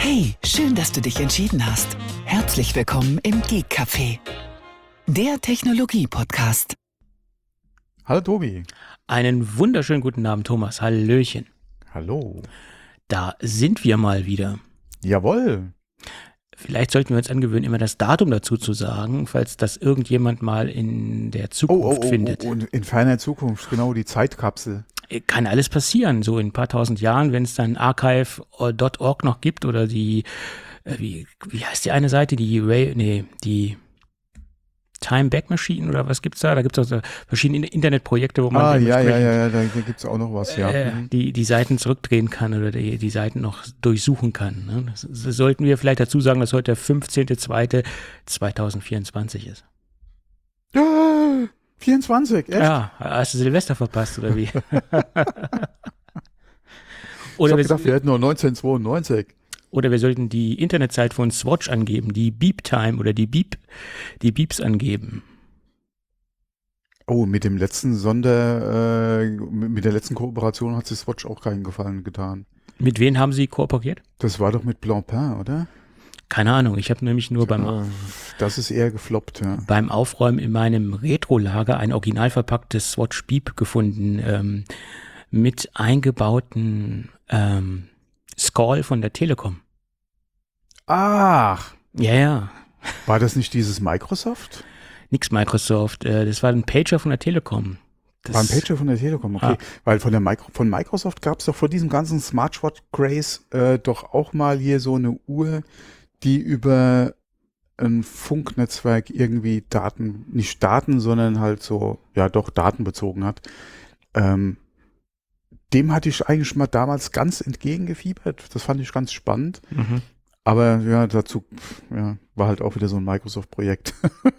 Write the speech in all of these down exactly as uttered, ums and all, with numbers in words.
Hey, schön, dass du dich entschieden hast. Herzlich willkommen im Geek Café, der Technologie-Podcast. Hallo Tobi. Einen wunderschönen guten Abend, Thomas. Hallöchen. Hallo. Da sind wir mal wieder. Jawohl. Vielleicht sollten wir uns angewöhnen, immer das Datum dazu zu sagen, falls das irgendjemand mal in der Zukunft oh, oh, oh, findet. Und in ferner Zukunft, genau, die Zeitkapsel. Kann alles passieren, so in ein paar tausend Jahren, wenn es dann archive Punkt org noch gibt oder die, äh, wie, wie heißt die eine Seite, die Ray, nee, die Time Back Machine oder was gibt's da? Da gibt's auch so verschiedene Internetprojekte, wo man Ah, ja, ja, dementsprechend, ja, ja, da, da gibt's auch noch was, ja. äh, Mhm. die, die Seiten zurückdrehen kann oder die, die Seiten noch durchsuchen kann. Ne? Das, das sollten wir vielleicht dazu sagen, dass heute der fünfzehnter zweiter zweitausendvierundzwanzig ist. Ah, vierundzwanzig, echt? Ja, hast du Silvester verpasst oder wie? Ich oder, hab wir, gedacht, wir hätten nur neunzehnhundertzweiundneunzig. oder wir sollten die Internetseite von Swatch angeben, die Beep Time oder die Beep, die Beeps angeben. Oh, mit dem letzten Sonder, äh, mit der letzten Kooperation hat sich Swatch auch keinen Gefallen getan. Mit wem haben Sie kooperiert? Das war doch mit Blancpain, oder? Keine Ahnung, ich habe nämlich nur beim, Äh, Das ist eher gefloppt, ja. beim Aufräumen in meinem Retro-Lager ein original verpacktes Swatch Beep gefunden, ähm, mit eingebauten ähm, Scroll von der Telekom. Ach, Ja, ja, war das nicht dieses Microsoft? nix Microsoft, äh, das war ein Pager von der Telekom. Das, War ein Pager von der Telekom, okay. Ah. Weil von der Micro von Microsoft gab es doch vor diesem ganzen Smartwatch Craze äh, doch auch mal hier so eine Uhr, die über ein Funknetzwerk irgendwie Daten, nicht Daten, sondern halt so, ja doch Daten bezogen hat. Ähm, dem hatte ich eigentlich mal damals ganz entgegengefiebert. Das fand ich ganz spannend. Mhm. Aber ja, dazu ja, war halt auch wieder so ein Microsoft-Projekt.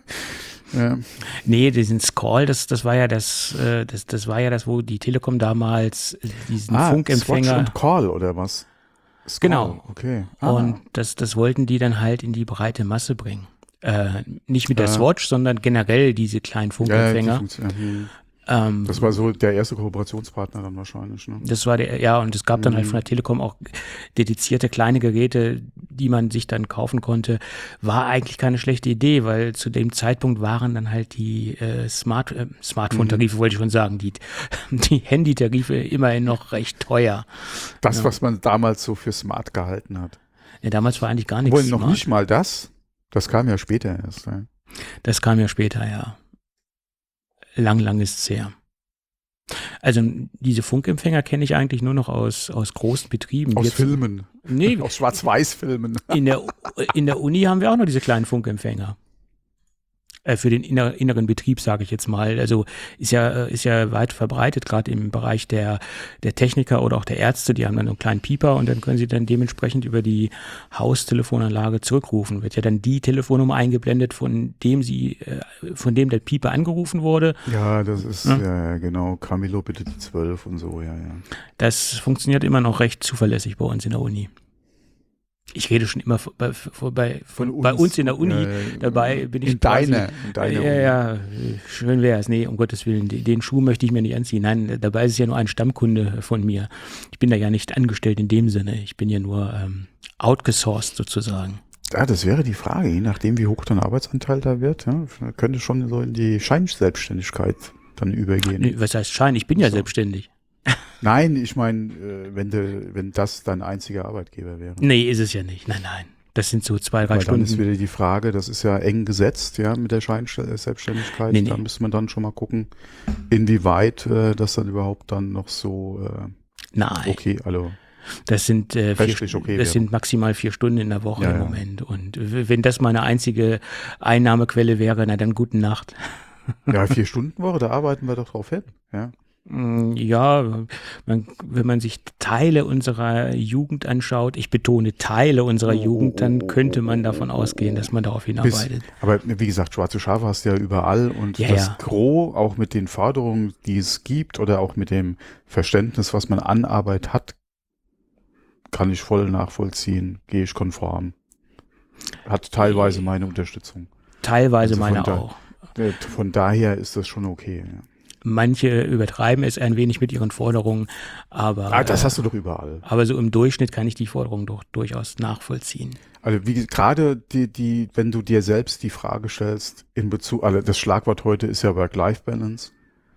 Ja. Nee, diesen Scroll, das, das war ja das, äh, das, das war ja das, wo die Telekom damals diesen Ah, Swatch Funkempfänger. und Call oder was? Scroll, Genau. Okay. Ah. Und das, das wollten die dann halt in die breite Masse bringen. Äh, nicht mit der Ja. Swatch, sondern generell diese kleinen Ja, die Funkempfänger. funktionieren. Hm. ähm, Das war so der erste Kooperationspartner dann wahrscheinlich. Ne? Das war der, ja, und es gab dann halt Mhm. von der Telekom auch dedizierte kleine Geräte, die man sich dann kaufen konnte. War eigentlich keine schlechte Idee, weil zu dem Zeitpunkt waren dann halt die äh, Smart, äh, Smartphone-Tarife, wollte ich schon sagen, die, die Handy-Tarife immerhin noch recht teuer. Das, Ja. was man damals so für smart gehalten hat. Ja, damals war eigentlich gar nichts Obwohl noch smart. nicht mal das. Das kam ja später erst. Ja. Das kam ja später, ja. Lang, lang ist's her. Also diese Funkempfänger kenne ich eigentlich nur noch aus, aus großen Betrieben. Aus Jetzt- Filmen. Nee, Aus Schwarz-Weiß-Filmen. in der, in der Uni haben wir auch noch diese kleinen Funkempfänger. Äh, für den inner, inneren Betrieb, sage ich jetzt mal. Also ist ja, ist ja weit verbreitet, gerade im Bereich der, der Techniker oder auch der Ärzte. Die haben dann so einen kleinen Pieper und dann können sie dann dementsprechend über die Haustelefonanlage zurückrufen. Wird ja dann die Telefonnummer eingeblendet, von dem sie, äh, von dem der Pieper angerufen wurde. Ja, das ist, Ja. ja, ja genau. Camilo bitte die zwölf und so, ja, ja. Das funktioniert immer noch recht zuverlässig bei uns in der Uni. Ich rede schon immer bei, bei, von, bei uns in der Uni, äh, dabei bin ich In quasi- deiner, in deiner ja, Uni. ja, schön wäre es. Nee, um Gottes Willen, den, den Schuh möchte ich mir nicht anziehen. Nein, dabei ist es ja nur ein Stammkunde von mir. Ich bin da ja nicht angestellt in dem Sinne. Ich bin ja nur ähm, outgesourced sozusagen. Ja, das wäre die Frage, je nachdem, wie hoch dein Arbeitsanteil da wird. Ja, könnte schon so in die Scheinselbstständigkeit dann übergehen. Nee, was heißt Schein? Ich bin ja So. selbstständig. Nein, ich meine, äh, wenn, du, wenn das dein einziger Arbeitgeber wäre. Nee, ist es ja nicht. Nein, nein. Das sind so zwei, drei Weil dann ist Stunden. wieder die Frage, das ist ja eng gesetzt, ja, mit der Scheinselbstständigkeit. Nee, nee. Da müsste man dann schon mal gucken, inwieweit äh, das dann überhaupt dann noch so äh, Nein, okay, also das sind, äh, vier, rechtlich okay das wäre. sind maximal vier Stunden in der Woche Ja, im ja. Moment. Und w- wenn das meine einzige Einnahmequelle wäre, na dann gute Nacht. Ja, vier Stunden Woche, da arbeiten wir doch drauf hin. Ja. Mm, Ja, man, wenn man sich Teile unserer Jugend anschaut, ich betone Teile unserer Oh, Jugend, oh, dann oh, könnte oh, man oh, davon oh, ausgehen, oh, dass man darauf Bis, hinarbeitet. aber wie gesagt, schwarze Schafe hast du ja überall und Ja, das ja. Gros, auch mit den Forderungen, die es gibt oder auch mit dem Verständnis, was man an Arbeit hat, kann ich voll nachvollziehen, gehe ich konform. Hat teilweise Äh, meine Unterstützung. Teilweise Also von meine da- auch. Äh, Von daher ist das schon okay. Ja. Manche übertreiben es ein wenig mit ihren Forderungen, aber, Ah, das äh, hast du doch überall. aber so im Durchschnitt kann ich die Forderungen doch durchaus nachvollziehen. Also wie gerade die, die, wenn du dir selbst die Frage stellst in Bezug, also das Schlagwort heute ist ja Work-Life-Balance.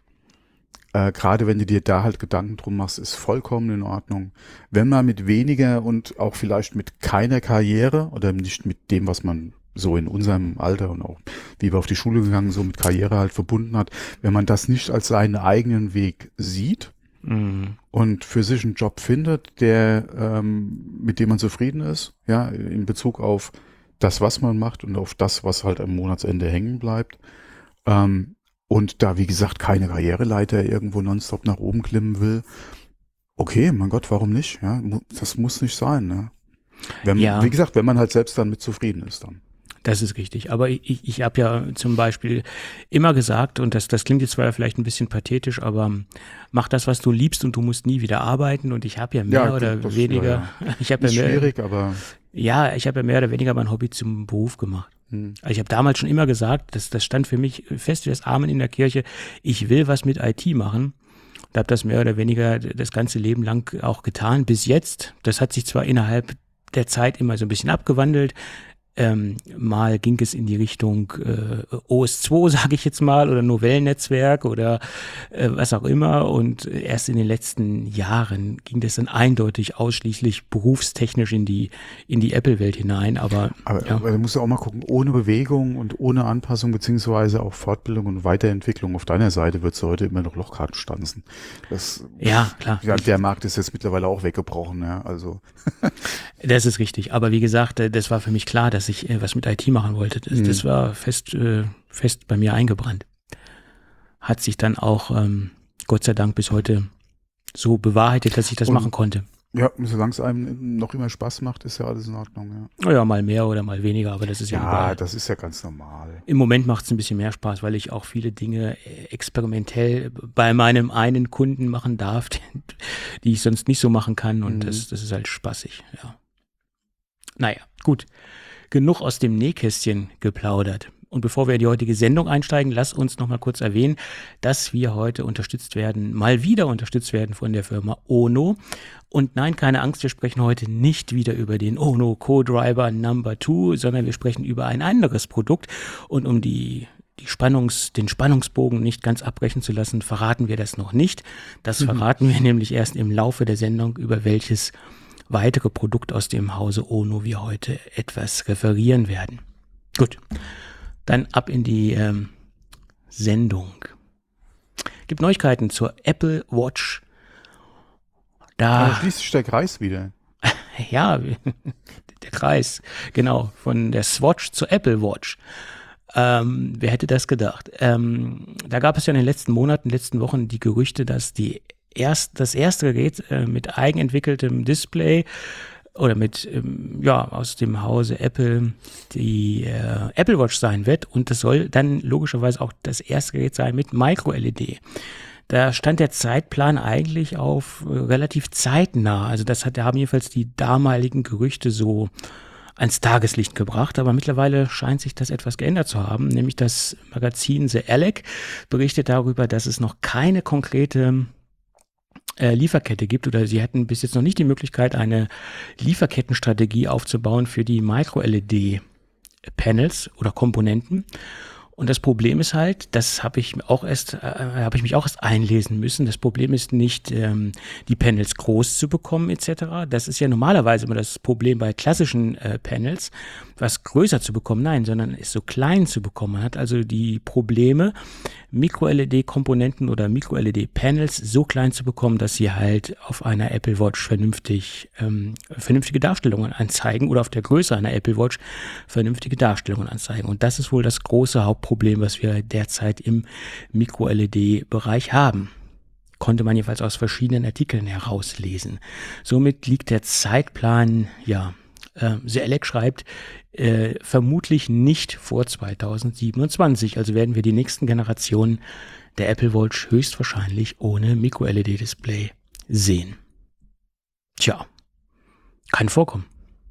Äh, gerade wenn du dir da halt Gedanken drum machst, ist vollkommen in Ordnung. Wenn man mit weniger und auch vielleicht mit keiner Karriere oder nicht mit dem, was man so in unserem Alter und auch wie wir auf die Schule gegangen, so mit Karriere halt verbunden hat, wenn man das nicht als seinen eigenen Weg sieht Mhm. und für sich einen Job findet, der ähm, mit dem man zufrieden ist, ja, in Bezug auf das, was man macht und auf das, was halt am Monatsende hängen bleibt, ähm, und da, wie gesagt, keine Karriereleiter irgendwo nonstop nach oben klimmen will, okay, mein Gott, warum nicht? Ja, mu- das muss nicht sein, ne? Wenn, Ja. Wie gesagt, wenn man halt selbst dann mit zufrieden ist dann. Das ist richtig. Aber ich, ich habe ja zum Beispiel immer gesagt, und das, das klingt jetzt zwar vielleicht ein bisschen pathetisch, aber mach das, was du liebst und du musst nie wieder arbeiten. Und ich habe ja mehr Ja, oder das- weniger, ja, ich habe Ist ja mehr, schwierig, aber ja, ich habe ja mehr oder weniger mein Hobby zum Beruf gemacht. hm, Also ich habe damals schon immer gesagt, das, das stand für mich fest wie das Amen in der Kirche, ich will was mit I T machen. Da habe das mehr oder weniger das ganze Leben lang auch getan, bis jetzt. Das hat sich zwar innerhalb der Zeit immer so ein bisschen abgewandelt. Ähm, mal ging es in die Richtung äh, O S zwei, sage ich jetzt mal, oder Novellennetzwerk oder äh, was auch immer. Und erst in den letzten Jahren ging das dann eindeutig ausschließlich berufstechnisch in die in die Apple-Welt hinein. Aber, aber, ja. aber du musst ja auch mal gucken, ohne Bewegung und ohne Anpassung beziehungsweise auch Fortbildung und Weiterentwicklung auf deiner Seite würdest du heute immer noch Lochkarten stanzen. Das, Ja, klar. ja, der Markt ist jetzt mittlerweile auch weggebrochen, ja, also. Das ist richtig. Aber wie gesagt, äh, das war für mich klar, dass ich äh, was mit I T machen wollte. Das, Mhm. das war fest, äh, fest bei mir eingebrannt. Hat sich dann auch, ähm, Gott sei Dank, bis heute so bewahrheitet, dass ich das Und- machen konnte. Ja, solange es einem noch immer Spaß macht, ist ja alles in Ordnung, ja. Naja, mal mehr oder mal weniger, aber das ist ja, Ja, überall. das ist ja ganz normal. Im Moment macht es ein bisschen mehr Spaß, weil ich auch viele Dinge äh, experimentell bei meinem einen Kunden machen darf, die ich sonst nicht so machen kann. Und Mhm. das, das ist halt spaßig, ja. Naja, gut. Genug aus dem Nähkästchen geplaudert. Und bevor wir in die heutige Sendung einsteigen, lass uns noch mal kurz erwähnen, dass wir heute unterstützt werden, mal wieder unterstützt werden von der Firma Ono. Und nein, keine Angst, wir sprechen heute nicht wieder über den Ono Co-Driver Number zwei, sondern wir sprechen über ein anderes Produkt. Und um die, die Spannungs, den Spannungsbogen nicht ganz abbrechen zu lassen, verraten wir das noch nicht. Das verraten wir nämlich erst im Laufe der Sendung, über welches weitere Produkt aus dem Hause Ono wir heute etwas referieren werden. Gut, dann ab in die ähm, Sendung. Gibt Neuigkeiten zur Apple Watch. Da Da, schließt sich der Kreis wieder. ja, der Kreis, genau, von der Swatch zur Apple Watch. Ähm, wer hätte das gedacht? Ähm, da gab es ja in den letzten Monaten, letzten Wochen die Gerüchte, dass die erst, das erste Gerät äh, mit eigenentwickeltem Display oder mit, ähm, ja, aus dem Hause Apple die äh, Apple Watch sein wird. Und das soll dann logischerweise auch das erste Gerät sein mit Micro-L E D. Da stand der Zeitplan eigentlich auf äh, relativ zeitnah. Also das hat, da haben jedenfalls die damaligen Gerüchte so ans Tageslicht gebracht, aber mittlerweile scheint sich das etwas geändert zu haben, nämlich das Magazin The Alec berichtet darüber, dass es noch keine konkrete äh, Lieferkette gibt oder sie hatten bis jetzt noch nicht die Möglichkeit, eine Lieferkettenstrategie aufzubauen für die Micro-L E D-Panels oder Komponenten. Und das Problem ist halt, das habe ich auch erst, äh, habe ich mich auch erst einlesen müssen. Das Problem ist nicht, ähm, die Panels groß zu bekommen et cetera. Das ist ja normalerweise immer das Problem bei klassischen äh, Panels, was größer zu bekommen. Nein, sondern es so klein zu bekommen. Man hat also die Probleme, Micro-L E D-Komponenten oder Micro-L E D-Panels so klein zu bekommen, dass sie halt auf einer Apple Watch vernünftig ähm, vernünftige Darstellungen anzeigen oder auf der Größe einer Apple Watch vernünftige Darstellungen anzeigen. Und das ist wohl das große Hauptproblem, was wir derzeit im Micro-L E D-Bereich haben. Konnte man jedenfalls aus verschiedenen Artikeln herauslesen. Somit liegt der Zeitplan, ja, äh, The Alec schreibt, äh, vermutlich nicht vor zweitausendsiebenundzwanzig. Also werden wir die nächsten Generationen der Apple Watch höchstwahrscheinlich ohne Micro-L E D-Display sehen. Tja, kann vorkommen.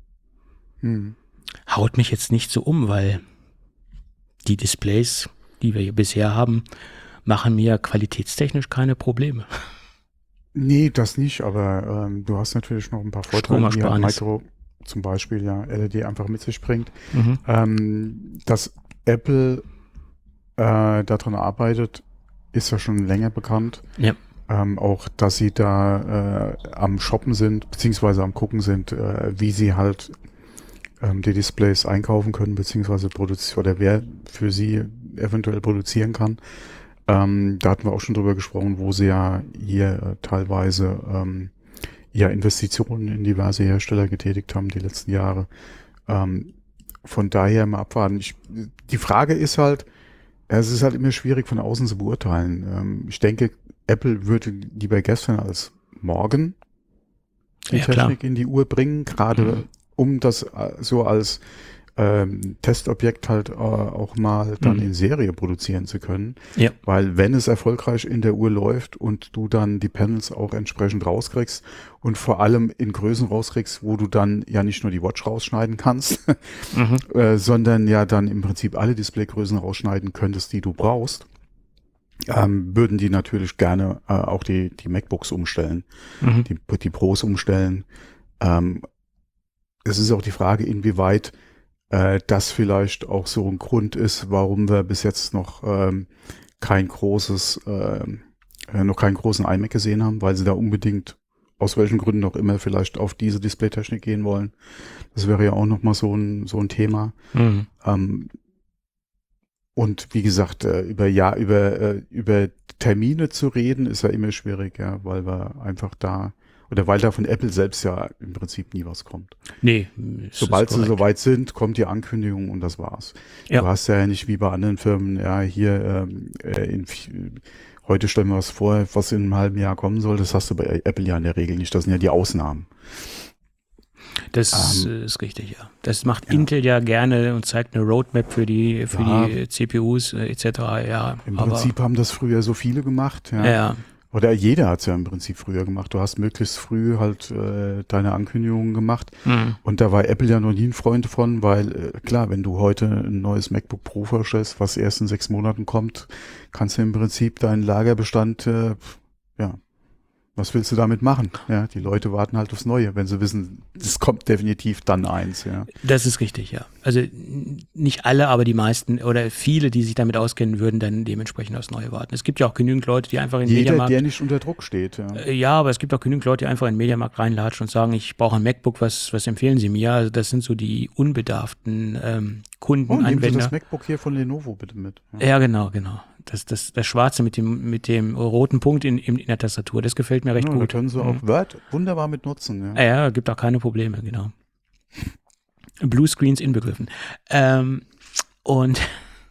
Hm. Haut mich jetzt nicht so um, weil die Displays, die wir hier bisher haben, machen mir qualitätstechnisch keine Probleme. Nee, das nicht, aber ähm, du hast natürlich noch ein paar Vorteile, die ja Micro zum Beispiel ja L E D einfach mit sich bringt. Mhm. Ähm, dass Apple äh, daran arbeitet, ist ja schon länger bekannt. Ja. Ähm, auch, dass sie da äh, am Shoppen sind, beziehungsweise am Gucken sind, äh, wie sie halt ähm, die Displays einkaufen können, beziehungsweise produzieren, oder wer für sie eventuell produzieren kann. Ähm, da hatten wir auch schon drüber gesprochen, wo sie ja hier äh, teilweise ähm, ja Investitionen in diverse Hersteller getätigt haben die letzten Jahre. Ähm, von daher mal abwarten. Ich, die Frage ist halt, es ist halt immer schwierig von außen zu beurteilen. Ähm, ich denke, Apple würde lieber gestern als morgen die Ja, Technik klar. in die Uhr bringen, gerade Mhm. um das äh, so als ähm, Testobjekt halt äh, auch mal dann Mhm. in Serie produzieren zu können. Ja. Weil wenn es erfolgreich in der Uhr läuft und du dann die Panels auch entsprechend rauskriegst und vor allem in Größen rauskriegst, wo du dann ja nicht nur die Watch rausschneiden kannst, Mhm. äh, sondern ja dann im Prinzip alle Displaygrößen rausschneiden könntest, die du brauchst, ähm, würden die natürlich gerne äh, auch die, die MacBooks umstellen, Mhm. die, die Pros umstellen. Ähm, es ist auch die Frage, inwieweit äh, das vielleicht auch so ein Grund ist, warum wir bis jetzt noch ähm, kein großes, äh, äh, noch keinen großen iMac gesehen haben, weil sie da unbedingt aus welchen Gründen auch immer vielleicht auf diese Displaytechnik gehen wollen. Das wäre ja auch nochmal so ein, so ein Thema. Mhm. Ähm, und wie gesagt, äh, über ja, über, äh, über Termine zu reden, ist ja immer schwierig, ja, weil wir einfach da, oder weil da von Apple selbst ja im Prinzip nie was kommt. Nee, ist, Sobald ist sie korrekt. soweit sind, kommt die Ankündigung und das war's. Ja. Du hast ja nicht wie bei anderen Firmen, ja, hier, ähm, äh, in, heute stellen wir was vor, was in einem halben Jahr kommen soll. Das hast du bei Apple ja in der Regel nicht. Das sind ja die Ausnahmen. Das Ähm, ist richtig, ja. Das macht ja. Intel ja gerne und zeigt eine Roadmap für die, für Ja. die C P Us äh, et cetera. Ja, Im aber, Prinzip haben das früher so viele gemacht, ja. ja. Oder jeder hat es ja im Prinzip früher gemacht. Du hast möglichst früh halt äh, deine Ankündigungen gemacht. Mhm. Und da war Apple ja noch nie ein Freund von, weil äh, klar, wenn du heute ein neues MacBook Pro vorstellst, was erst in sechs Monaten kommt, kannst du im Prinzip deinen Lagerbestand, äh, ja, was willst du damit machen? Ja, die Leute warten halt aufs Neue, wenn sie wissen, es kommt definitiv dann eins, ja. Das ist richtig, ja. Also n- nicht alle, aber die meisten oder viele, die sich damit auskennen, würden dann dementsprechend aufs Neue warten. Es gibt ja auch genügend Leute, die einfach in den Jeder, Mediamarkt. der nicht unter Druck steht, ja. Äh, Ja, aber es gibt auch genügend Leute, die einfach in den Mediamarkt reinlatschen und sagen, ich brauche ein MacBook, was, was empfehlen Sie mir? Also das sind so die unbedarften ähm, Kunden, Oh, nehmen Sie Anwender. das MacBook hier von Lenovo bitte mit. Ja. Ja, genau, genau. Das, das, das Schwarze mit dem, mit dem roten Punkt in, in, in der Tastatur, das gefällt mir recht Ja, da gut. können Sie Mhm. auch Word wunderbar mit nutzen, ja. Ja, ja, gibt auch keine Probleme, genau. Bluescreens inbegriffen. Ähm, und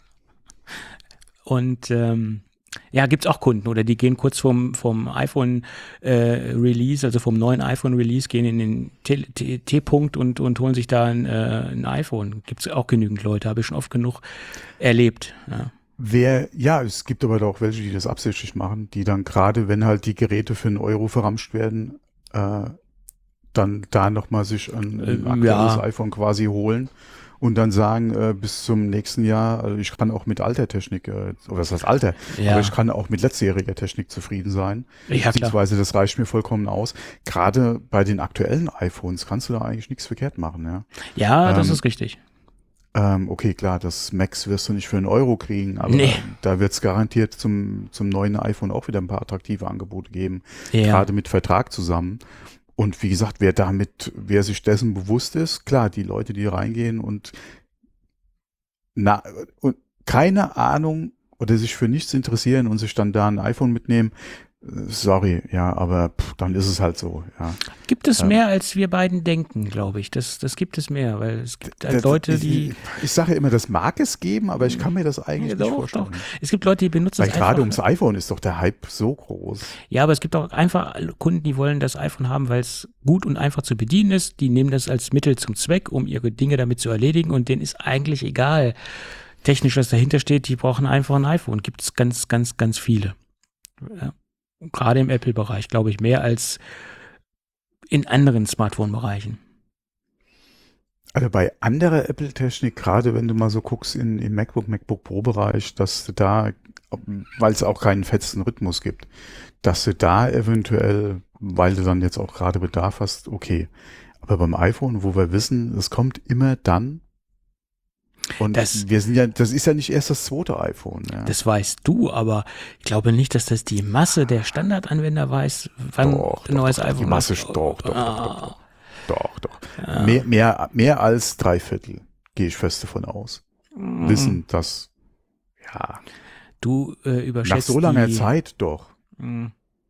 und ähm, ja, gibt's auch Kunden oder die gehen kurz vom, vom iPhone äh, Release, also vom neuen iPhone Release, gehen in den T- T- T-Punkt und, und holen sich da ein, äh, ein iPhone. Gibt's auch genügend Leute, habe ich schon oft genug erlebt. Ja. Wer, ja, es gibt aber auch welche, die das absichtlich machen, die dann gerade, wenn halt die Geräte für einen Euro verramscht werden, äh, dann da nochmal sich ein, ein Äh, aktuelles ja. iPhone quasi holen und dann sagen, äh, bis zum nächsten Jahr, also ich kann auch mit alter Technik, äh, oder was heißt alter, Ja. aber ich kann auch mit letztjähriger Technik zufrieden sein. Ja, klar. Beziehungsweise das reicht mir vollkommen aus. Gerade bei den aktuellen iPhones kannst du da eigentlich nichts verkehrt machen, ja. Ja, das Ähm, ist richtig. Ähm, okay, klar, das Max wirst du nicht für einen Euro kriegen, aber Nee. da wird es garantiert zum, zum neuen iPhone auch wieder ein paar attraktive Angebote geben, Ja. gerade mit Vertrag zusammen. Und wie gesagt, wer damit, wer sich dessen bewusst ist, klar, die Leute, die reingehen und, na, und keine Ahnung oder sich für nichts interessieren und sich dann da ein iPhone mitnehmen, äh, sorry, ja, aber pff, dann ist es halt so, ja. Gibt es Ja. mehr, als wir beiden denken, glaube ich. Das, das gibt es mehr, weil es gibt halt Das- Leute, ich, die. Ich, ich sage ja immer, das mag es geben, aber ich kann mir das eigentlich Ja, nicht doch, vorstellen. doch. Es gibt Leute, die benutzen Weil es gerade einfach. ums iPhone ist doch der Hype so groß. Ja, aber es gibt auch einfach Kunden, die wollen das iPhone haben, weil es gut und einfach zu bedienen ist. Die nehmen das als Mittel zum Zweck, um ihre Dinge damit zu erledigen und denen ist eigentlich egal, technisch, was dahinter steht. Die brauchen einfach ein iPhone. Gibt es ganz, ganz, ganz viele. Ja. Gerade im Apple-Bereich, glaube ich, mehr als in anderen Smartphone-Bereichen. Also bei anderer Apple-Technik, gerade wenn du mal so guckst in, im MacBook, MacBook Pro-Bereich, dass du da weil es auch keinen festen Rhythmus gibt, dass du da eventuell, weil du dann jetzt auch gerade Bedarf hast, okay. Aber beim iPhone, wo wir wissen, es kommt immer dann, und Das- wir sind ja, das ist ja nicht erst das zweite iPhone. Ja. Das weißt du, aber ich glaube nicht, dass das die Masse der Standardanwender weiß, wann Doch, ein neues doch, doch, iPhone die Masse, ist. doch, doch, Ah. doch, doch, doch, doch, doch. Mehr, mehr, mehr als drei Viertel, gehe ich fest davon aus. Mm. Wissen, dass, ja, Du äh, überschätzt nach so langer die, Zeit doch. Mm.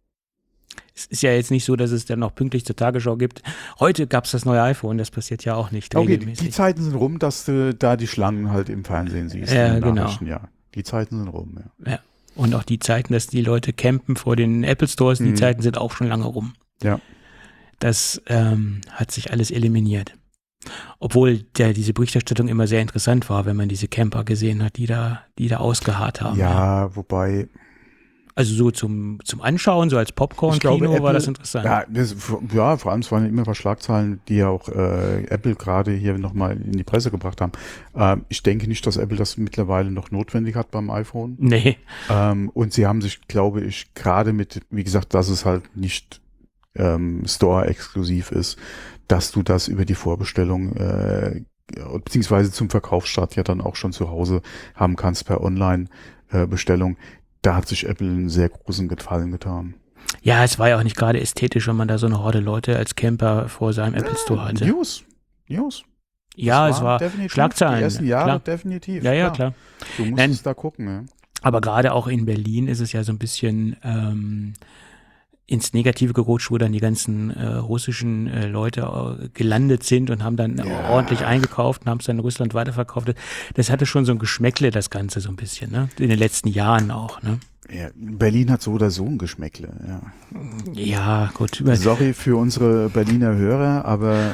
Es ist ja jetzt nicht so, dass es dann noch pünktlich zur Tagesschau gibt. Heute gab es das neue iPhone, das passiert ja auch nicht Okay, die, regelmäßig. die Zeiten sind rum, dass du da die Schlangen halt im Fernsehen siehst. Ja, in den genau. Nachrichten, ja. Die Zeiten sind rum, ja. Ja. Und auch die Zeiten, dass die Leute campen vor den Apple Stores, die Mhm. Zeiten sind auch schon lange rum. Ja. Das ähm, hat sich alles eliminiert. Obwohl der, diese Berichterstattung immer sehr interessant war, wenn man diese Camper gesehen hat, die da, die da ausgeharrt haben. Ja, wobei, Also so zum, zum Anschauen, so als Ich glaube, Popcorn-Kino war Apple- das interessant. ja, das, ja, vor allem es waren immer was Schlagzeilen, die ja auch äh, Apple gerade hier nochmal in die Presse gebracht haben. Ähm, ich denke nicht, dass Apple das mittlerweile noch notwendig hat beim iPhone. Nee, Ähm, und sie haben sich, glaube ich, gerade mit, wie gesagt, dass es halt nicht ähm, Store-exklusiv ist, dass du das über die Vorbestellung äh, beziehungsweise zum Verkaufsstart ja dann auch schon zu Hause haben kannst per Online-Bestellung. Da hat sich Apple einen sehr großen Gefallen getan. ja, es war ja auch nicht gerade ästhetisch, wenn man da so eine Horde Leute als Camper vor seinem Apple Store hatte. News, News. Ja, Das es war definitiv Schlagzeilen. Die ersten Jahre klar. definitiv. Ja, ja, klar. Du musst Nein. es da gucken. Ja. Aber gerade auch in Berlin ist es ja so ein bisschen ähm, ins Negative gerutscht, wo dann die ganzen äh, russischen äh, Leute äh, gelandet sind und haben dann Ja. ordentlich eingekauft und haben es dann in Russland weiterverkauft. Das hatte schon so ein Geschmäckle, das Ganze so ein bisschen, ne? In den letzten Jahren auch, ne? Ja, Berlin hat so oder so ein Geschmäckle. Ja. Ja, gut. Über, Sorry für unsere Berliner Hörer, aber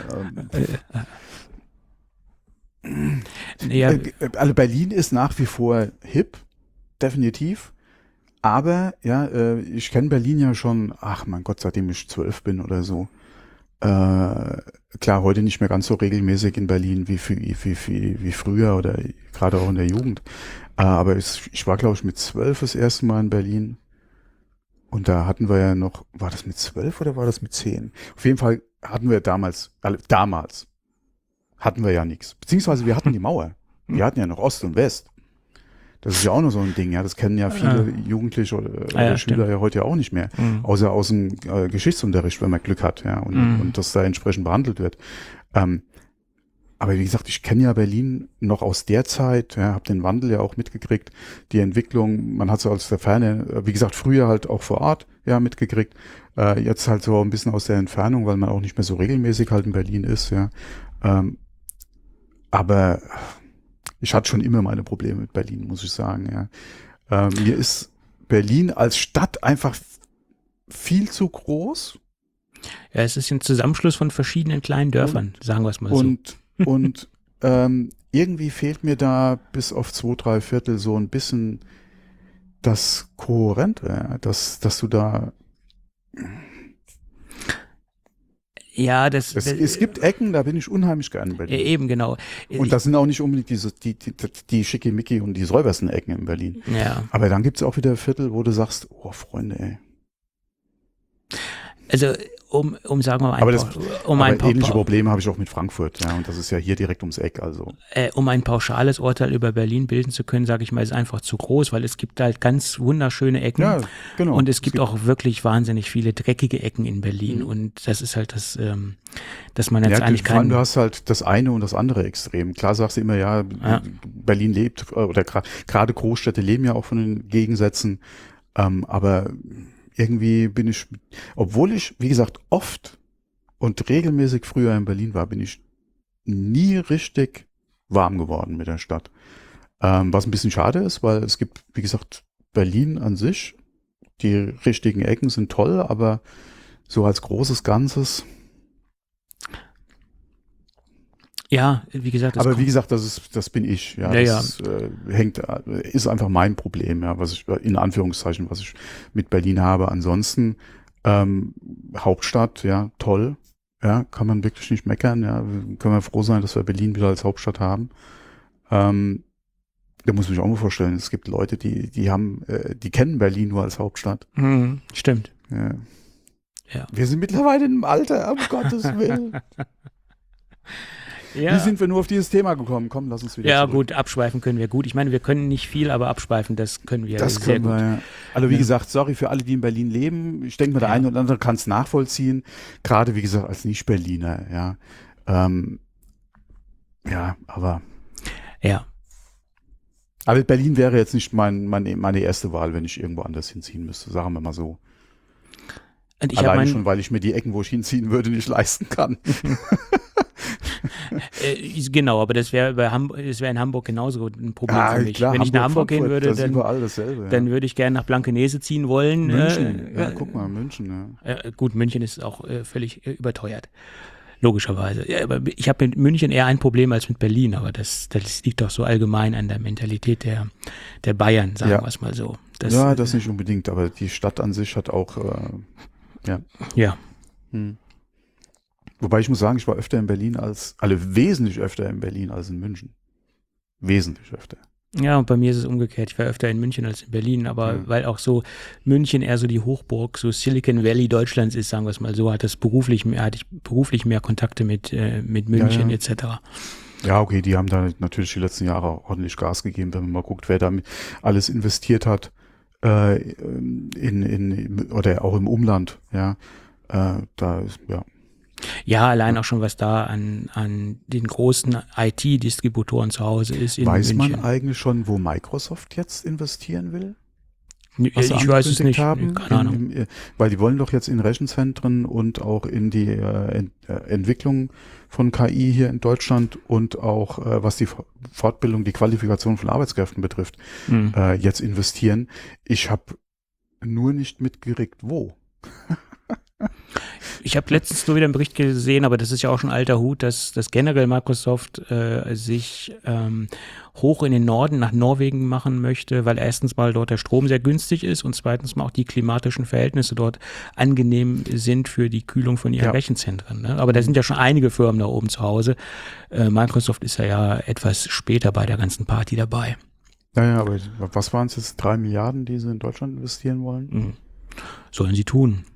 ähm, ja, äh, also Berlin ist nach wie vor hip, definitiv. Aber ja, äh, ich kenne Berlin ja schon, ach mein Gott, seitdem ich zwölf bin oder so. Äh, klar, heute nicht mehr ganz so regelmäßig in Berlin wie, wie, wie, wie, wie früher oder gerade auch in der Jugend. Äh, aber es, ich war, glaube ich, mit zwölf das erste Mal in Berlin. Und da hatten wir ja noch, war das mit zwölf oder war das mit zehn? Auf jeden Fall hatten wir damals, also damals hatten wir ja nichts. Beziehungsweise wir hatten die Mauer. Wir hatten ja noch Ost und West. Das ist ja auch noch so ein Ding, ja. Das kennen ja viele Ah. Jugendliche oder, oder Ah, ja, Schüler stimmt. ja heute ja auch nicht mehr. Mhm. Außer aus dem äh, Geschichtsunterricht, wenn man Glück hat, ja. Und, Mhm. und das da entsprechend behandelt wird. Ähm, aber wie gesagt, ich kenne ja Berlin noch aus der Zeit, ja, habe den Wandel ja auch mitgekriegt, die Entwicklung, man hat so aus der Ferne, äh, wie gesagt, früher halt auch vor Ort, ja, mitgekriegt, äh, jetzt halt so ein bisschen aus der Entfernung, weil man auch nicht mehr so regelmäßig halt in Berlin ist, ja. Ähm, aber ich hatte schon immer meine Probleme mit Berlin, muss ich sagen, ja. Ähm, mir ist Berlin als Stadt einfach viel zu groß. ja, es ist ein Zusammenschluss von verschiedenen kleinen Dörfern, sagen wir es mal so. Und, und ähm, irgendwie fehlt mir da bis auf zwei, drei Viertel so ein bisschen das Kohärente, ja, dass, dass du da, Ja, das, es, das es gibt Ecken, da bin ich unheimlich gern bei äh, dir. eben genau. Und das sind auch nicht unbedingt diese, die, die, die schickimicki und die säubersten Ecken in Berlin. Ja, Aber dann gibt es auch wieder Viertel, wo du sagst, oh Freunde, ey. also um, um sagen wir mal ein Aber das- paar, um ein Aber paar, ähnliche paar, Probleme habe ich auch mit Frankfurt, ja, und das ist ja hier direkt ums Eck, also. äh, um ein pauschales Urteil über Berlin bilden zu können, sage ich mal, ist einfach zu groß, weil es gibt halt ganz wunderschöne Ecken. Ja, genau. Und es gibt auch wirklich wahnsinnig viele dreckige Ecken in Berlin. Mhm. Und das ist halt das, ähm, dass man jetzt Ja, eigentlich vor allem, kein. du hast halt das eine und das andere Extrem. Klar sagst du immer, ja, Ja. Berlin lebt, äh, oder gra- gerade Großstädte leben ja auch von den Gegensätzen. Ähm, aber irgendwie bin ich, obwohl ich, wie gesagt, oft und regelmäßig früher in Berlin war, bin ich nie richtig warm geworden mit der Stadt. Ähm, was ein bisschen schade ist, weil es gibt, wie gesagt, Berlin an sich, die richtigen Ecken sind toll, aber so als großes Ganzes. Ja, wie gesagt, das Aber kommt- wie gesagt, das ist, das bin ich. Ja, Ja, das Äh, hängt, äh, ist einfach mein Problem, ja, was ich in Anführungszeichen, was ich mit Berlin habe. Ansonsten ähm, Hauptstadt, ja, toll, ja, kann man wirklich nicht meckern. Ja, können wir froh sein, dass wir Berlin wieder als Hauptstadt haben. Ähm, Da muss man sich auch mal vorstellen, es gibt Leute, die, die haben, äh, die kennen Berlin nur als Hauptstadt. Mhm, stimmt. Ja. Ja. Wir sind mittlerweile im Alter, um Gottes Willen. Ja. Wie sind wir nur auf dieses Thema gekommen? Komm, lass uns wieder Ja, zurück. gut, abschweifen können wir gut. Ich meine, wir können nicht viel, aber abschweifen, das können wir Das sehr können gut. wir, ja. Also wie Ja. gesagt, sorry für alle, die in Berlin leben. Ich denke mal, der Ja. eine oder andere kann es nachvollziehen. Gerade, wie gesagt, als Nicht-Berliner, ja. Ähm, ja, aber, Ja. aber Berlin wäre jetzt nicht mein, mein, meine erste Wahl, wenn ich irgendwo anders hinziehen müsste, sagen wir mal so. Und ich habe Alleine mein, schon, weil ich mir die Ecken, wo ich hinziehen würde, nicht leisten kann. äh, genau, aber das wäre bei Hamburg, das wäre in Hamburg genauso ein Problem Ah, für mich. klar, Wenn ich nach Hamburg gehen Frankfurt, würde, das ist dann, überall dasselbe. Ja. dann würde ich gerne nach Blankenese ziehen wollen. München, Äh, ja, guck mal, München, ja. Äh, gut, München ist auch äh, völlig äh, überteuert. Logischerweise. Ja, aber ich habe mit München eher ein Problem als mit Berlin, aber das, das liegt doch so allgemein an der Mentalität der, der Bayern, sagen Ja. wir es mal so. Das, ja, das nicht unbedingt, aber die Stadt an sich hat auch, äh, ja. Ja. Hm. Wobei ich muss sagen, ich war öfter in Berlin als, alle wesentlich öfter in Berlin als in München. Wesentlich öfter. Ja, und bei mir ist es umgekehrt. Ich war öfter in München als in Berlin, aber Ja. weil auch so München eher so die Hochburg, so Silicon Valley Deutschlands ist, sagen wir es mal so, hat das beruflich mehr, hatte ich beruflich mehr Kontakte mit, äh, mit München Ja, ja. et cetera. Ja, okay, die haben da natürlich die letzten Jahre ordentlich Gas gegeben, wenn man mal guckt, wer da alles investiert hat, äh, in, in, oder auch im Umland, ja. Äh, da ist, ja. Ja, allein auch schon, was da an, an den großen I T-Distributoren zu Hause ist in Weiß München. man eigentlich schon, wo Microsoft jetzt investieren will? ich Was sie weiß es angekündigt nicht, haben? Nee, keine Ahnung. In, im, äh, weil die wollen doch jetzt in Rechenzentren und auch in die äh, Ent, äh, Entwicklung von K I hier in Deutschland und auch äh, was die Fortbildung, die Qualifikation von Arbeitskräften betrifft, Hm. äh, jetzt investieren. Ich habe nur nicht mitgerickt, wo. Ich habe letztens nur wieder einen Bericht gesehen, aber das ist ja auch schon alter Hut, dass, dass generell Microsoft äh, sich ähm, hoch in den Norden nach Norwegen machen möchte, weil erstens mal dort der Strom sehr günstig ist und zweitens mal auch die klimatischen Verhältnisse dort angenehm sind für die Kühlung von ihren Ja. Rechenzentren. Ne? Aber da sind ja schon einige Firmen da oben zu Hause. Äh, Microsoft ist ja, ja etwas später bei der ganzen Party dabei. Naja, aber was waren es jetzt? Drei Milliarden, die sie in Deutschland investieren wollen? Mhm. Sollen sie tun.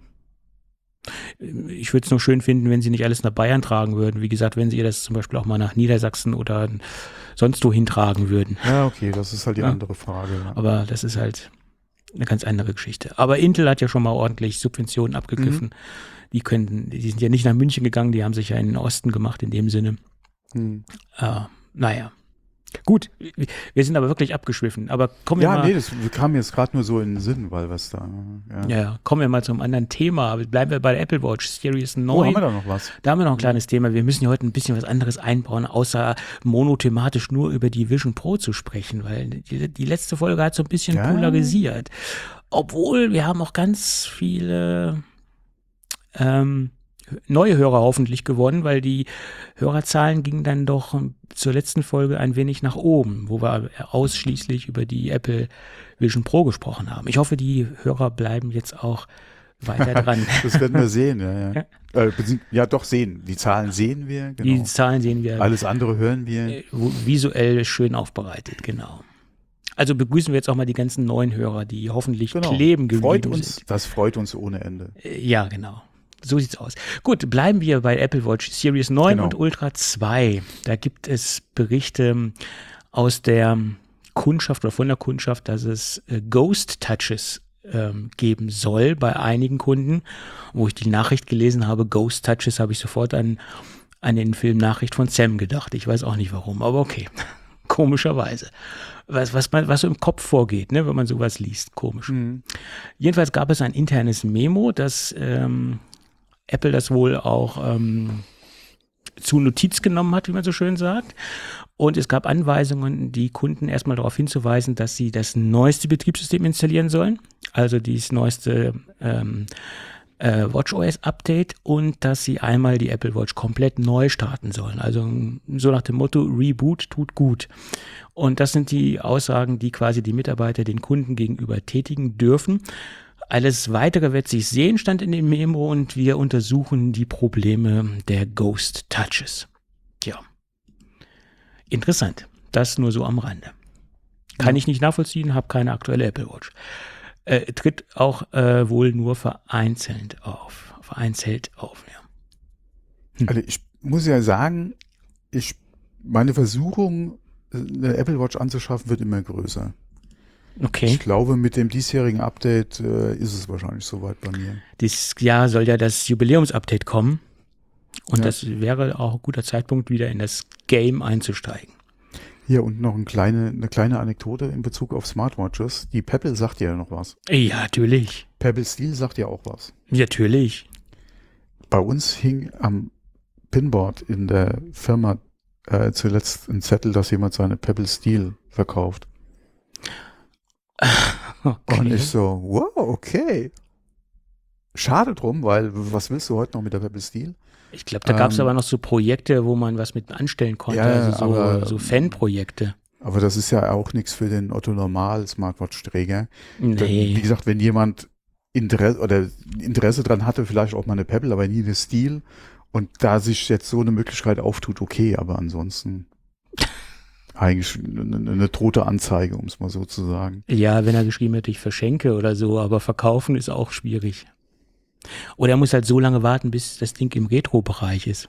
Ich würde es nur schön finden, wenn sie nicht alles nach Bayern tragen würden. Wie gesagt, wenn sie das zum Beispiel auch mal nach Niedersachsen oder sonst wohin tragen würden. Ja, okay, das ist halt die Ja. andere Frage. Ja. Aber das ist halt eine ganz andere Geschichte. Aber Intel hat ja schon mal ordentlich Subventionen abgegriffen. Mhm. Die können, die sind ja nicht nach München gegangen, die haben sich ja in den Osten gemacht in dem Sinne. Hm. Äh, naja. Gut, wir sind aber wirklich abgeschwiffen. Aber kommen wir Ja, mal. nee, das kam mir jetzt gerade nur so in den Sinn, weil was da. Ja. Ja, kommen wir mal zum anderen Thema. Bleiben wir bei der Apple Watch Series Oh, neun. haben wir da noch was? Da haben wir noch ein kleines Thema. Wir müssen ja heute ein bisschen was anderes einbauen, außer monothematisch nur über die Vision Pro zu sprechen, weil die, die letzte Folge hat so ein bisschen Ja. polarisiert. Obwohl wir haben auch ganz viele ähm, neue Hörer hoffentlich gewonnen, weil die Hörerzahlen gingen dann doch zur letzten Folge ein wenig nach oben, wo wir ausschließlich über die Apple Vision Pro gesprochen haben. Ich hoffe, die Hörer bleiben jetzt auch weiter dran. Das werden wir sehen, ja, ja. Äh, bezieh- ja, doch sehen. Die Zahlen sehen wir, Die genau. Zahlen sehen wir Alles andere hören wir. äh, visuell schön aufbereitet, genau. Also begrüßen wir jetzt auch mal die ganzen neuen Hörer, die hoffentlich Genau. kleben geblieben Freut uns, sind. das freut uns ohne Ende. Äh, Ja, genau. So sieht's aus. Gut, bleiben wir bei Apple Watch Series neun Genau. und Ultra zwei. Da gibt es Berichte aus der Kundschaft oder von der Kundschaft, dass es äh, Ghost Touches ähm, geben soll bei einigen Kunden. Wo ich die Nachricht gelesen habe, Ghost Touches, habe ich sofort an, an den Film Nachricht von Sam gedacht. Ich weiß auch nicht warum, aber okay. Komischerweise. Was, was, man, was so im Kopf vorgeht, ne, wenn man sowas liest. Komisch. Mhm. Jedenfalls gab es ein internes Memo, dass ähm, Apple das wohl auch ähm, zu Notiz genommen hat, wie man so schön sagt. Und es gab Anweisungen, die Kunden erstmal darauf hinzuweisen, dass sie das neueste Betriebssystem installieren sollen. Also dieses neueste ähm, äh, WatchOS-Update und dass sie einmal die Apple Watch komplett neu starten sollen. Also so nach dem Motto, Reboot tut gut. Und das sind die Aussagen, die quasi die Mitarbeiter den Kunden gegenüber tätigen dürfen. Alles Weitere wird sich sehen, stand in dem Memo, und wir untersuchen die Probleme der Ghost Touches. Ja, interessant. Das nur so am Rande. Kann Ja. ich nicht nachvollziehen, habe keine aktuelle Apple Watch. Äh, tritt auch äh, wohl nur vereinzelt auf. Vereinzelt auf, ja. Also ich muss ja sagen, ich, meine Versuchung, eine Apple Watch anzuschaffen, wird immer größer. Okay. Ich glaube, mit dem diesjährigen Update äh, ist es wahrscheinlich soweit bei mir. Dieses Jahr soll ja das Jubiläumsupdate kommen. Und Ja. das wäre auch ein guter Zeitpunkt, wieder in das Game einzusteigen. Hier und noch eine kleine, eine kleine Anekdote in Bezug auf Smartwatches. Die Pebble sagt ja noch was. Ja, natürlich. Pebble Steel sagt ja auch was. Natürlich. Bei uns hing am Pinboard in der Firma äh, zuletzt ein Zettel, dass jemand seine Pebble Steel verkauft. Okay. Und ich so, wow, okay. Schade drum, weil was willst du heute noch mit der Pebble Steel? Ich glaube, da gab es Ähm, aber noch so Projekte, wo man was mit anstellen konnte, Ja, also so, aber- so Fanprojekte. Aber das ist ja auch nichts für den Otto-Normal-Smartwatch-Träger. Da- Nee. Wie gesagt, wenn jemand Interesse oder Interesse dran hatte, vielleicht auch mal eine Pebble, aber nie eine Steel und da sich jetzt so eine Möglichkeit auftut, okay, aber ansonsten eigentlich eine, eine tote Anzeige, um es mal so zu sagen. Ja, wenn er geschrieben hätte, ich verschenke oder so, aber verkaufen ist auch schwierig. Oder er muss halt so lange warten, bis das Ding im Retro-Bereich ist.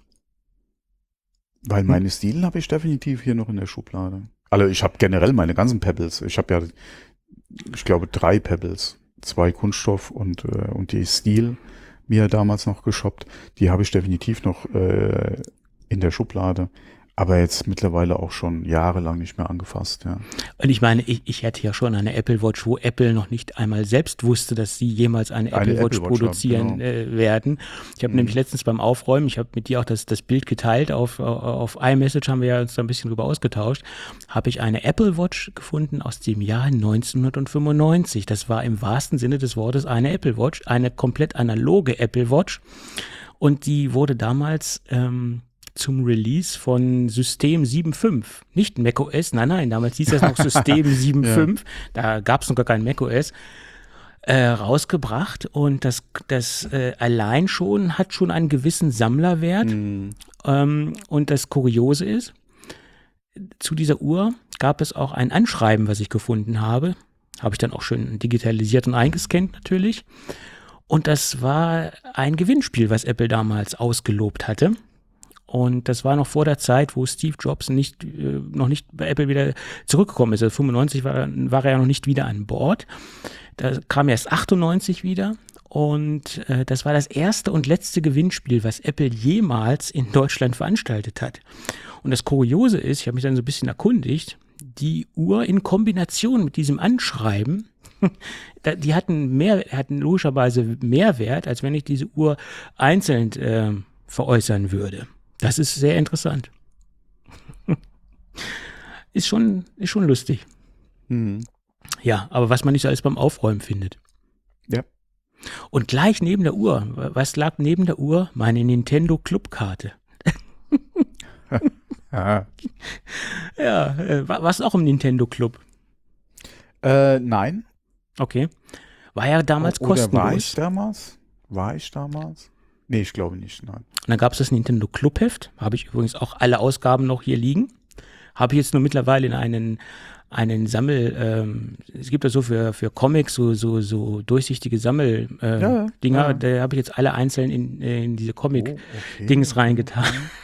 Weil meine Steel habe ich definitiv hier noch in der Schublade. Also ich habe generell meine ganzen Pebbles. Ich habe ja, ich glaube, drei Pebbles. Zwei Kunststoff und, äh, und die Steel mir damals noch geshoppt. Die habe ich definitiv noch äh, in der Schublade. Aber jetzt mittlerweile auch schon jahrelang nicht mehr angefasst, ja. Und ich meine, ich, ich hätte ja schon eine Apple Watch, wo Apple noch nicht einmal selbst wusste, dass sie jemals eine, Eine Apple Watch Apple Watch produzieren haben, genau. äh, werden. Ich habe Mhm. nämlich letztens beim Aufräumen, ich habe mit dir auch das, das Bild geteilt, auf, auf iMessage haben wir ja uns da ein bisschen drüber ausgetauscht, habe ich eine Apple Watch gefunden aus dem Jahr neunzehnhundertfünfundneunzig. Das war im wahrsten Sinne des Wortes eine Apple Watch, eine komplett analoge Apple Watch. Und die wurde damals ähm, zum Release von System sieben Punkt fünf. Nicht macOS, nein, nein, damals hieß das noch System sieben Punkt fünf. Da gab es noch gar kein macOS. Äh, rausgebracht und das, das äh, allein schon hat schon einen gewissen Sammlerwert. Mhm. Ähm, und das Kuriose ist, zu dieser Uhr gab es auch ein Anschreiben, was ich gefunden habe. Habe ich dann auch schön digitalisiert und eingescannt natürlich. Und das war ein Gewinnspiel, was Apple damals ausgelobt hatte. Und das war noch vor der Zeit, wo Steve Jobs nicht, äh, noch nicht bei Apple wieder zurückgekommen ist. Also fünfundneunzig war, war er ja noch nicht wieder an Bord. Da kam erst achtundneunzig wieder. Und äh, das war das erste und letzte Gewinnspiel, was Apple jemals in Deutschland veranstaltet hat. Und das Kuriose ist, ich habe mich dann so ein bisschen erkundigt, die Uhr in Kombination mit diesem Anschreiben, die hatten mehr, hatten logischerweise mehr Wert, als wenn ich diese Uhr einzeln äh, veräußern würde. Das ist sehr interessant. Ist schon, ist schon lustig. Mhm. Ja, aber was man nicht so alles beim Aufräumen findet. Ja. Und gleich neben der Uhr, was lag neben der Uhr? Meine Nintendo Clubkarte. Ja. Ja, äh, war es auch im Nintendo Club? Äh, nein. Okay. War ja damals Oder kostenlos. war ich damals? War ich damals? Nee, ich glaube nicht, nein. Und dann gab es das Nintendo Clubheft. Habe ich übrigens auch alle Ausgaben noch hier liegen. Habe ich jetzt nur mittlerweile in einen, einen Sammel, ähm, es gibt ja so für, für Comics so, so, so durchsichtige Sammel äh, Ja, Dinger. ja. Da habe ich jetzt alle einzeln in, in diese Oh, Comic-Dings okay. reingetan.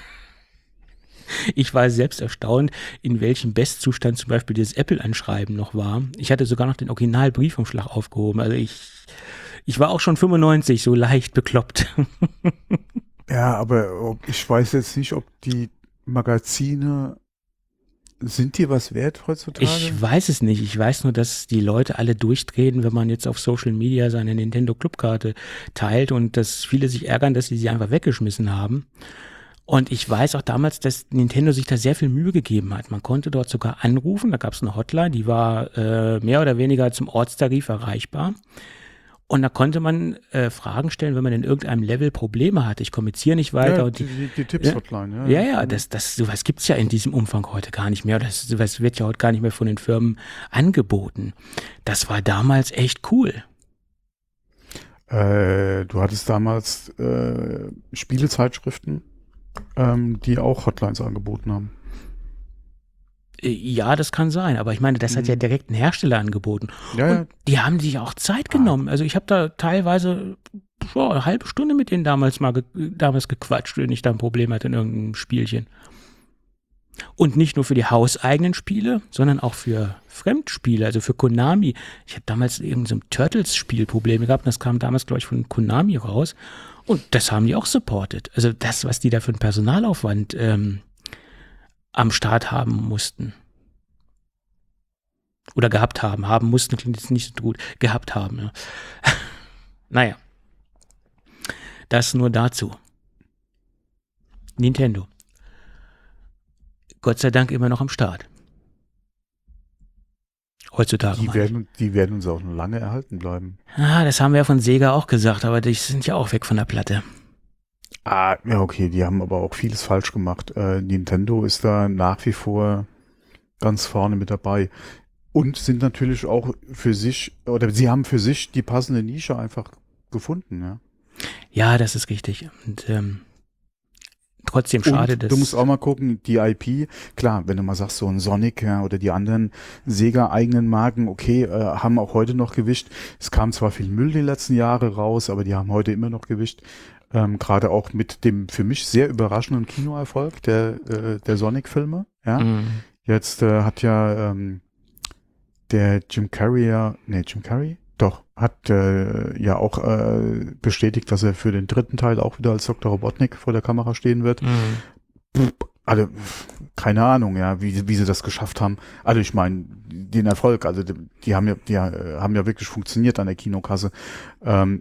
Ich war selbst erstaunt, in welchem Bestzustand zum Beispiel dieses Apple-Anschreiben noch war. Ich hatte sogar noch den Originalbriefumschlag aufgehoben. Also ich, ich war auch schon fünfundneunzig so leicht bekloppt. Ja, aber ob, ich weiß jetzt nicht, ob die Magazine, sind die was wert heutzutage? Ich weiß es nicht. Ich weiß nur, dass die Leute alle durchdrehen, wenn man jetzt auf Social Media seine Nintendo Clubkarte teilt und dass viele sich ärgern, dass sie sie einfach weggeschmissen haben. Und ich weiß auch damals, dass Nintendo sich da sehr viel Mühe gegeben hat. Man konnte dort sogar anrufen, da gab es eine Hotline, die war äh, mehr oder weniger zum Ortstarif erreichbar. Und da konnte man äh, Fragen stellen, wenn man in irgendeinem Level Probleme hatte. Ich komme jetzt hier nicht weiter. Ja, und die, die, die Tipps-Hotline, Ja, ja, das, das, sowas gibt's ja in diesem Umfang heute gar nicht mehr. Das, sowas wird ja heute gar nicht mehr von den Firmen angeboten. Das war damals echt cool. Äh, du hattest damals äh, Spielezeitschriften, ähm, die auch Hotlines angeboten haben. Äh, Ja, das kann sein, aber ich meine, das hat ja Mhm. direkt ein Hersteller angeboten. Ja, ja. Und die haben sich auch Zeit Ah. genommen. Also ich habe da teilweise boah, eine halbe Stunde mit denen damals mal ge damals gequatscht, wenn ich da ein Problem hatte in irgendeinem Spielchen. Und nicht nur für die hauseigenen Spiele, sondern auch für Fremdspiele, also für Konami. Ich habe damals irgendein so ein Turtles-Spiel Probleme gehabt, und das kam damals, glaube ich, von Konami raus. Und das haben die auch supported. Also das, was die da für einen Personalaufwand ähm, am Start haben mussten. Oder gehabt haben. Haben mussten klingt jetzt nicht so gut. Gehabt haben, ja. Naja. Das nur dazu. Nintendo. Gott sei Dank immer noch am Start. Heutzutage Die meine ich. werden, die werden uns auch noch lange erhalten bleiben. Ah, das haben wir ja von Sega auch gesagt, aber die sind ja auch weg von der Platte. Ah, ja, okay, die haben aber auch vieles falsch gemacht. Äh, Nintendo ist da nach wie vor ganz vorne mit dabei. Und sind natürlich auch für sich, oder sie haben für sich die passende Nische einfach gefunden, ja. Ja, das ist richtig. Und ähm, trotzdem schade, Und dass. du musst auch mal gucken, die I P, klar, wenn du mal sagst, so ein Sonic ja, oder die anderen Sega-eigenen Marken, okay, äh, haben auch heute noch Gewicht. Es kam zwar viel Müll die letzten Jahre raus, aber die haben heute immer noch Gewicht. Ähm, gerade auch mit dem für mich sehr überraschenden Kinoerfolg der, äh, der Sonic-Filme. Ja. Mm, Jetzt äh, hat ja ähm, der Jim Carrey ja, nee, Jim Carrey? Doch, hat äh, ja auch äh, bestätigt, dass er für den dritten Teil auch wieder als Doktor Robotnik vor der Kamera stehen wird. mm. Also, keine Ahnung, ja, wie, wie sie das geschafft haben. Also ich meine, den Erfolg, also die, die haben ja, die äh, haben ja wirklich funktioniert an der Kinokasse. Ähm,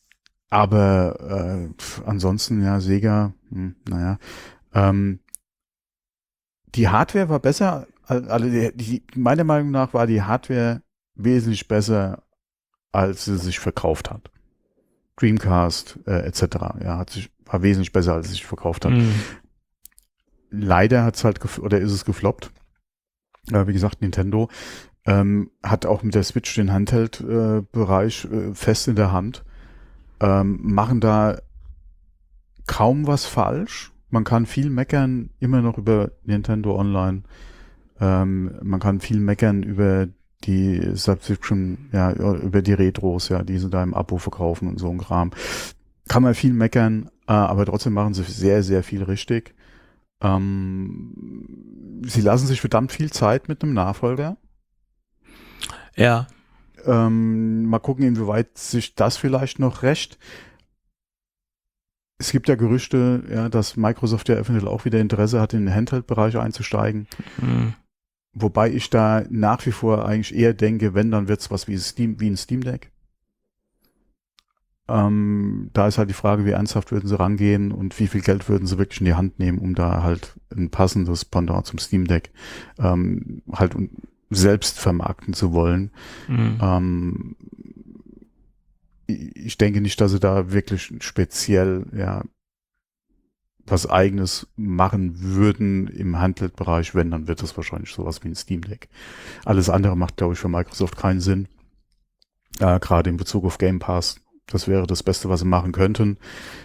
aber äh, pf, ansonsten, ja, Sega, hm, naja. Ähm, die Hardware war besser, also die, die, meiner Meinung nach war die Hardware wesentlich besser, als sie sich verkauft hat. Dreamcast äh, et cetera. Ja, hat sich, war wesentlich besser, als sie sich verkauft hat. Mm. Leider hat es halt, gef- oder ist es gefloppt. Äh, wie gesagt, Nintendo ähm, hat auch mit der Switch den Handheld-Bereich äh, fest in der Hand. Ähm, machen da kaum was falsch. Man kann viel meckern, immer noch über Nintendo Online. Ähm, man kann viel meckern über die Subscription, ja, über die Retros, ja, die sie da im Abo verkaufen und so ein Kram. Kann man viel meckern, äh, aber trotzdem machen sie sehr, sehr viel richtig. Ähm, sie lassen sich verdammt viel Zeit mit einem Nachfolger. Ja, Ähm, mal gucken, inwieweit sich das vielleicht noch rächt. Es gibt ja Gerüchte, ja, dass Microsoft ja eventuell auch wieder Interesse hat, in den Handheld-Bereich einzusteigen. mm. Wobei ich da nach wie vor eigentlich eher denke, wenn, dann wird's was wie, Steam, wie ein Steam Deck. Ähm, da ist halt die Frage, wie ernsthaft würden sie rangehen und wie viel Geld würden sie wirklich in die Hand nehmen, um da halt ein passendes Pendant zum Steam Deck ähm, halt un- selbst vermarkten zu wollen. Mm. Ähm, ich denke nicht, dass sie da wirklich speziell ja was Eigenes machen würden im Handheld-Bereich. Wenn, dann wird das wahrscheinlich sowas wie ein Steam Deck. Alles andere macht, glaube ich, für Microsoft keinen Sinn. Äh, gerade in Bezug auf Game Pass. Das wäre das Beste, was sie machen könnten.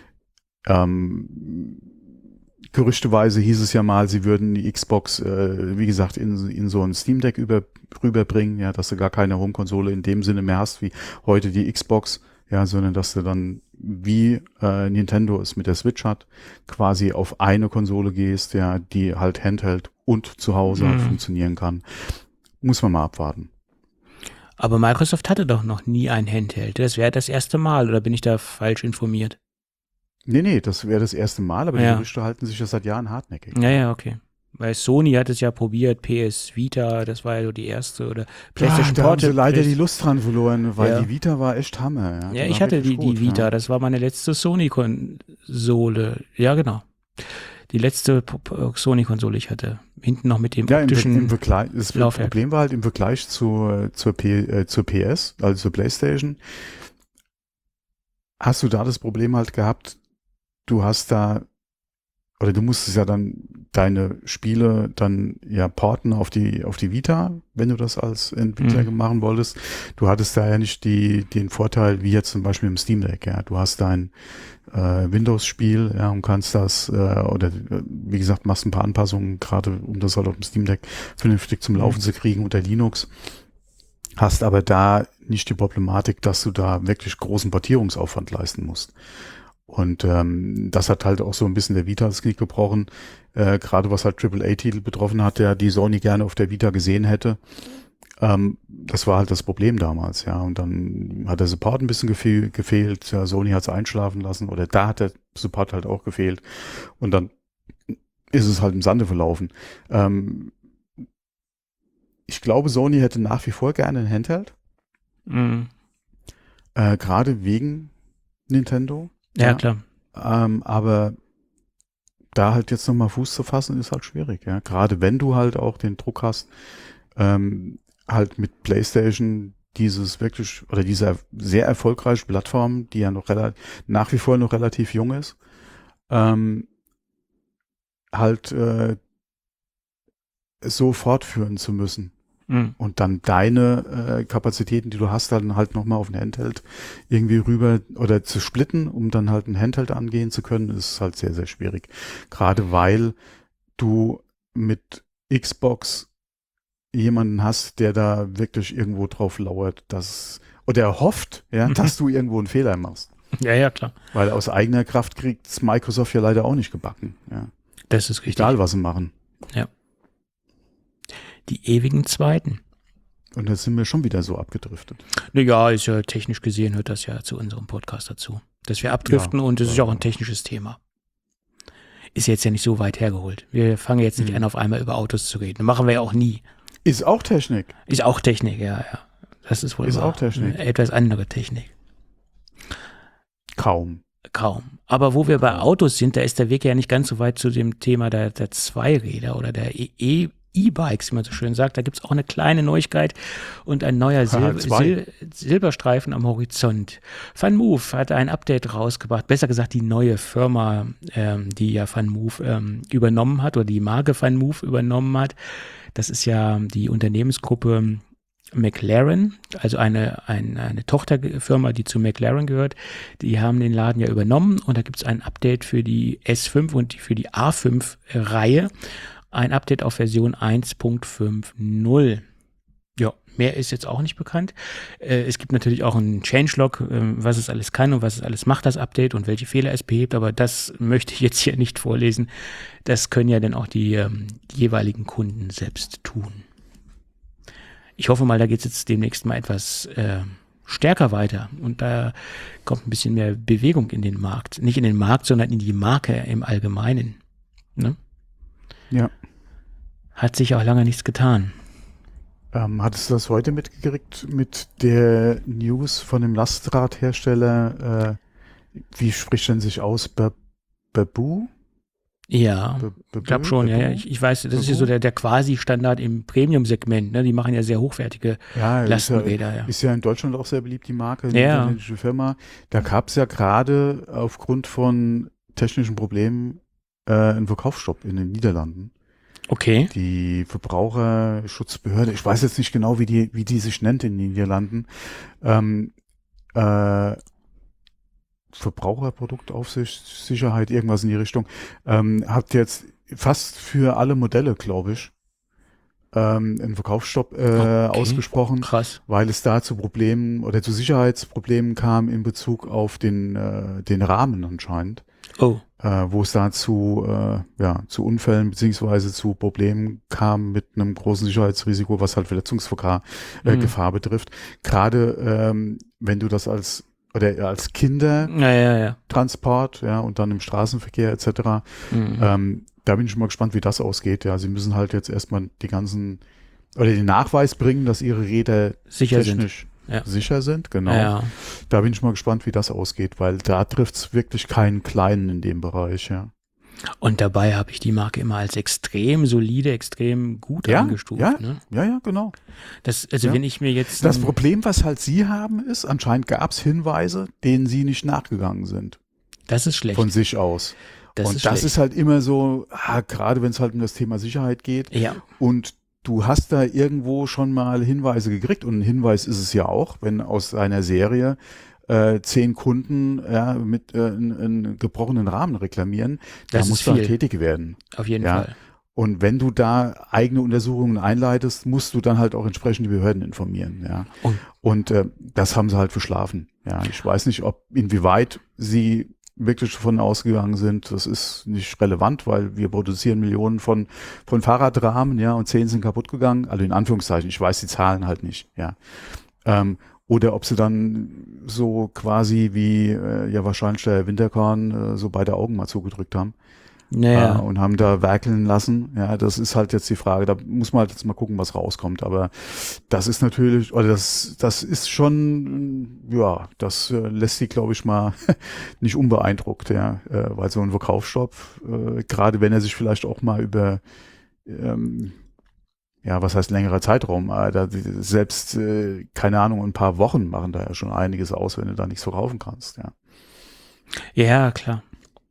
Ähm, gerüchteweise hieß es ja mal, sie würden die Xbox, äh, wie gesagt, in, in so ein Steam Deck über, rüberbringen, ja, dass du gar keine Home-Konsole in dem Sinne mehr hast, wie heute die Xbox, ja, sondern dass du dann, wie äh, Nintendo es mit der Switch hat, quasi auf eine Konsole gehst, ja, die halt Handheld und zu Hause halt Mhm. funktionieren kann. Muss man mal abwarten. Aber Microsoft hatte doch noch nie ein Handheld. Das wäre das erste Mal, oder bin ich da falsch informiert? Nee, nee, das wäre das erste Mal, aber die Ja. Gerüchte halten sich ja seit Jahren hartnäckig. Ja, ja, okay. Weil Sony hat es ja probiert, P S Vita, das war ja so die erste, oder PlayStation Ah, da haben sie Portable. leider die Lust dran verloren, weil Ja. die Vita war echt Hammer. Ja, Ja, Die ich war hatte die, wirklich die gut, Vita, ja. das war meine letzte Sony-Konsole. Ja, genau. Die letzte P- P- Sony-Konsole ich hatte. Hinten noch mit dem Ja, im, Ver- optischen im Vergleich, das Laufwerk. Problem war halt im Vergleich zu, zur, P, äh, zur P S, also zur PlayStation, hast du da das Problem halt gehabt, du hast da, oder du musstest ja dann deine Spiele dann ja porten auf die auf die Vita, wenn du das als Entwickler Mhm. machen wolltest. Du hattest da ja nicht die den Vorteil wie jetzt zum Beispiel im Steam Deck. Ja, du hast dein äh, Windows-Spiel, ja, und kannst das äh, oder äh, wie gesagt machst ein paar Anpassungen, gerade um das halt auf dem Steam Deck vernünftig zum Laufen Mhm. zu kriegen unter Linux. Hast aber da nicht die Problematik, dass du da wirklich großen Portierungsaufwand leisten musst. Und ähm, das hat halt auch so ein bisschen der Vita das Knick gebrochen, äh, gerade was halt Triple A Titel betroffen hat, der die Sony gerne auf der Vita gesehen hätte. Ähm, das war halt das Problem damals, ja. Und dann hat der Support ein bisschen gefehl, gefehlt, ja, Sony hat es einschlafen lassen oder da hat der Support halt auch gefehlt. Und dann ist es halt im Sande verlaufen. Ähm, ich glaube, Sony hätte nach wie vor gerne ein Handheld, Mhm. äh, gerade wegen Nintendo. Ja, Ja. klar. Ähm, aber da halt jetzt nochmal Fuß zu fassen, ist halt schwierig, ja. Gerade wenn du halt auch den Druck hast, ähm, halt mit PlayStation dieses wirklich, oder diese sehr erfolgreiche Plattform, die ja noch relativ, nach wie vor noch relativ jung ist, ähm, halt äh, so fortführen zu müssen. Mhm. Und dann deine äh, Kapazitäten, die du hast, dann halt nochmal auf ein Handheld irgendwie rüber oder zu splitten, um dann halt ein Handheld angehen zu können, ist halt sehr, sehr schwierig. Gerade weil du mit Xbox jemanden hast, der da wirklich irgendwo drauf lauert, dass oder er hofft, ja, Mhm. dass du irgendwo einen Fehler machst. Ja, ja, klar. Weil aus eigener Kraft kriegt Microsoft ja leider auch nicht gebacken. Ja. Das ist richtig. Egal, was sie machen. Die ewigen Zweiten. Und jetzt sind wir schon wieder so abgedriftet. Naja, ist ja technisch gesehen, hört das ja zu unserem Podcast dazu. Dass wir abdriften Ja. und es ist Ja. auch ein technisches Thema. Ist jetzt ja nicht so weit hergeholt. Wir fangen jetzt nicht Mhm. an, auf einmal über Autos zu reden. Machen wir ja auch nie. Ist auch Technik. Ist auch Technik, ja, ja. Das ist wohl Ist wahr. auch Technik. Eine etwas andere Technik. Kaum. Kaum. Aber wo wir bei Kaum. Autos sind, da ist der Weg ja nicht ganz so weit zu dem Thema der, der Zweiräder oder der E- E- E-Bikes, wie man so schön sagt. Da gibt es auch eine kleine Neuigkeit und ein neuer Sil zwei. Sil Silberstreifen am Horizont. VanMoof hat ein Update rausgebracht, besser gesagt die neue Firma, ähm, die ja VanMoof ähm, übernommen hat oder die Marke VanMoof übernommen hat. Das ist ja die Unternehmensgruppe McLaren, also eine, eine, eine Tochterfirma, die zu McLaren gehört. Die haben den Laden ja übernommen und da gibt es ein Update für die S fünf und die, für die A fünf Reihe. Ein Update auf Version eins Punkt fünf Punkt null. Ja, mehr ist jetzt auch nicht bekannt. Äh, es gibt natürlich auch einen Changelog, äh, was es alles kann und was es alles macht, das Update und welche Fehler es behebt, aber das möchte ich jetzt hier nicht vorlesen. Das können ja dann auch die, ähm, die jeweiligen Kunden selbst tun. Ich hoffe mal, da geht es jetzt demnächst mal etwas äh, stärker weiter und da kommt ein bisschen mehr Bewegung in den Markt. Nicht in den Markt, sondern in die Marke im Allgemeinen. Ne? Ja. Hat sich auch lange nichts getan. Ähm, hattest du das heute mitgekriegt mit der News von dem Lastradhersteller? Äh, wie spricht denn sich aus? Ba- Baboo? Ja, Ba- Baboo? ich glaube schon. Ja, ja. Baboo? Ich, ich weiß, das ist ja Baboo? so der, der Quasi-Standard im Premium-Segment. Ne? Die machen ja sehr hochwertige Ja, ist ja, Lastenräder. Ja. ist ja in Deutschland auch sehr beliebt, die Marke, eine Ja. niederländische Firma. Da gab es ja gerade aufgrund von technischen Problemen äh, einen Verkaufsstopp in den Niederlanden. Okay. Die Verbraucherschutzbehörde, ich weiß jetzt nicht genau, wie die, wie die sich nennt in den Niederlanden, ähm, äh, Verbraucherproduktaufsicht, Sicherheit, irgendwas in die Richtung, ähm, hat jetzt fast für alle Modelle, glaube ich, ähm, einen Verkaufsstopp äh, Okay. ausgesprochen, Krass. weil es da zu Problemen oder zu Sicherheitsproblemen kam in Bezug auf den, äh, den Rahmen anscheinend. Oh. Äh, wo es da zu, äh, ja, zu Unfällen beziehungsweise zu Problemen kam mit einem großen Sicherheitsrisiko, was halt Verletzungsgefahr äh, Mhm. Gefahr betrifft. Gerade ähm, wenn du das als oder als Kindertransport, Ja, ja, ja. ja, und dann im Straßenverkehr et cetera. Mhm. Ähm, da bin ich mal gespannt, wie das ausgeht. Ja, sie müssen halt jetzt erstmal die ganzen oder den Nachweis bringen, dass ihre Räder Sicher sind. technisch Ja. sicher sind. Genau. Ja. Da bin ich mal gespannt, wie das ausgeht, weil da trifft es wirklich keinen Kleinen in dem Bereich, ja. Und dabei habe ich die Marke immer als extrem solide, extrem gut Ja, eingestuft. ja. Ne? Ja, ja, genau. Das, also Ja. wenn ich mir jetzt Das ein- Problem, was halt Sie haben, ist, anscheinend gab es Hinweise, denen Sie nicht nachgegangen sind, das ist schlecht. von sich aus. Das und ist das schlecht. ist halt immer so, ah, gerade wenn es halt um das Thema Sicherheit geht. Ja. Und du hast da irgendwo schon mal Hinweise gekriegt. Und ein Hinweis ist es ja auch, wenn aus einer Serie äh, zehn Kunden ja, mit äh, einen gebrochenen Rahmen reklamieren, da Das ist musst du halt viel. tätig werden. Auf jeden Ja. Fall. Und wenn du da eigene Untersuchungen einleitest, musst du dann halt auch entsprechend die Behörden informieren. Ja. Und- Und äh, das haben sie halt verschlafen. Ja. Ich weiß nicht, ob inwieweit sie wirklich davon ausgegangen sind, das ist nicht relevant, weil wir produzieren Millionen von, von Fahrradrahmen, ja, und zehn sind kaputt gegangen. Also in Anführungszeichen, ich weiß die Zahlen halt nicht, ja. Ähm, oder ob sie dann so quasi wie äh, ja wahrscheinlich der Herr Winterkorn äh, so beide Augen mal zugedrückt haben. Naja. Äh, und haben da werkeln lassen. Ja, das ist halt jetzt die Frage. Da muss man halt jetzt mal gucken, was rauskommt. Aber das ist natürlich, oder das, das ist schon, ja, das äh, lässt sie, glaube ich, mal nicht unbeeindruckt, ja, äh, weil so ein Verkaufsstopp, äh, gerade wenn er sich vielleicht auch mal über, ähm, ja, was heißt längerer Zeitraum, äh, da, selbst, äh, keine Ahnung, ein paar Wochen machen da ja schon einiges aus, wenn du da nichts verkaufen kannst, ja. Ja, klar.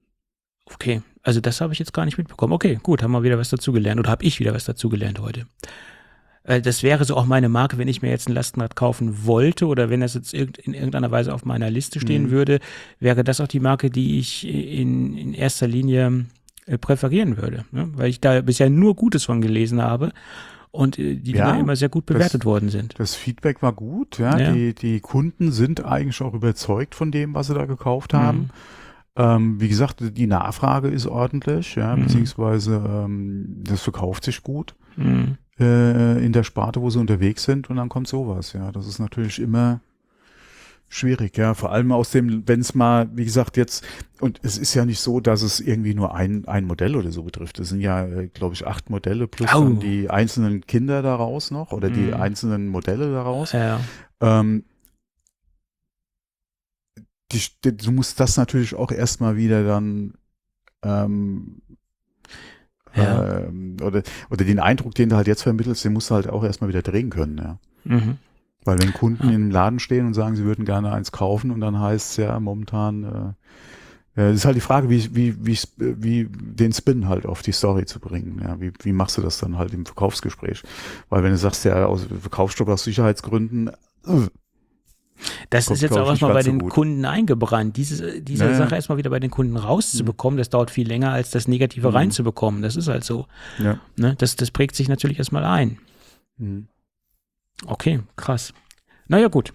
Okay, also das habe ich jetzt gar nicht mitbekommen. Okay, gut, haben wir wieder was dazugelernt oder habe ich wieder was dazugelernt heute. Äh, das wäre so auch meine Marke, wenn ich mir jetzt ein Lastenrad kaufen wollte oder wenn das jetzt irgend, in irgendeiner Weise auf meiner Liste stehen Mhm. würde, wäre das auch die Marke, die ich in, in erster Linie äh, präferieren würde, ne? Weil ich da bisher nur Gutes von gelesen habe und äh, die Ja, Dinger immer sehr gut das- bewertet worden sind. Das Feedback war gut, ja. Ja. Die, die Kunden sind eigentlich auch überzeugt von dem, was sie da gekauft haben. Mhm. Ähm, wie gesagt, die Nachfrage ist ordentlich, ja, Mhm. beziehungsweise ähm, das verkauft sich gut Mhm. äh, in der Sparte, wo sie unterwegs sind, und dann kommt sowas, ja. Das ist natürlich immer schwierig, ja. Vor allem aus dem, wenn es mal, wie gesagt, jetzt, und es ist ja nicht so, dass es irgendwie nur ein, ein Modell oder so betrifft. Es sind ja, äh, glaube ich, acht Modelle plus Au. dann die einzelnen Kinder daraus noch oder die Mhm. einzelnen Modelle daraus. Ja. Ähm, die, die, du musst das natürlich auch erstmal wieder dann ähm, Ja. ähm, oder, oder den Eindruck, den du halt jetzt vermittelst, den musst du halt auch erstmal wieder drehen können, ja. Mhm. Weil wenn Kunden Ja. im Laden stehen und sagen, sie würden gerne eins kaufen und dann heißt es ja momentan, äh, äh, das ist halt die Frage, wie, wie, wie, wie den Spin halt auf die Story zu bringen. Ja, wie, wie machst du das dann halt im Verkaufsgespräch? Weil wenn du sagst, ja, aus Verkaufsstopp aus Sicherheitsgründen, äh, Das Kommt, ist jetzt glaub auch ich, nicht erstmal bei ganz so den gut. Kunden eingebrannt. Diese, diese Naja. Sache erstmal wieder bei den Kunden rauszubekommen, das dauert viel länger, als das Negative Mhm. reinzubekommen. Das ist halt so. ja. Ne? Das, das prägt sich natürlich erstmal ein. Mhm. Okay, krass. Naja, gut.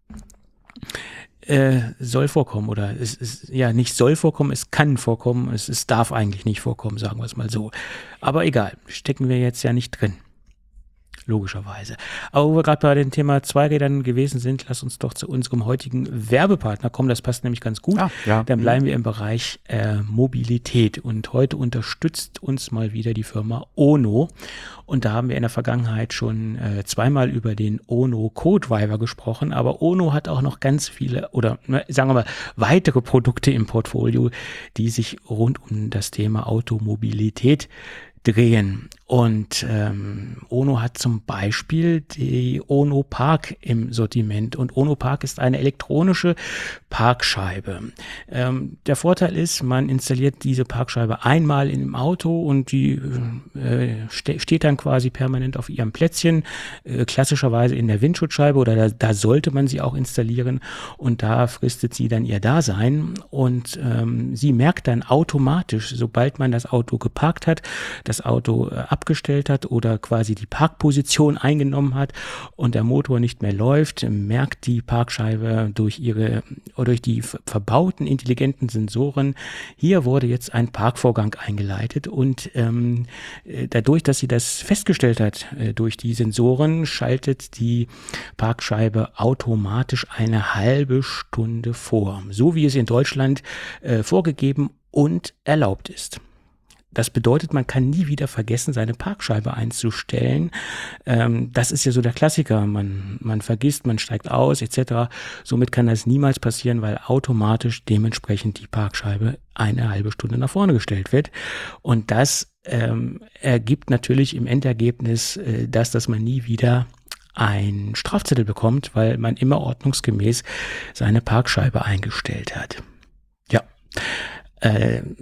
Äh, soll vorkommen oder es ist, ja, nicht soll vorkommen, es kann vorkommen, es, es darf eigentlich nicht vorkommen, sagen wir es mal so. Aber egal, stecken wir jetzt ja nicht drin. Logischerweise. Aber wo wir gerade bei dem Thema Zweirädern gewesen sind, lass uns doch zu unserem heutigen Werbepartner kommen. Das passt nämlich ganz gut. Ah, ja. Dann Mhm. bleiben wir im Bereich äh, Mobilität. Und heute unterstützt uns mal wieder die Firma Ono. Und da haben wir in der Vergangenheit schon äh, zweimal über den Ono Co-Driver gesprochen. Aber Ono hat auch noch ganz viele oder ne, sagen wir mal weitere Produkte im Portfolio, die sich rund um das Thema Automobilität drehen. Und ähm, Ono hat zum Beispiel die Ono Park im Sortiment. Und Ono Park ist eine elektronische Parkscheibe. Ähm, der Vorteil ist, man installiert diese Parkscheibe einmal in dem Auto und die äh, ste- steht dann quasi permanent auf ihrem Plätzchen, äh, klassischerweise in der Windschutzscheibe oder da, da sollte man sie auch installieren und da fristet sie dann ihr Dasein und ähm, sie merkt dann automatisch, sobald man das Auto geparkt hat, das Auto äh, abgestellt hat oder quasi die Parkposition eingenommen hat und der Motor nicht mehr läuft, merkt die Parkscheibe durch ihre oder durch die verbauten intelligenten Sensoren, hier wurde jetzt ein Parkvorgang eingeleitet und ähm, dadurch, dass sie das festgestellt hat, äh, durch die Sensoren, schaltet die Parkscheibe automatisch eine halbe Stunde vor, so wie es in Deutschland äh, vorgegeben und erlaubt ist. Das bedeutet, man kann nie wieder vergessen, seine Parkscheibe einzustellen. Ähm, das ist ja so der Klassiker. Man, man vergisst, man steigt aus et cetera. Somit kann das niemals passieren, weil automatisch dementsprechend die Parkscheibe eine halbe Stunde nach vorne gestellt wird. Und das ähm, ergibt natürlich im Endergebnis äh, das, dass man nie wieder einen Strafzettel bekommt, weil man immer ordnungsgemäß seine Parkscheibe eingestellt hat. Ja. Äh,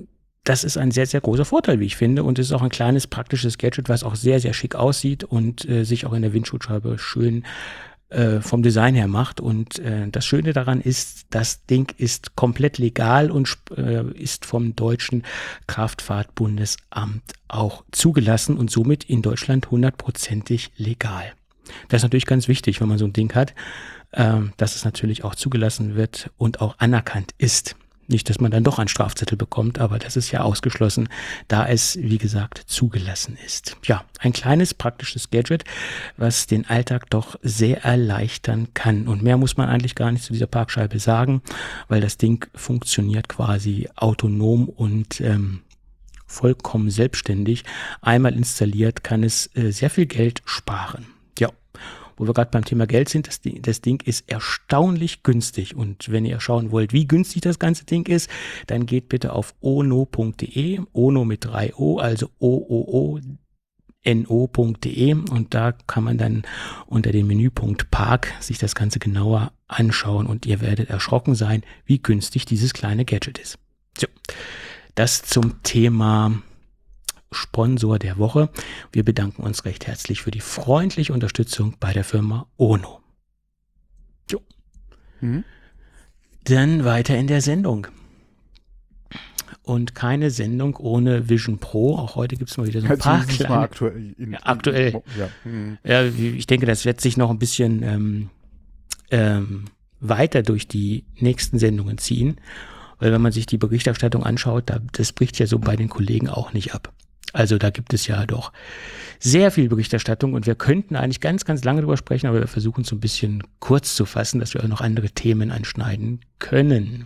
das ist ein sehr, sehr großer Vorteil, wie ich finde. Und es ist auch ein kleines, praktisches Gadget, was auch sehr, sehr schick aussieht und äh, sich auch in der Windschutzscheibe schön äh, vom Design her macht. Und äh, das Schöne daran ist, das Ding ist komplett legal und äh, ist vom Deutschen Kraftfahrtbundesamt auch zugelassen und somit in Deutschland hundertprozentig legal. Das ist natürlich ganz wichtig, wenn man so ein Ding hat, äh, dass es natürlich auch zugelassen wird und auch anerkannt ist. Nicht, dass man dann doch einen Strafzettel bekommt, aber das ist ja ausgeschlossen, da es, wie gesagt, zugelassen ist. Ja, ein kleines praktisches Gadget, was den Alltag doch sehr erleichtern kann. Und mehr muss man eigentlich gar nicht zu dieser Parkscheibe sagen, weil das Ding funktioniert quasi autonom und ähm, vollkommen selbstständig. Einmal installiert, kann es äh, sehr viel Geld sparen. Ja. Wo wir gerade beim Thema Geld sind, das Ding, das Ding ist erstaunlich günstig. Und wenn ihr schauen wollt, wie günstig das ganze Ding ist, dann geht bitte auf ono punkt de, Ono mit drei O, also O O O N O punkt de, und da kann man dann unter dem Menüpunkt Park sich das Ganze genauer anschauen und ihr werdet erschrocken sein, wie günstig dieses kleine Gadget ist. So, das zum Thema Sponsor der Woche. Wir bedanken uns recht herzlich für die freundliche Unterstützung bei der Firma Ono. Jo. Mhm. Dann weiter in der Sendung. Und keine Sendung ohne Vision Pro. Auch heute gibt es mal wieder so ein also paar kleine... Mal aktuell. In, ja, aktuell. In, ja. Mhm. Ja, ich denke, das wird sich noch ein bisschen ähm, ähm, weiter durch die nächsten Sendungen ziehen. Weil wenn man sich die Berichterstattung anschaut, da, das bricht ja so bei den Kollegen auch nicht ab. Also da gibt es ja doch sehr viel Berichterstattung und wir könnten eigentlich ganz, ganz lange drüber sprechen, aber wir versuchen es so ein bisschen kurz zu fassen, dass wir auch noch andere Themen anschneiden können.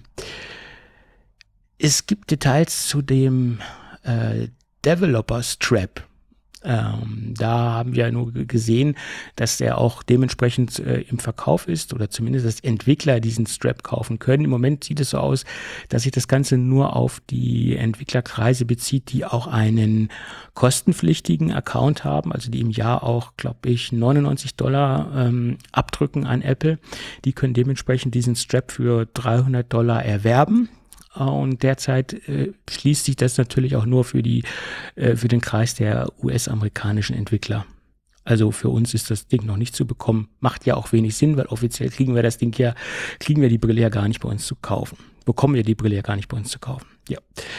Es gibt Details zu dem äh, Developer Strap. Ähm, da haben wir nur gesehen, dass der auch dementsprechend äh, im Verkauf ist oder zumindest, dass Entwickler diesen Strap kaufen können. Im Moment sieht es so aus, dass sich das Ganze nur auf die Entwicklerkreise bezieht, die auch einen kostenpflichtigen Account haben, also die im Jahr auch, glaube ich, neunundneunzig Dollar ähm, abdrücken an Apple. Die können dementsprechend diesen Strap für dreihundert Dollar erwerben. Und derzeit äh, schließt sich das natürlich auch nur für die äh, für den Kreis der U S-amerikanischen Entwickler. Also für uns ist das Ding noch nicht zu bekommen. Macht ja auch wenig Sinn, weil offiziell kriegen wir das Ding ja, kriegen wir die Brille ja gar nicht bei uns zu kaufen. Bekommen wir die Brille ja gar nicht bei uns zu kaufen. Ja.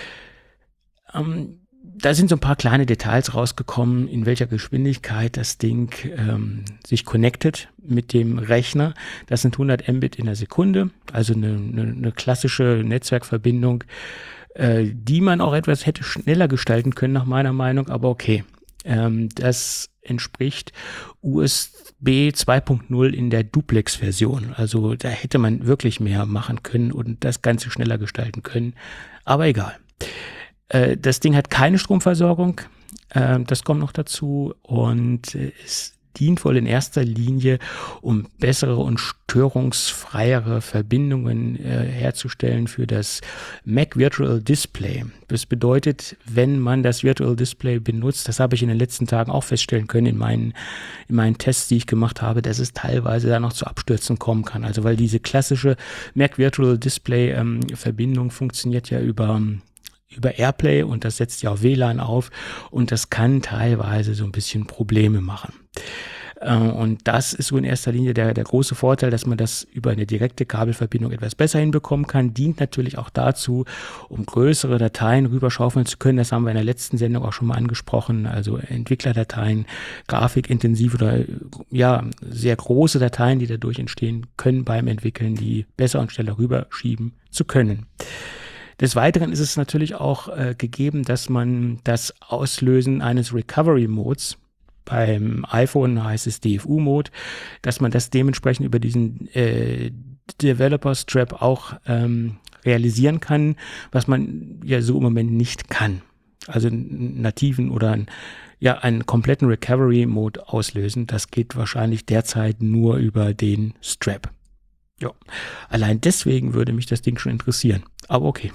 Ähm, Da sind so ein paar kleine Details rausgekommen, in welcher Geschwindigkeit das Ding ähm, sich connectet mit dem Rechner. Das sind hundert Mbit in der Sekunde, also eine, eine, eine klassische Netzwerkverbindung, äh, die man auch etwas hätte schneller gestalten können, nach meiner Meinung, aber okay. Ähm, das entspricht U S B zwei Punkt null in der Duplex-Version. Also da hätte man wirklich mehr machen können und das Ganze schneller gestalten können, aber egal. Das Ding hat keine Stromversorgung, das kommt noch dazu und es dient wohl in erster Linie, um bessere und störungsfreiere Verbindungen herzustellen für das Mac Virtual Display. Das bedeutet, wenn man das Virtual Display benutzt, das habe ich in den letzten Tagen auch feststellen können in meinen, in meinen Tests, die ich gemacht habe, dass es teilweise da noch zu Abstürzen kommen kann. Also weil diese klassische Mac Virtual Display ähm, Verbindung funktioniert ja über über AirPlay und das setzt ja auch W L A N auf und das kann teilweise so ein bisschen Probleme machen. Und das ist so in erster Linie der, der große Vorteil, dass man das über eine direkte Kabelverbindung etwas besser hinbekommen kann. Dient natürlich auch dazu, um größere Dateien rüberschaufeln zu können. Das haben wir in der letzten Sendung auch schon mal angesprochen. Also Entwicklerdateien, grafikintensiv oder ja sehr große Dateien, die dadurch entstehen können beim Entwickeln, die besser und schneller rüberschieben zu können. Des Weiteren ist es natürlich auch äh, gegeben, dass man das Auslösen eines Recovery-Modes, beim iPhone heißt es D F U-Mode, dass man das dementsprechend über diesen äh, Developer-Strap auch ähm, realisieren kann, was man ja so im Moment nicht kann. Also einen nativen oder einen, ja, einen kompletten Recovery-Mode auslösen, das geht wahrscheinlich derzeit nur über den Strap. Ja, allein deswegen würde mich das Ding schon interessieren. Aber okay,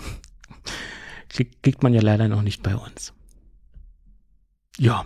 kriegt man ja leider noch nicht bei uns. Ja.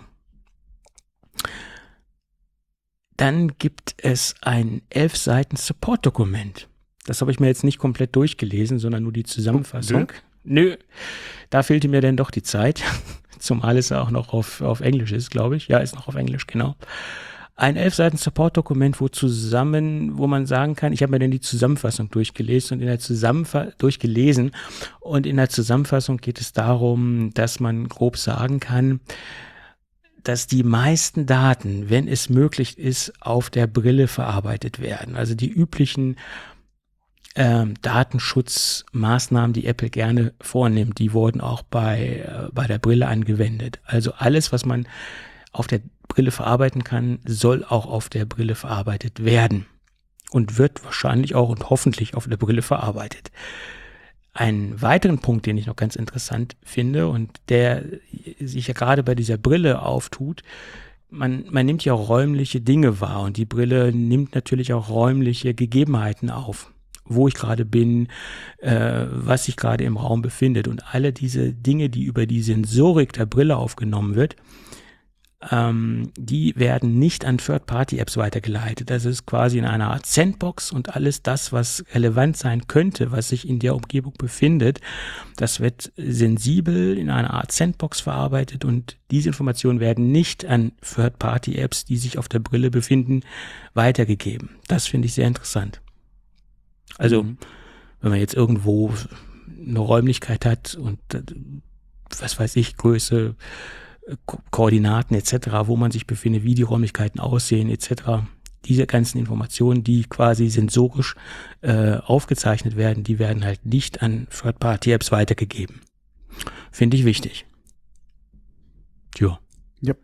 Dann gibt es ein elf Seiten Support-Dokument. Das habe ich mir jetzt nicht komplett durchgelesen, sondern nur die Zusammenfassung. Nö, da fehlte mir denn doch die Zeit, zumal es auch noch auf, auf Englisch ist, glaube ich. Ja, ist noch auf Englisch, genau. Ein elf Seiten Support-Dokument, wo zusammen, wo man sagen kann, ich habe mir dann die Zusammenfassung durchgelesen und in der Zusammenfassung durchgelesen und in der Zusammenfassung geht es darum, dass man grob sagen kann, dass die meisten Daten, wenn es möglich ist, auf der Brille verarbeitet werden. Also die üblichen ähm, Datenschutzmaßnahmen, die Apple gerne vornimmt, die wurden auch bei, äh, bei der Brille angewendet. Also alles, was man auf der Brille verarbeiten kann, soll auch auf der Brille verarbeitet werden und wird wahrscheinlich auch und hoffentlich auf der Brille verarbeitet. Einen weiteren Punkt, den ich noch ganz interessant finde und der sich ja gerade bei dieser Brille auftut, man, man nimmt ja auch räumliche Dinge wahr und die Brille nimmt natürlich auch räumliche Gegebenheiten auf, wo ich gerade bin, äh, was sich gerade im Raum befindet und alle diese Dinge, die über die Sensorik der Brille aufgenommen wird, Ähm, die werden nicht an Third-Party-Apps weitergeleitet. Das ist quasi in einer Art Sandbox und alles das, was relevant sein könnte, was sich in der Umgebung befindet, das wird sensibel in einer Art Sandbox verarbeitet und diese Informationen werden nicht an Third-Party-Apps, die sich auf der Brille befinden, weitergegeben. Das finde ich sehr interessant. Also, mhm. wenn man jetzt irgendwo eine Räumlichkeit hat und was weiß ich, Größe, Ko- Koordinaten et cetera, wo man sich befindet, wie die Räumlichkeiten aussehen et cetera. Diese ganzen Informationen, die quasi sensorisch äh, aufgezeichnet werden, die werden halt nicht an Third-Party-Apps weitergegeben. Finde ich wichtig. Ja. Yep.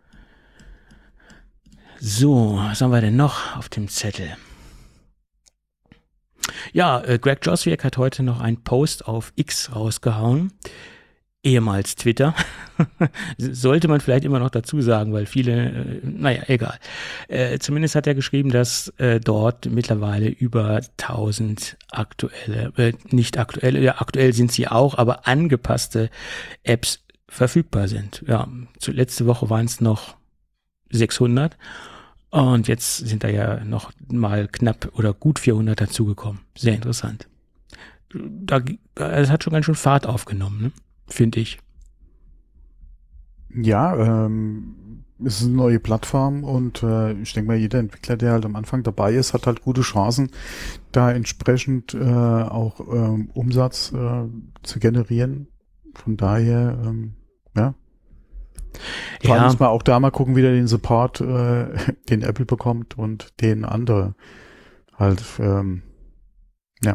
So, was haben wir denn noch auf dem Zettel? Ja, äh, Greg Joswiak hat heute noch einen Post auf X rausgehauen. Ehemals Twitter. Sollte man vielleicht immer noch dazu sagen, weil viele, äh, naja, egal. Äh, zumindest hat er geschrieben, dass äh, dort mittlerweile über tausend aktuelle, äh, nicht aktuelle, ja, aktuell sind sie auch, aber angepasste Apps verfügbar sind. Ja, zu, letzte Woche waren es noch sechshundert und jetzt sind da ja noch mal knapp oder gut vierhundert dazugekommen. Sehr interessant. Da, es hat schon ganz schön Fahrt aufgenommen, ne? Finde ich. Ja, ähm, es ist eine neue Plattform und äh, ich denke mal, jeder Entwickler, der halt am Anfang dabei ist, hat halt gute Chancen, da entsprechend äh, auch ähm, Umsatz äh, zu generieren. Von daher, ähm, ja. Vor allem Ja. muss man auch da mal gucken, wie der den Support, äh, den Apple bekommt und den andere halt, ähm, ja.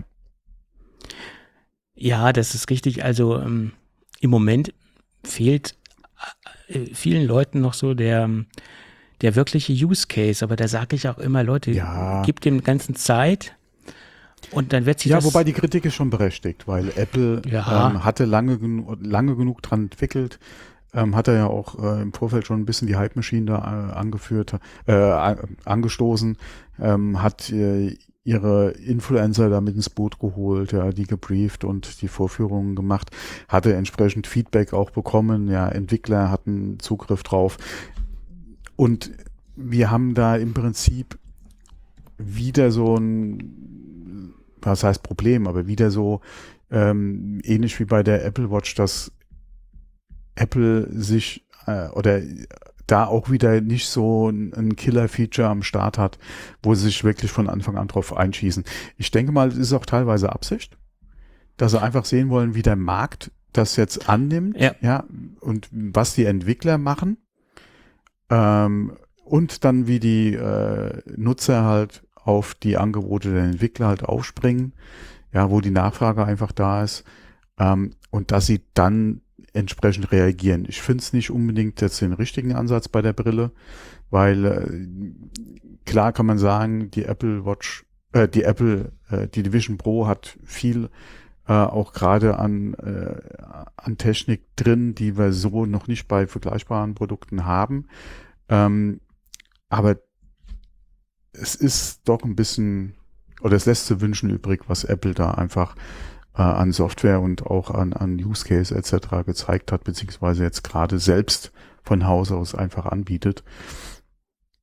Ja, das ist richtig. Also ähm, im Moment fehlt äh, vielen Leuten noch so der, der wirkliche Use Case. Aber da sage ich auch immer, Leute, Ja. gebt dem Ganzen Zeit und dann wird sich Ja, das... wobei die Kritik ist schon berechtigt, weil Apple Ja. ähm, hatte lange, genu- lange genug dran entwickelt, ähm, hat er ja auch äh, im Vorfeld schon ein bisschen die Hype-Maschine da äh, angeführt, äh, an- angestoßen, ähm, hat äh, ihre Influencer da mit ins Boot geholt, ja, die gebrieft und die Vorführungen gemacht, hatte entsprechend Feedback auch bekommen, ja, Entwickler hatten Zugriff drauf und wir haben da im Prinzip wieder so ein, was heißt Problem, aber wieder so ähm, ähnlich wie bei der Apple Watch, dass Apple sich äh, oder da auch wieder nicht so ein, ein Killer-Feature am Start hat, wo sie sich wirklich von Anfang an drauf einschießen. Ich denke mal, es ist auch teilweise Absicht, dass sie einfach sehen wollen, wie der Markt das jetzt annimmt, Ja. ja, und was die Entwickler machen, ähm, und dann wie die äh, Nutzer halt auf die Angebote der Entwickler halt aufspringen, ja, wo die Nachfrage einfach da ist, ähm, und dass sie dann entsprechend reagieren. Ich finde es nicht unbedingt jetzt den richtigen Ansatz bei der Brille, weil äh, klar kann man sagen, die Apple Watch, äh, die Apple, äh, die Vision Pro hat viel äh, auch gerade an, äh, an Technik drin, die wir so noch nicht bei vergleichbaren Produkten haben. Ähm, aber es ist doch ein bisschen, oder es lässt zu wünschen übrig, was Apple da einfach äh, an Software und auch an, an Use Case et cetera gezeigt hat, beziehungsweise jetzt gerade selbst von Haus aus einfach anbietet.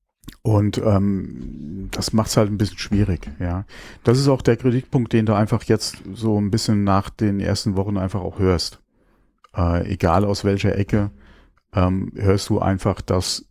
Und ähm, das macht es halt ein bisschen schwierig, ja. Das ist auch der Kritikpunkt, den du einfach jetzt so ein bisschen nach den ersten Wochen einfach auch hörst. Äh, egal aus welcher Ecke, ähm, hörst du einfach, dass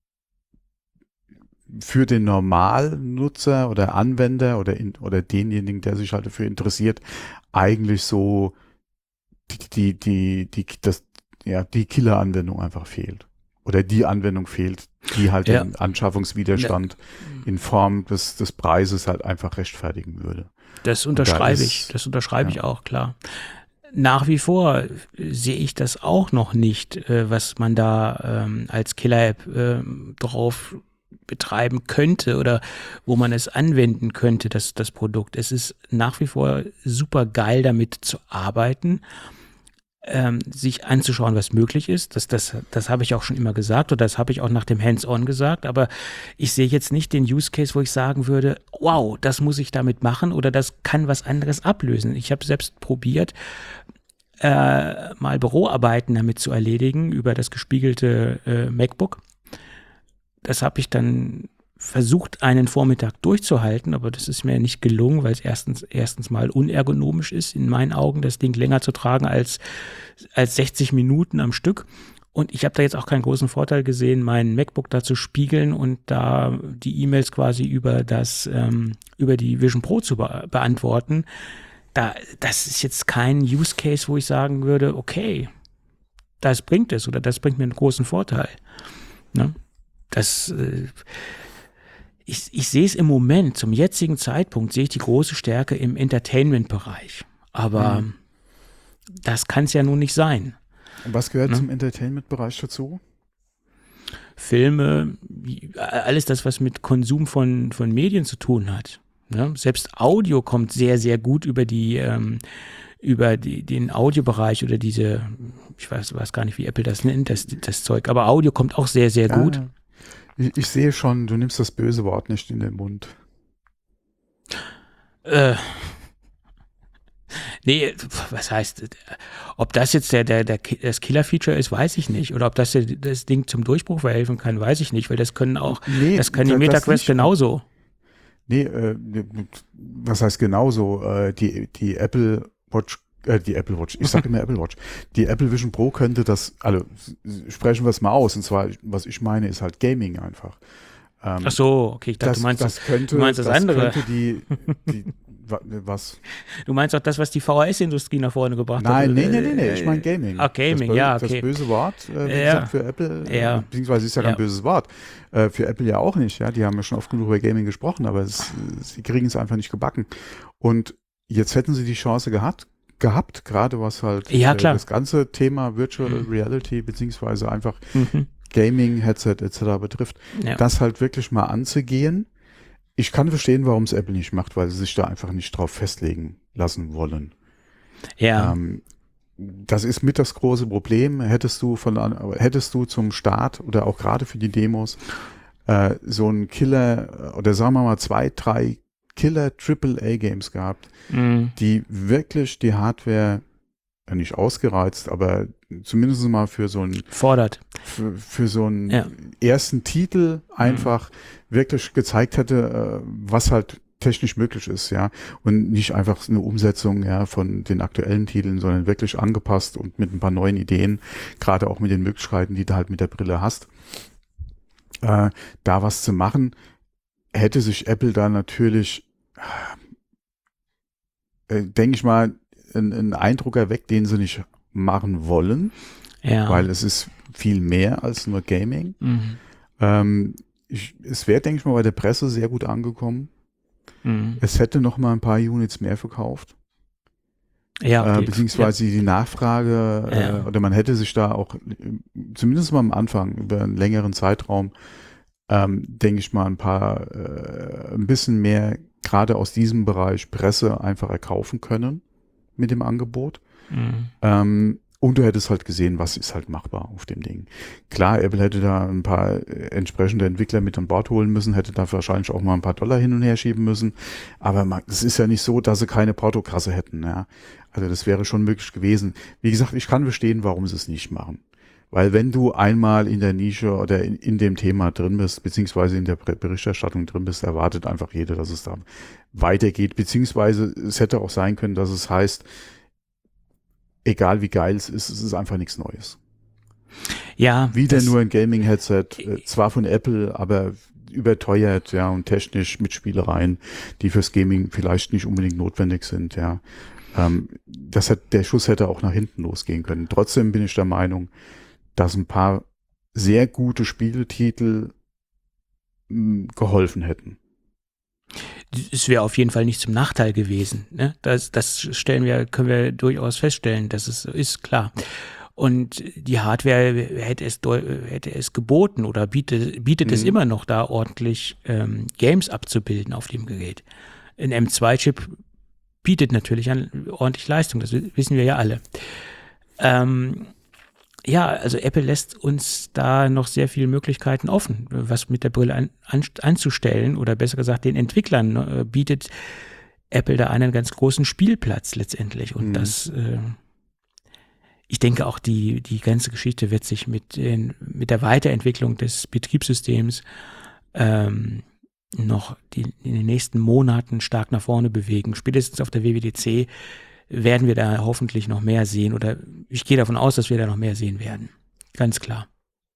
für den Normalnutzer oder Anwender oder in, oder denjenigen, der sich halt dafür interessiert, eigentlich so die, die, die, die, das, ja, die Killer-Anwendung einfach fehlt. Oder die Anwendung fehlt, die halt Ja. den Anschaffungswiderstand Ja. in Form des, des Preises halt einfach rechtfertigen würde. Das unterschreibe da ich, ist- das unterschreibe ich ja. auch, klar. Nach wie vor äh, sehe ich das auch noch nicht, äh, was man da ähm, als Killer-App ähm, drauf betreiben könnte oder wo man es anwenden könnte, das, das Produkt. Es ist nach wie vor super geil, damit zu arbeiten, ähm, sich anzuschauen, was möglich ist. Das, das, das habe ich auch schon immer gesagt oder das habe ich auch nach dem Hands-on gesagt, aber ich sehe jetzt nicht den Use Case, wo ich sagen würde, wow, das muss ich damit machen oder das kann was anderes ablösen. Ich habe selbst probiert, äh, mal Büroarbeiten damit zu erledigen über das gespiegelte äh, MacBook. Das habe ich dann versucht, einen Vormittag durchzuhalten, aber das ist mir nicht gelungen, weil es erstens, erstens mal unergonomisch ist, in meinen Augen, das Ding länger zu tragen als, als sechzig Minuten am Stück. Und ich habe da jetzt auch keinen großen Vorteil gesehen, mein MacBook da zu spiegeln und da die E-Mails quasi über das, ähm, über die Vision Pro zu be- beantworten. Da, das ist jetzt kein Use Case, wo ich sagen würde, okay, das bringt es oder das bringt mir einen großen Vorteil. Ne? Das, äh, ich, ich sehe es im Moment, zum jetzigen Zeitpunkt sehe ich die große Stärke im Entertainment-Bereich. Aber Mhm. das kann es ja nun nicht sein. Und was gehört Ne? zum Entertainment-Bereich dazu? Filme, wie- alles das, was mit Konsum von, von Medien zu tun hat. Ne? Selbst Audio kommt sehr, sehr gut über die, ähm, über die, den Audiobereich oder diese, ich weiß, weiß gar nicht, wie Apple das nennt, das, das Zeug, aber Audio kommt auch sehr, sehr gut. Ah, ich, ich sehe schon, du nimmst das böse Wort nicht in den Mund. Äh, nee, was heißt, ob das jetzt der, der, der, das Killer-Feature ist, weiß ich nicht. Oder ob das das Ding zum Durchbruch verhelfen kann, weiß ich nicht, weil das können auch, Nee, das kann die das MetaQuest nicht. genauso. Nee, äh, was heißt genauso? Äh, die, die Apple Watch, äh, die Apple Watch, ich sage immer Apple Watch, die Apple Vision Pro könnte das, also sprechen wir es mal aus, und zwar, was ich meine, ist halt Gaming einfach. Ähm, Ach so, okay, ich dachte, das, du meinst das könnte, du meinst das andere. könnte die, die wa- was? Du meinst auch das, was die V H S-Industrie nach vorne gebracht hat? Nein, nee, äh, nee, nee, nee, ich meine Gaming. Ah, Gaming, das, bö- ja, okay. Das böse Wort, äh, wie Ja. gesagt, für Apple, Ja. äh, beziehungsweise ist ja kein Ja. böses Wort, äh, für Apple ja auch nicht, ja, die haben ja schon oft genug über Gaming gesprochen, aber es, sie kriegen es einfach nicht gebacken. Und jetzt hätten sie die Chance gehabt, gehabt, gerade was halt Ja, äh, klar. das ganze Thema Virtual Mhm. Reality, beziehungsweise einfach Mhm. Gaming, Headset et cetera betrifft, Ja. das halt wirklich mal anzugehen. Ich kann verstehen, warum es Apple nicht macht, weil sie sich da einfach nicht drauf festlegen lassen wollen. ja. Ähm, das ist mit das große Problem. Hättest du von an- hättest du zum Start oder auch gerade für die Demos äh, so einen Killer äh, oder sagen wir mal zwei, drei Killer Triple A Games gehabt, Mhm. die wirklich die Hardware äh, nicht ausgereizt, aber zumindest mal für so einen Fordert. für, für so einen Ja. ersten Titel einfach wirklich gezeigt hätte, äh, was halt technisch möglich ist, ja, und nicht einfach eine Umsetzung, ja, von den aktuellen Titeln, sondern wirklich angepasst und mit ein paar neuen Ideen, gerade auch mit den Möglichkeiten, die du halt mit der Brille hast, äh, da was zu machen, hätte sich Apple da natürlich, äh, denke ich mal, einen Eindruck erweckt, den sie nicht machen wollen, Ja. weil es ist viel mehr als nur Gaming. Mhm. Ähm, ich, es wäre, denke ich mal, bei der Presse sehr gut angekommen. Mhm. Es hätte noch mal ein paar Units mehr verkauft. Ja, Äh, die- beziehungsweise die Nachfrage, äh, Ja. oder man hätte sich da auch, äh, zumindest mal am Anfang, über einen längeren Zeitraum, ähm, denke ich mal, ein paar, äh, ein bisschen mehr, gerade aus diesem Bereich Presse einfach erkaufen können mit dem Angebot. ja. Mhm. Ähm, und du hättest halt gesehen, was ist halt machbar auf dem Ding. Klar, Apple hätte da ein paar äh, entsprechende Entwickler mit an Bord holen müssen, hätte da wahrscheinlich auch mal ein paar Dollar hin und her schieben müssen. Aber man, es ist ja nicht so, dass sie keine Portokasse hätten. Ja. Also das wäre schon möglich gewesen. Wie gesagt, ich kann verstehen, warum sie es nicht machen. Weil wenn du einmal in der Nische oder in, in dem Thema drin bist, beziehungsweise in der Berichterstattung drin bist, erwartet einfach jeder, dass es da weitergeht. Beziehungsweise es hätte auch sein können, dass es heißt, egal wie geil es ist, es ist einfach nichts Neues. Ja. Wieder nur ein Gaming-Headset, äh, zwar von Apple, aber überteuert, ja, und technisch mit Spielereien, die fürs Gaming vielleicht nicht unbedingt notwendig sind, ja. Ähm, das hat, der Schuss hätte auch nach hinten losgehen können. Trotzdem bin ich der Meinung, dass ein paar sehr gute Spieletitel mh, geholfen hätten. Es wäre auf jeden Fall nicht zum Nachteil gewesen. Ne? Das, das stellen wir, können wir durchaus feststellen, dass es ist klar. Und die Hardware hätte es, hätte es geboten oder bietet, bietet mhm. es immer noch da ordentlich ähm, Games abzubilden auf dem Gerät. Ein M zwei Chip bietet natürlich an ordentlich Leistung, das wissen wir ja alle. Ähm, ja, also Apple lässt uns da noch sehr viele Möglichkeiten offen, was mit der Brille an, an, anzustellen oder besser gesagt den Entwicklern äh, bietet Apple da einen ganz großen Spielplatz letztendlich und mhm. das äh, ich denke auch die, die ganze Geschichte wird sich mit, den, mit der Weiterentwicklung des Betriebssystems ähm, noch die, in den nächsten Monaten stark nach vorne bewegen. Spätestens auf der W W D C werden wir da hoffentlich noch mehr sehen oder ich gehe davon aus, dass wir da noch mehr sehen werden. Ganz klar.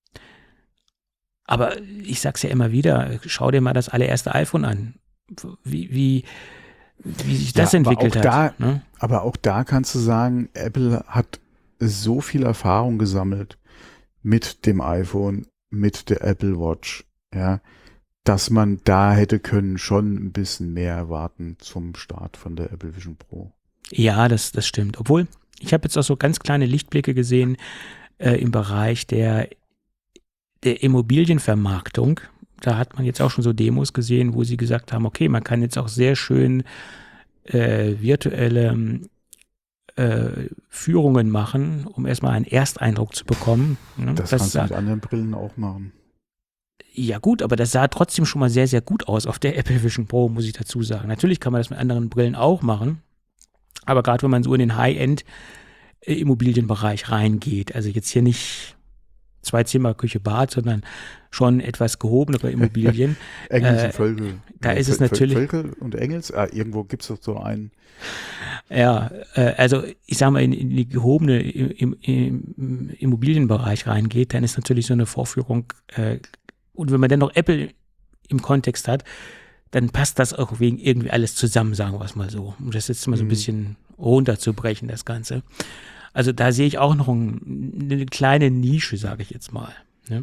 Aber ich sag's ja immer wieder, schau dir mal das allererste iPhone an. Wie, wie, wie sich das ja, entwickelt hat. Da, ne? Aber auch da kannst du sagen, Apple hat so viel Erfahrung gesammelt mit dem iPhone, mit der Apple Watch, ja, dass man da hätte können schon ein bisschen mehr erwarten zum Start von der Apple Vision Pro. Ja, das, das stimmt. Obwohl, ich habe jetzt auch so ganz kleine Lichtblicke gesehen äh, im Bereich der, der Immobilienvermarktung. Da hat man jetzt auch schon so Demos gesehen, wo sie gesagt haben, okay, man kann jetzt auch sehr schön äh, virtuelle äh, Führungen machen, um erstmal einen Ersteindruck zu bekommen. Ne? Das, das kannst du mit anderen Brillen auch machen. Ja gut, aber das sah trotzdem schon mal sehr, sehr gut aus auf der Apple Vision Pro, muss ich dazu sagen. Natürlich kann man das mit anderen Brillen auch machen, aber gerade wenn man so in den High-End-Immobilienbereich reingeht, also jetzt hier nicht zwei Zimmer, Küche, Bad, sondern schon etwas gehobenere Immobilien. Engels und Völkel. Da ist es natürlich. Völkel und Engels, ah, irgendwo gibt es doch so einen. Ja, äh, also ich sag mal, in, in die gehobene im, im Immobilienbereich reingeht, dann ist natürlich so eine Vorführung, äh, und wenn man dann noch Apple im Kontext hat, dann passt das auch wegen irgendwie alles zusammen, sagen wir es mal so. Um das jetzt mal so ein Mhm. bisschen runterzubrechen, das Ganze. Also da sehe ich auch noch ein, eine kleine Nische, sage ich jetzt mal. Ne?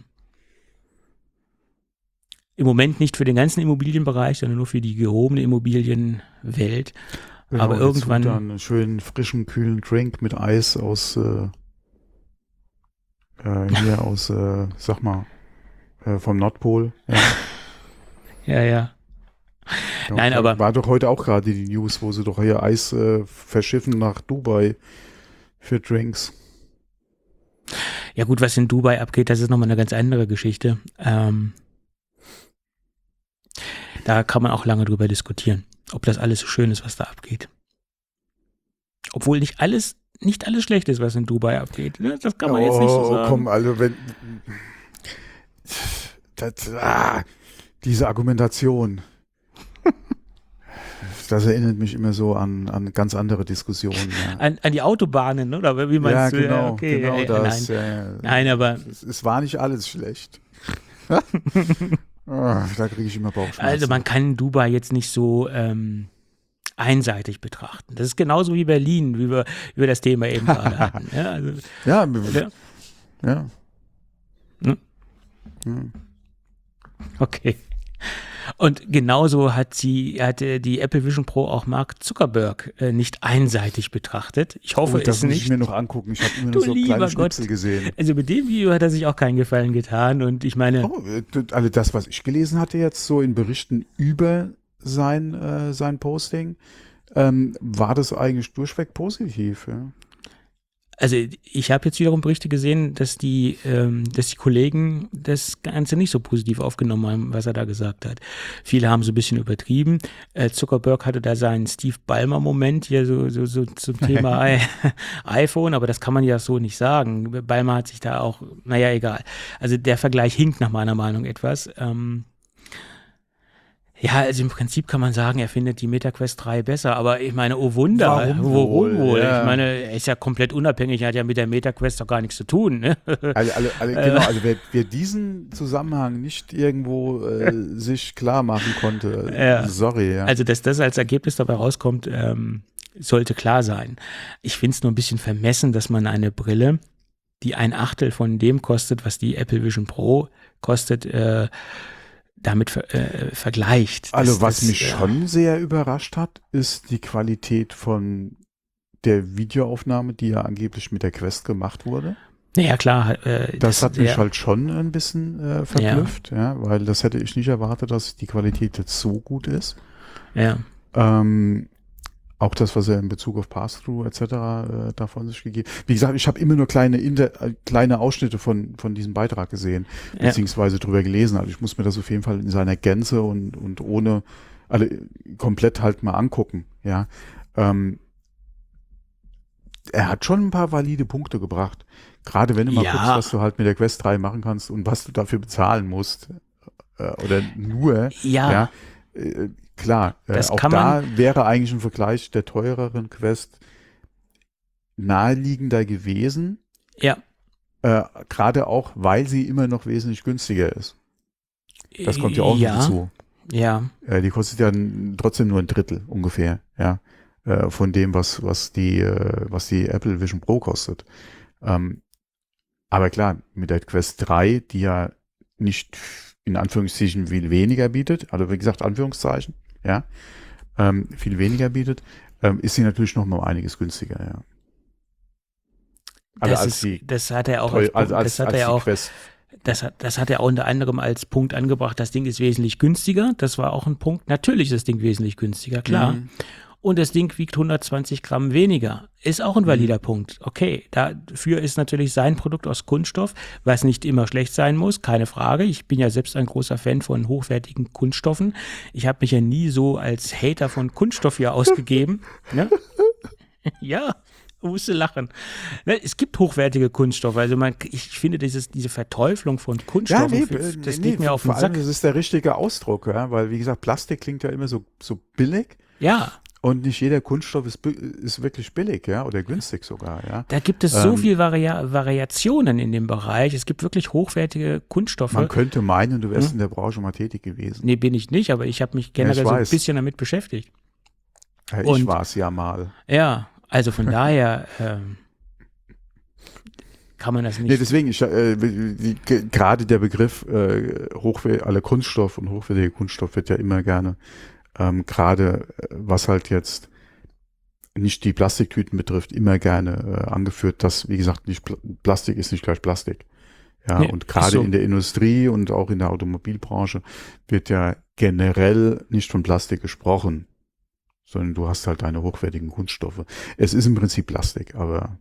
Im Moment nicht für den ganzen Immobilienbereich, sondern nur für die gehobene Immobilienwelt. Genau, Aber dazu irgendwann. dann einen schönen, frischen, kühlen Drink mit Eis aus, äh, äh, hier aus, äh, sag mal, äh, vom Nordpol. Ja. Ja, ja. Ja, Nein, aber. War doch heute auch gerade die News, wo sie doch hier Eis äh, verschiffen nach Dubai für Drinks. Ja gut, was in Dubai abgeht, das ist nochmal eine ganz andere Geschichte. Ähm, da kann man auch lange drüber diskutieren, ob das alles so schön ist, was da abgeht. Obwohl nicht alles, nicht alles schlecht ist, was in Dubai abgeht. Ne? Das kann man oh, jetzt nicht so sagen. Komm, also wenn das, ah, diese Argumentation. Das erinnert mich immer so an, an ganz andere Diskussionen. Ja. An, an die Autobahnen, oder wie meinst ja, du? genau, Ja, okay. genau ja, das. Nein. Ja, nein, aber es, es war nicht alles schlecht. oh, da kriege ich immer Bauchschmerzen. Also man kann Dubai jetzt nicht so ähm, einseitig betrachten. Das ist genauso wie Berlin, wie wir über das Thema eben gerade hatten. Ja, also, ja, ja. ja. Hm? Hm. Okay. Und genauso hat sie, hatte die Apple Vision Pro auch Mark Zuckerberg äh, nicht einseitig betrachtet. Ich hoffe oh, das es muss nicht. ich mir noch angucken. Ich habe immer Du nur so lieber kleine Gott. Schnipsel gesehen. Also mit dem Video hat er sich auch keinen Gefallen getan. Und ich meine. Oh, also das, was ich gelesen hatte jetzt so in Berichten über sein, äh, sein Posting, ähm, war das eigentlich durchweg positiv. Ja. Also ich habe jetzt wiederum Berichte gesehen, dass die, ähm, dass die Kollegen das Ganze nicht so positiv aufgenommen haben, was er da gesagt hat. Viele haben so ein bisschen übertrieben. Äh, Zuckerberg hatte da seinen Steve Ballmer-Moment hier so, so, so zum Thema I- iPhone, aber das kann man ja so nicht sagen. Ballmer hat sich da auch, naja, egal. Also der Vergleich hinkt nach meiner Meinung etwas. Ähm, Ja, also im Prinzip kann man sagen, er findet die MetaQuest drei besser, aber ich meine, oh Wunder, Warum warum wohl? wohl? Ja. Ich meine, er ist ja komplett unabhängig, er hat ja mit der MetaQuest doch gar nichts zu tun. Ne? Also, alle, alle, genau, also wer, wer diesen Zusammenhang nicht irgendwo äh, sich klar machen konnte, Ja. sorry, ja. Also, dass das als Ergebnis dabei rauskommt, ähm, sollte klar sein. Ich finde es nur ein bisschen vermessen, dass man eine Brille, die ein Achtel von dem kostet, was die Apple Vision Pro kostet, äh, damit ver äh, vergleicht. Also Das- was das, mich äh, schon sehr überrascht hat, ist die Qualität von der Videoaufnahme, die ja angeblich mit der Quest gemacht wurde. Naja, klar. Äh, Das, hat mich der- halt schon ein bisschen äh, verblüfft, ja. weil das hätte ich nicht erwartet, dass die Qualität jetzt so gut ist. Ja. Ähm, auch das, was er in Bezug auf Pass-Through et cetera äh, da von sich gegeben. Wie gesagt, ich habe immer nur kleine Inter äh, kleine Ausschnitte von von diesem Beitrag gesehen, Ja. beziehungsweise drüber gelesen. Also ich muss mir das auf jeden Fall in seiner Gänze und und ohne alle komplett halt mal angucken. Ja, ähm, er hat schon ein paar valide Punkte gebracht. Gerade wenn du mal Ja. guckst, was du halt mit der Quest drei machen kannst und was du dafür bezahlen musst äh, oder nur. Ja. Ja, äh, klar, äh, Das auch kann da wäre eigentlich ein Vergleich der teureren Quest naheliegender gewesen, Ja. äh, gerade auch, weil sie immer noch wesentlich günstiger ist. Das kommt ja auch ja. noch dazu. Ja. Äh, die kostet ja n- trotzdem nur ein Drittel ungefähr, ja, äh, von dem, was, was die, äh, was die Apple Vision Pro kostet. Ähm, aber klar, mit der Quest drei, die ja nicht in Anführungszeichen viel weniger bietet, also wie gesagt, Anführungszeichen, ja, ähm, viel weniger bietet, ähm, ist sie natürlich noch mal einiges günstiger, ja. Also Das, als ist, die, das hat er auch teuer- als Punkt, als, als, das hat als er die auch, Quest. das hat, das hat er unter anderem als Punkt angebracht, das Ding ist wesentlich günstiger. Das war auch ein Punkt. Natürlich ist das Ding wesentlich günstiger, klar. Mhm. Und das Ding wiegt hundertzwanzig Gramm weniger. Ist auch ein valider Punkt. Okay, dafür ist natürlich sein Produkt aus Kunststoff, was nicht immer schlecht sein muss, keine Frage. Ich bin ja selbst ein großer Fan von hochwertigen Kunststoffen. Ich habe mich ja nie so als Hater von Kunststoff hier ausgegeben. Ne? Ja, musste lachen. Ne, es gibt hochwertige Kunststoffe. Also man, ich finde dieses, diese Verteuflung von Ja, Kunststoffen, nee, das nee, geht nee, mir auf den vor allem, Sack. das ist der richtige Ausdruck, ja, weil wie gesagt, Plastik klingt ja immer so, so billig. Ja, Und nicht jeder Kunststoff ist, bi- ist wirklich billig, ja, oder günstig sogar, ja. da gibt es so Ähm, viel Varia Variationen in dem Bereich. Es gibt wirklich hochwertige Kunststoffe. Man könnte meinen, du wärst Hm? in der Branche mal tätig gewesen. Nee, bin ich nicht, aber ich habe mich Ja, generell ich so ein weiß. bisschen damit beschäftigt. Ja, ich und- war es ja mal. Ja, also von daher ähm, kann man das nicht. Nee, deswegen, ich, äh, die- ge- gerade der Begriff äh, hochwer- alle Kunststoff und hochwertiger Kunststoff wird ja immer gerne, ähm, gerade äh, was halt jetzt nicht die Plastiktüten betrifft, immer gerne äh, angeführt, dass, wie gesagt, nicht Pl Plastik ist nicht gleich Plastik. Ja, Nee, und ist gerade so. in der Industrie und auch in der Automobilbranche wird ja generell nicht von Plastik gesprochen, sondern du hast halt deine hochwertigen Kunststoffe. Es ist im Prinzip Plastik, aber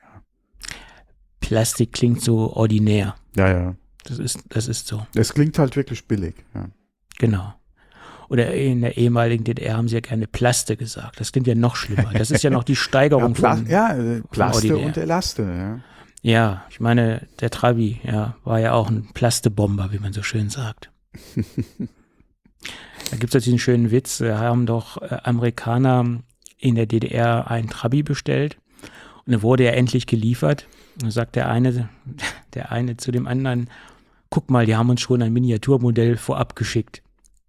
Plastik klingt so ordinär. ja, ja. Das ist, das ist so. Es klingt halt wirklich billig. Ja. Genau. Oder in der ehemaligen D D R haben sie ja gerne Plaste gesagt. Das klingt ja noch schlimmer. Das ist ja noch die Ja, Steigerung Pla von. ja äh, Plaste ordinär. und Elaste. Ja. Ja, ich meine, der Trabi, ja, war ja auch ein Plastebomber, wie man so schön sagt. Da gibt es jetzt diesen schönen Witz, da haben doch äh, Amerikaner in der D D R einen Trabi bestellt und dann wurde er endlich geliefert. Und dann sagt der eine, der eine zu dem anderen, guck mal, die haben uns schon ein Miniaturmodell vorab geschickt.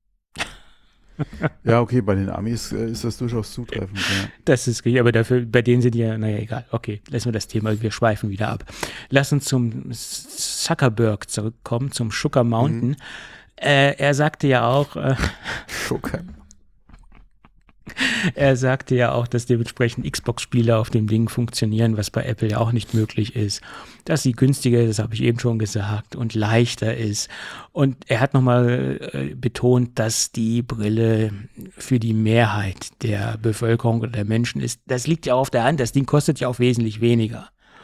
Ja, okay, bei den Amis äh, ist das durchaus zutreffend. Ja. Das ist richtig, aber dafür, bei denen sind die ja, naja, egal. Okay, lassen wir das Thema, wir schweifen wieder ab. Lass uns zum Zuckerberg zurückkommen, zum Sugar Mountain. Mhm. Äh, er sagte ja auch, äh, Schocker. er sagte ja auch, dass dementsprechend Xbox-Spiele auf dem Ding funktionieren, was bei Apple ja auch nicht möglich ist. Dass sie günstiger ist, das habe ich eben schon gesagt, und leichter ist. Und er hat nochmal äh, betont, dass die Brille für die Mehrheit der Bevölkerung oder der Menschen ist. Das liegt ja auch auf der Hand, das Ding kostet ja auch wesentlich weniger.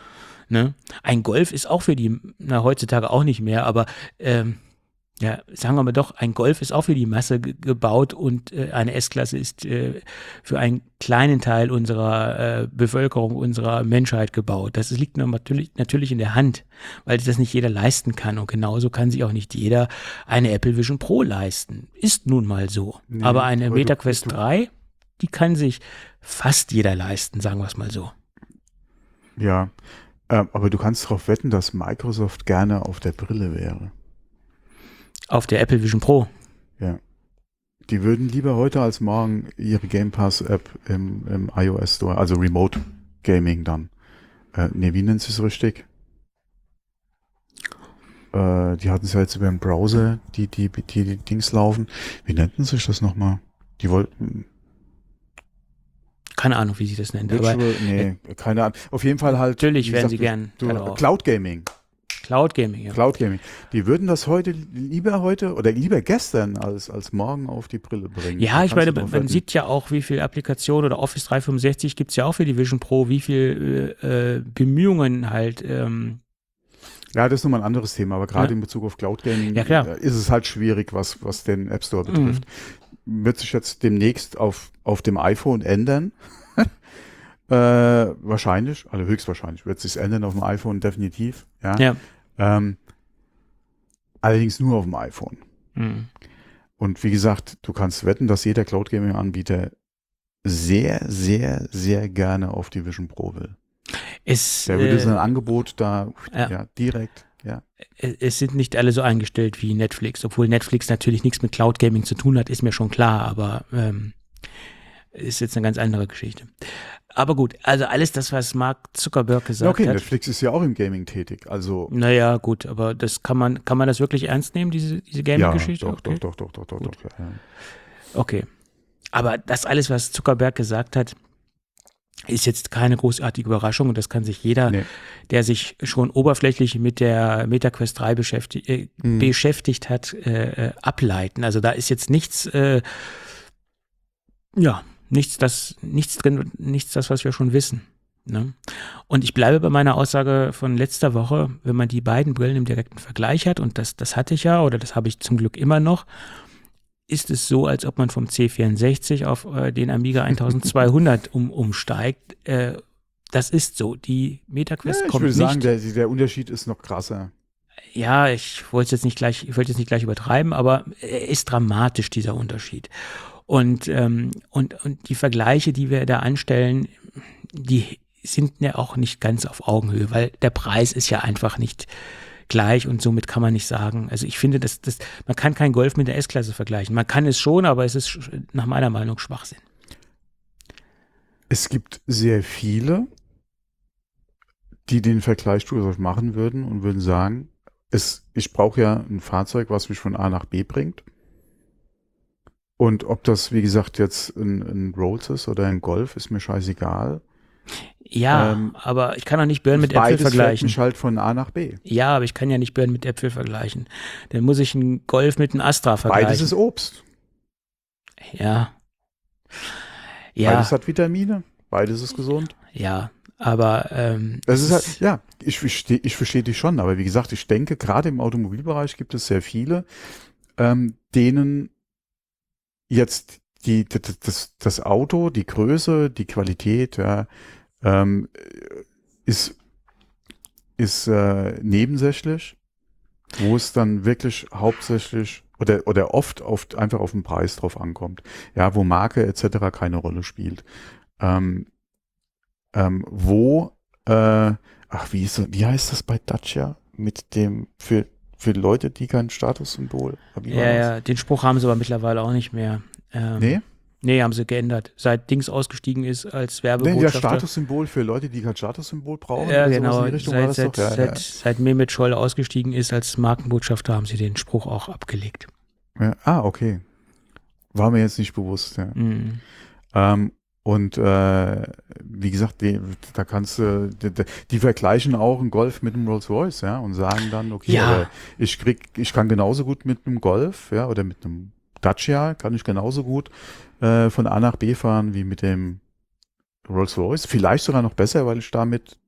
Ne? Ein Golf ist auch für die, na heutzutage auch nicht mehr, aber ähm, ja, sagen wir mal doch, ein Golf ist auch für die Masse ge gebaut und äh, eine S-Klasse ist äh, für einen kleinen Teil unserer äh, Bevölkerung, unserer Menschheit gebaut. Das liegt natürlich, natürlich in der Hand, weil das nicht jeder leisten kann. Und genauso kann sich auch nicht jeder eine Apple Vision Pro leisten. Ist nun mal so. Nee, aber eine aber Meta du- Quest du- drei, die kann sich fast jeder leisten, sagen wir es mal so. Ja, ähm, aber du kannst darauf wetten, dass Microsoft gerne auf der Brille wäre. Auf der Apple Vision Pro. Ja. Die würden lieber heute als morgen ihre Game Pass App im, im iOS Store, also Remote Gaming dann. Äh, ne, wie nennt sie es richtig? Äh, die hatten es ja jetzt über den Browser, die, die, die, die Dings laufen. Wie nannten sich das nochmal? Die wollten Keine Ahnung, wie sie das nennen. Aber Virtual, nee, keine Ahnung. Auf jeden Fall halt. natürlich wie werden gesagt, sie gern du, darauf. Cloud Gaming. Cloud Gaming, ja. Cloud Gaming. Die würden das heute lieber heute oder lieber gestern als, als morgen auf die Brille bringen. Ja, Da ich kannst meine, du drauf man wetten. sieht ja auch, wie viel Applikationen oder Office dreihundertfünfundsechzig gibt es ja auch für die Vision Pro, wie viel äh, äh, Bemühungen halt. Ähm, Ja, das ist nochmal ein anderes Thema, aber gerade Ja. in Bezug auf Cloud Gaming Ja, klar. äh, ist es halt schwierig, was, was den App Store betrifft. Wird sich jetzt demnächst auf, auf dem iPhone ändern. äh, wahrscheinlich, also höchstwahrscheinlich wird es sich ändern auf dem iPhone definitiv. Ja. ja. Ähm, allerdings nur auf dem iPhone. Mhm. Und wie gesagt, du kannst wetten, dass jeder Cloud Gaming Anbieter sehr, sehr, sehr gerne auf die Vision Pro will. Es, Der würde äh, sein Angebot da ja. ja, direkt, ja. es sind nicht alle so eingestellt wie Netflix, obwohl Netflix natürlich nichts mit Cloud Gaming zu tun hat, ist mir schon klar, aber ähm, ist jetzt eine ganz andere Geschichte. Aber gut, also alles das, was Mark Zuckerberg gesagt Okay, hat. Netflix ist ja auch im Gaming tätig, also Naja, gut, aber das kann man, kann man das wirklich ernst nehmen, diese, diese ja, Gaming-Geschichte? doch, Okay. doch, doch, doch, doch, doch, doch, ja, ja. Okay. Aber das alles, was Zuckerberg gesagt hat, ist jetzt keine großartige Überraschung und das kann sich jeder, Nee. der sich schon oberflächlich mit der MetaQuest drei beschäftigt, äh, Mhm. beschäftigt hat, äh, äh, ableiten. Also da ist jetzt nichts, äh, ja, nichts, das, nichts drin, nichts das, was wir schon wissen. Ne? Und ich bleibe bei meiner Aussage von letzter Woche, wenn man die beiden Brillen im direkten Vergleich hat, und das, das hatte ich ja, oder das habe ich zum Glück immer noch, ist es so, als ob man vom C vierundsechzig auf äh, den Amiga eintausendzweihundert um, umsteigt. Äh, das ist so. Die MetaQuest Ja, ich kommt würde nicht. sagen, der, der Unterschied ist noch krasser. Ja, ich wollte jetzt nicht gleich, ich wollte jetzt nicht gleich übertreiben, aber er ist dramatisch, dieser Unterschied. Und, ähm, und, und die Vergleiche, die wir da anstellen, die sind ja auch nicht ganz auf Augenhöhe, weil der Preis ist ja einfach nicht gleich und somit kann man nicht sagen. Also ich finde, dass das, man kann kein Golf mit der S-Klasse vergleichen. Man kann es schon, aber es ist nach meiner Meinung Schwachsinn. Es gibt sehr viele, die den Vergleich durchaus machen würden und würden sagen, es, ich brauche ja ein Fahrzeug, was mich von A nach B bringt. Und ob das, wie gesagt, jetzt ein, ein Rolls ist oder ein Golf, ist mir scheißegal. Ja, Ähm, aber ich kann auch nicht Birnen mit Äpfel Beides fährt vergleichen. mich halt von A nach B. Ja, aber ich kann ja nicht Birnen mit Äpfel vergleichen. Dann muss ich einen Golf mit einem Astra vergleichen. Beides ist Obst. Ja. Ja, Beides hat Vitamine. Beides ist gesund. ja, aber ähm, Das ist halt, ja, ich verstehe ich verstehe dich schon, aber wie gesagt, ich denke, gerade im Automobilbereich gibt es sehr viele, ähm, denen jetzt die, das, das, das Auto, die Größe, die Qualität, ja, ähm, ist, ist äh, nebensächlich, wo es dann wirklich hauptsächlich oder, oder oft, oft einfach auf den Preis drauf ankommt, ja, wo Marke et cetera keine Rolle spielt. Ähm, ähm, wo, äh, ach, wie, ist, wie heißt das bei Dacia mit dem, für, für Leute, die kein Statussymbol haben? ja, ja, den Spruch haben sie aber mittlerweile auch nicht mehr. Ähm, Nee? Nee, haben sie geändert. Seit Dings ausgestiegen ist als Nee, ja, Werbebotschafter. Statussymbol für Leute, die kein Statussymbol brauchen. Ja, oder sowas genau. in die Richtung Seit, war das seit, doch? Ja, seit, seit Mehmet Scholl ausgestiegen ist als Markenbotschafter, haben sie den Spruch auch abgelegt. ja. Ja, ah, okay. War mir jetzt nicht bewusst, ja. Mhm. Ähm, und äh, wie gesagt, die, da kannst du, die, die vergleichen auch einen Golf mit einem Rolls-Royce, ja, und sagen dann, okay, Ja. aber ich krieg, ich kann genauso gut mit einem Golf, ja, oder mit einem Dacia kann ich genauso gut äh, von A nach B fahren wie mit dem Rolls-Royce. Vielleicht sogar noch besser, weil ich damit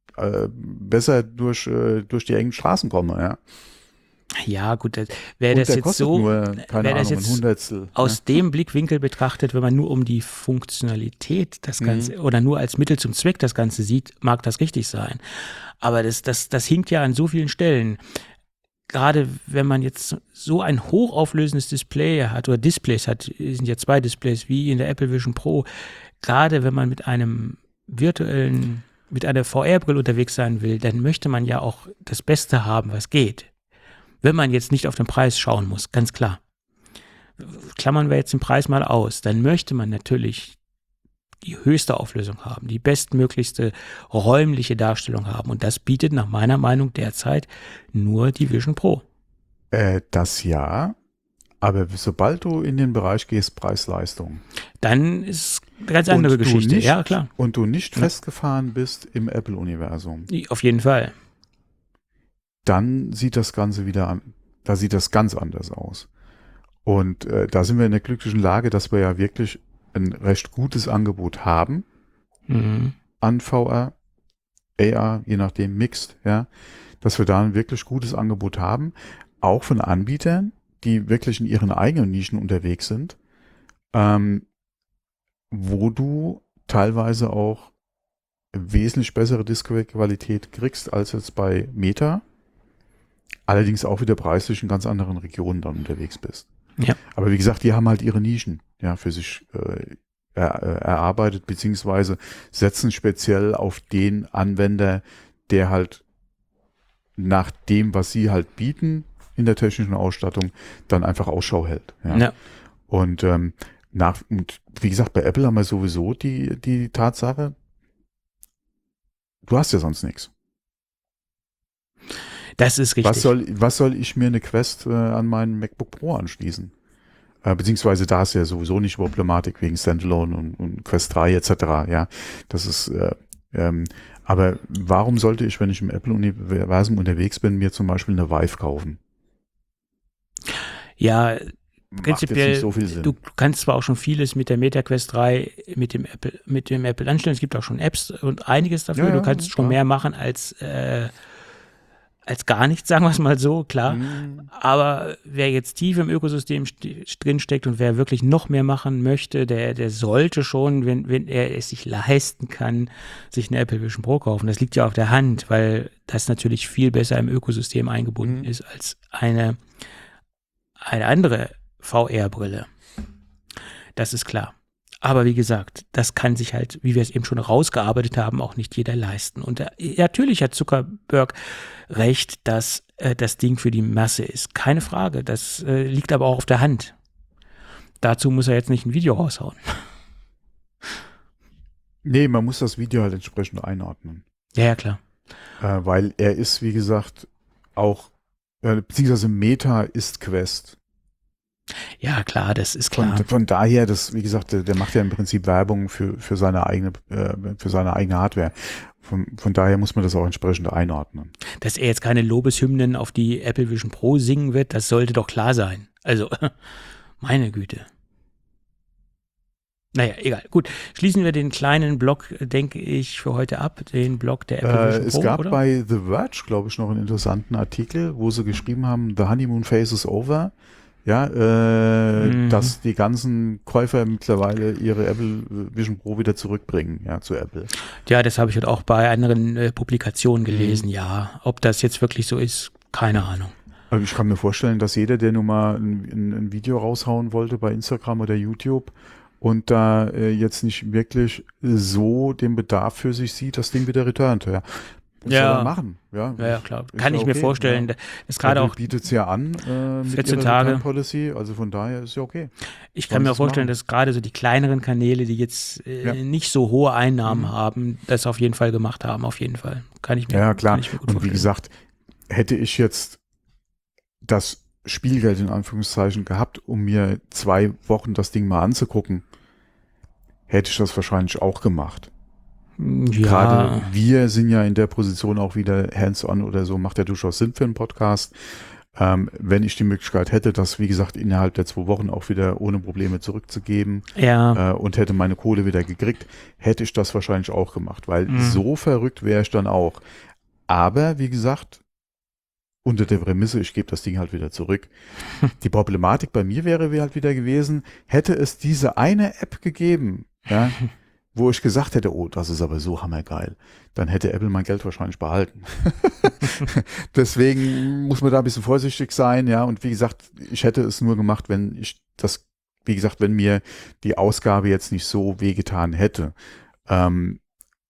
äh, besser durch, äh, durch die engen Straßen komme, ja. Ja, gut, wäre Und das der jetzt kostet so, nur, keine wäre das Ahnung, ein jetzt Hundertstel. aus ne? dem Blickwinkel betrachtet, wenn man nur um die Funktionalität das Ganze Mhm. oder nur als Mittel zum Zweck das Ganze sieht, mag das richtig sein. Aber das, das, das hinkt ja an so vielen Stellen. Gerade wenn man jetzt so ein hochauflösendes Display hat oder Displays hat, es sind ja zwei Displays wie in der Apple Vision Pro, gerade wenn man mit einem virtuellen, mit einer V R-Brille unterwegs sein will, dann möchte man ja auch das Beste haben, was geht. Wenn man jetzt nicht auf den Preis schauen muss, ganz klar. Klammern wir jetzt den Preis mal aus, dann möchte man natürlich die höchste Auflösung haben, die bestmöglichste räumliche Darstellung haben. Und das bietet nach meiner Meinung derzeit nur die Vision Pro. Äh, das ja, aber sobald du in den Bereich gehst, Preis-Leistung. Dann ist eine ganz andere und du Geschichte. Nicht, Ja, klar. Und du nicht Ja. festgefahren bist im Apple-Universum, Auf jeden Fall. dann sieht das Ganze wieder an, da sieht das ganz anders aus. Und äh, da sind wir in der glücklichen Lage, dass wir ja wirklich ein recht gutes Angebot haben Mhm. an V R, A R, je nachdem Mixed, ja, dass wir da ein wirklich gutes Angebot haben, auch von Anbietern, die wirklich in ihren eigenen Nischen unterwegs sind, ähm, wo du teilweise auch wesentlich bessere Display-Qualität kriegst als jetzt bei Meta, allerdings auch wieder preislich in ganz anderen Regionen dann unterwegs bist. Ja. Aber wie gesagt, die haben halt ihre Nischen ja für sich äh, er, äh, erarbeitet, beziehungsweise setzen speziell auf den Anwender, der halt nach dem, was sie halt bieten in der technischen Ausstattung, dann einfach Ausschau hält. Ja. Ja. Und ähm, nach, und wie gesagt, bei Apple haben wir sowieso die, die Tatsache, du hast ja sonst nichts. Das ist richtig. Was soll, was soll ich mir eine Quest äh, an meinen MacBook Pro anschließen? Äh, beziehungsweise da ist ja sowieso nicht Problematik wegen Standalone und, und Quest drei et cetera. Ja, das ist, äh, ähm, aber warum sollte ich, wenn ich im Apple-Universum unterwegs bin, mir zum Beispiel eine Vive kaufen? Ja, Macht prinzipiell, jetzt nicht so viel Sinn. du kannst zwar auch schon vieles mit der Meta Quest drei, mit dem Apple, mit dem Apple anstellen. Es gibt auch schon Apps und einiges dafür. Ja, ja, du kannst schon klar. mehr machen als, äh, als gar nichts, sagen wir es mal so, klar. Mhm. Aber wer jetzt tief im Ökosystem st- drinsteckt und wer wirklich noch mehr machen möchte, der, der sollte schon, wenn, wenn er es sich leisten kann, sich eine Apple Vision Pro kaufen. Das liegt ja auf der Hand, weil das natürlich viel besser im Ökosystem eingebunden Mhm. ist als eine, eine andere V R-Brille. Das ist klar. Aber wie gesagt, das kann sich halt, wie wir es eben schon rausgearbeitet haben, auch nicht jeder leisten. Und da, natürlich hat Zuckerberg recht, dass äh, das Ding für die Masse ist. Keine Frage. Das äh, liegt aber auch auf der Hand. Dazu muss er jetzt nicht ein Video raushauen. Nee, man muss das Video halt entsprechend einordnen. Ja, ja, klar. Äh, weil er ist, wie gesagt, auch, äh, beziehungsweise Meta ist Quest. Ja, klar, das ist Von, klar. von daher, das, wie gesagt, der, der macht ja im Prinzip Werbung für, für seine eigene, äh, für seine eigene Hardware. Von, von daher muss man das auch entsprechend einordnen. Dass er jetzt keine Lobeshymnen auf die Apple Vision Pro singen wird, das sollte doch klar sein. Also, meine Güte. Naja, egal. Gut, schließen wir den kleinen Block, denke ich, für heute ab. Den Block der Apple Äh, Vision es Pro, gab oder? bei The Verge, glaube ich, noch einen interessanten Artikel, wo sie geschrieben haben, The Honeymoon Phase is over. Ja, äh, Mhm. dass die ganzen Käufer mittlerweile ihre Apple Vision Pro wieder zurückbringen, ja, zu Apple. Ja, das habe ich halt auch bei anderen äh, Publikationen gelesen, Mhm. ja. Ob das jetzt wirklich so ist, keine Ahnung. Aber ich kann mir vorstellen, dass jeder, der nun mal ein, ein, ein Video raushauen wollte bei Instagram oder YouTube und da äh, jetzt nicht wirklich so den Bedarf für sich sieht, das Ding wieder returnt, ja. Das Ja. soll er machen, ja. Ja, ja, klar. Ist Kann ja ich mir okay, vorstellen, ja. dass gerade Apple auch, bietet es ja an äh, mit vierzehn ihrer Tage. Return Policy, also von daher ist ja okay. ich sollen kann mir sie auch es vorstellen, machen. dass gerade so die kleineren Kanäle, die jetzt äh, Ja. nicht so hohe Einnahmen Mhm. haben, das auf jeden Fall gemacht haben, auf jeden Fall. Kann ich mir, Ja, klar. Kann ich mir gut Und wie vorstellen. gesagt, hätte ich jetzt das Spielgeld in Anführungszeichen gehabt, um mir zwei Wochen das Ding mal anzugucken, hätte ich das wahrscheinlich auch gemacht. ja, Gerade wir sind ja in der Position auch wieder hands-on oder so, macht ja durchaus Sinn für einen Podcast. Ähm, wenn ich die Möglichkeit hätte, das, wie gesagt, innerhalb der zwei Wochen auch wieder ohne Probleme zurückzugeben Ja. äh, und hätte meine Kohle wieder gekriegt, hätte ich das wahrscheinlich auch gemacht, weil Mhm. so verrückt wäre ich dann auch. Aber, wie gesagt, unter der Prämisse, ich gebe das Ding halt wieder zurück. Die Problematik bei mir wäre halt wieder gewesen, hätte es diese eine App gegeben, ja, wo ich gesagt hätte, oh, das ist aber so hammergeil, dann hätte Apple mein Geld wahrscheinlich behalten. Deswegen muss man da ein bisschen vorsichtig sein, ja, und wie gesagt, ich hätte es nur gemacht, wenn ich das, wie gesagt, wenn mir die Ausgabe jetzt nicht so wehgetan hätte. Ähm,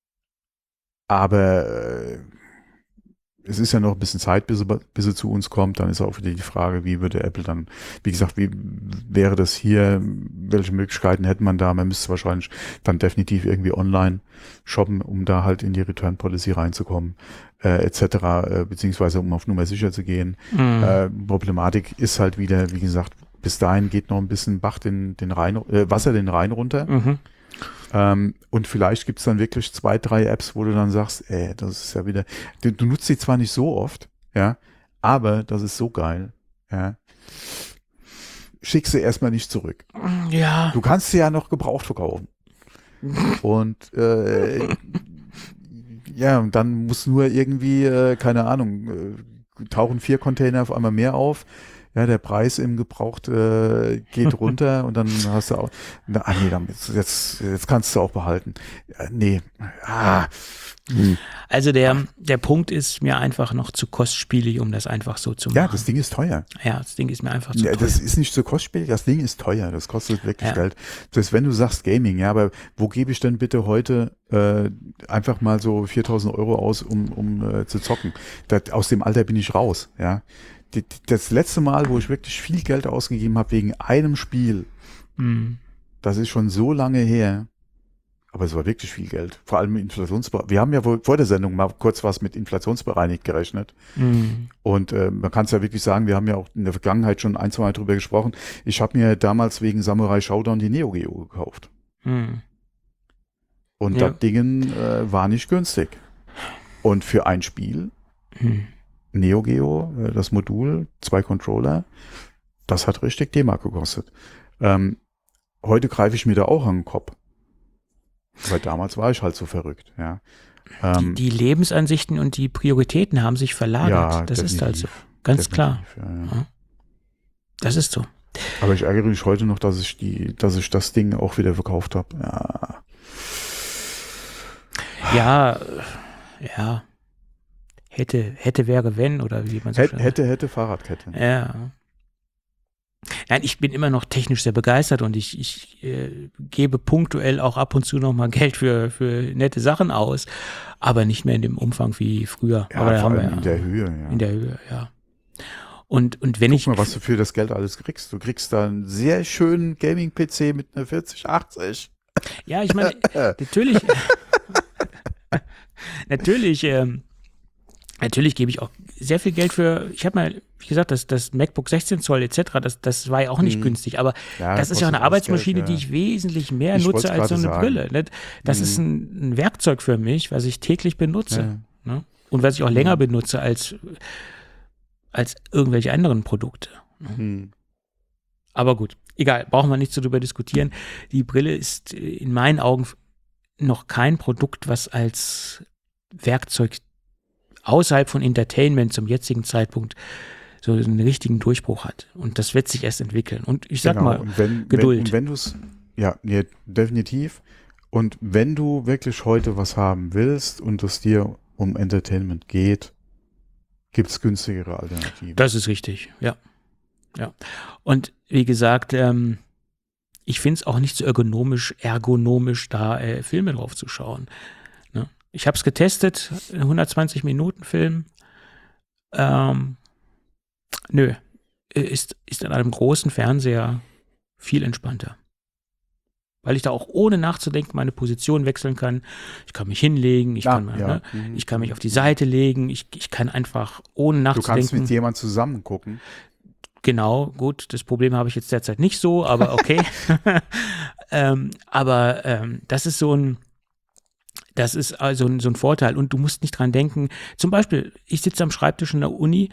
aber äh, es ist ja noch ein bisschen Zeit, bis, bis sie zu uns kommt. Dann ist auch wieder die Frage, wie würde Apple dann, wie gesagt, wie wäre das hier, welche Möglichkeiten hätte man da? Man müsste wahrscheinlich dann definitiv irgendwie online shoppen, um da halt in die Return Policy reinzukommen, äh, et cetera, äh, beziehungsweise um auf Nummer sicher zu gehen. Mhm. Äh, Problematik ist halt wieder, wie gesagt, bis dahin geht noch ein bisschen Bach den, den Rhein, äh, Wasser den Rhein runter. Mhm. Ähm, und vielleicht gibt es dann wirklich zwei, drei Apps, wo du dann sagst, ey, das ist ja wieder, du, du nutzt sie zwar nicht so oft, ja, aber das ist so geil, ja. Schick sie erstmal nicht zurück. Ja. Du kannst sie ja noch gebraucht verkaufen. Und äh, ja, und dann muss nur irgendwie, äh, keine Ahnung, äh, tauchen vier Container auf einmal mehr auf. Ja, der Preis im Gebraucht äh, geht runter und dann hast du auch, na, ah, nee, dann, jetzt, jetzt, jetzt kannst du auch behalten. Ja, nee, ah, hm. Also der, der Punkt ist mir einfach noch zu kostspielig, um das einfach so zu machen. Ja, das Ding ist teuer. Ja, das Ding ist mir einfach zu Ja, teuer. das ist nicht so kostspielig, das Ding ist teuer, das kostet wirklich Ja. Geld. Das heißt, wenn du sagst Gaming, ja, aber wo gebe ich denn bitte heute äh, einfach mal so viertausend Euro aus, um, um äh, zu zocken? Das, aus dem Alter bin ich raus, ja. Die, das letzte Mal, wo ich wirklich viel Geld ausgegeben habe wegen einem Spiel, Mhm. das ist schon so lange her. Aber es war wirklich viel Geld. Vor allem Inflationsbereinigt. Wir haben ja wohl vor der Sendung mal kurz was mit inflationsbereinigt gerechnet. Mhm. Und äh, man kann es ja wirklich sagen, wir haben ja auch in der Vergangenheit schon ein, zwei Mal drüber gesprochen. Ich habe mir damals wegen Samurai Showdown die Neo Geo gekauft. Mhm. Und Ja. das Ding äh, war nicht günstig. Und für ein Spiel, Mhm. Neo Geo, äh, das Modul, zwei Controller, das hat richtig D-Mark gekostet. Ähm, heute greife ich mir da auch an den Kopf. Weil damals war ich halt so verrückt, ja. Ähm, Die, die Lebensansichten und die Prioritäten haben sich verlagert. ja, das ist halt so. definitiv, Ganz klar. definitiv, ja, ja. Das ist so. Aber ich ärgere mich heute noch, dass ich die, dass ich das Ding auch wieder verkauft habe. Ja. Ja, äh, ja. Hätte, hätte, wäre, wenn, oder wie man so Hätte, schön hätte, hätte Fahrradkette. Ja. Nein, ich bin immer noch technisch sehr begeistert und ich, ich äh, gebe punktuell auch ab und zu noch mal Geld für, für nette Sachen aus, aber nicht mehr in dem Umfang wie früher. Ja, aber da vor haben wir allem ja, in der Höhe, ja. In der Höhe, ja. Und, und wenn Guck ich. mal, was du für das Geld alles kriegst. Du kriegst da einen sehr schönen Gaming-P C mit einer vierzig achtzig. Ja, ich meine, natürlich. natürlich, ähm, natürlich gebe ich auch sehr viel Geld für, ich habe mal, wie gesagt, das, das MacBook sechzehn Zoll et cetera, das, das war ja auch nicht Mhm. günstig, aber Ja, das ist ja auch eine kostet Arbeitsmaschine, alles Geld, die ich wesentlich mehr Ich nutze wollt's als so gerade eine sagen. Brille. Nicht? Das Mhm. ist ein, ein Werkzeug für mich, was ich täglich benutze. Ja. Ne? Und was ich auch länger Mhm. benutze als, als irgendwelche anderen Produkte. Ne? Hm. Aber gut, egal, brauchen wir nicht so drüber diskutieren. Die Brille ist in meinen Augen noch kein Produkt, was als Werkzeug außerhalb von Entertainment zum jetzigen Zeitpunkt so einen richtigen Durchbruch hat. Und das wird sich erst entwickeln. Und ich sag Genau. mal, und wenn, Geduld. Wenn, und wenn du es, ja, nee, definitiv. Und wenn du wirklich heute was haben willst und es dir um Entertainment geht, gibt es günstigere Alternativen. das ist richtig, ja. Ja. Und wie gesagt, ähm, ich finde es auch nicht so ergonomisch, ergonomisch, da äh, Filme drauf zu schauen. Ne? Ich habe es getestet, hundertzwanzig Minuten Film. Ähm, nö, ist, ist an einem großen Fernseher viel entspannter. Weil ich da auch ohne nachzudenken meine Position wechseln kann. Ich kann mich hinlegen, ich, Ah, kann, mal, ja. ne, Mhm. ich kann mich auf die Seite legen, ich, ich kann einfach ohne Du nachzudenken. kannst mit jemand zusammen gucken. Genau, gut, das Problem habe ich jetzt derzeit nicht so, aber okay. ähm, aber ähm, das ist so ein, das ist also ein, so ein Vorteil und du musst nicht dran denken. Zum Beispiel, ich sitze am Schreibtisch in der Uni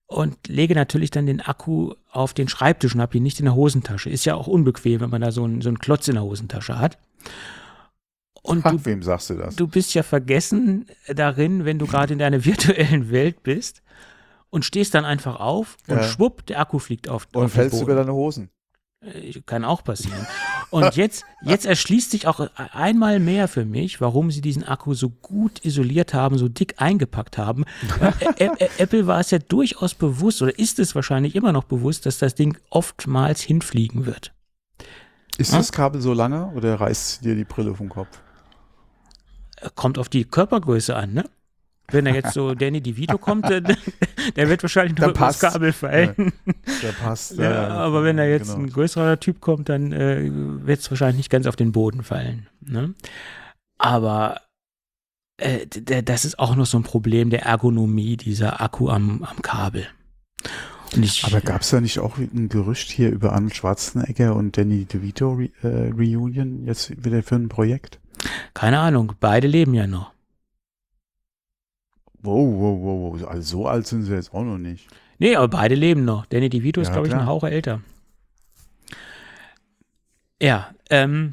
und lege natürlich dann den Akku auf den Schreibtisch und habe ihn nicht in der Hosentasche. Ist ja auch unbequem, wenn man da so einen, so einen Klotz in der Hosentasche hat. Und Ach, du, wem sagst du das? du bist ja vergessen darin, wenn du gerade in deiner virtuellen Welt bist und stehst dann einfach auf und Ja. schwupp, der Akku fliegt auf, Und auf den fällst Boden. über deine Hosen. Äh, Kann auch passieren. Und jetzt, jetzt erschließt sich auch einmal mehr für mich, warum sie diesen Akku so gut isoliert haben, so dick eingepackt haben. Ä- Ä- Apple war es ja durchaus bewusst, oder ist es wahrscheinlich immer noch bewusst, dass das Ding oftmals hinfliegen wird. Ist Hm? das Kabel so lange oder reißt dir die Brille vom Kopf? Kommt auf die Körpergröße an, ne? Wenn da jetzt so Danny DeVito kommt, der, der wird wahrscheinlich nur Dann über das passt. Kabel fallen. Der passt. Ja, aber wenn da jetzt genau. ein größerer Typ kommt, dann äh, wird es wahrscheinlich nicht ganz auf den Boden fallen. Ne? Aber äh, d- das ist auch noch so ein Problem der Ergonomie, dieser Akku am, am Kabel. Und ich, Aber gab es da nicht auch ein Gerücht hier über Arnold Schwarzenegger und Danny DeVito Re äh, Reunion jetzt wieder für ein Projekt? keine Ahnung, beide leben ja noch. Wow, wow, wow, wow. Also so alt sind sie jetzt auch noch nicht. Nee, aber beide leben noch. Danny DeVito ist, Ja, glaube ich, klar. ein Hauch älter. Ja, ähm.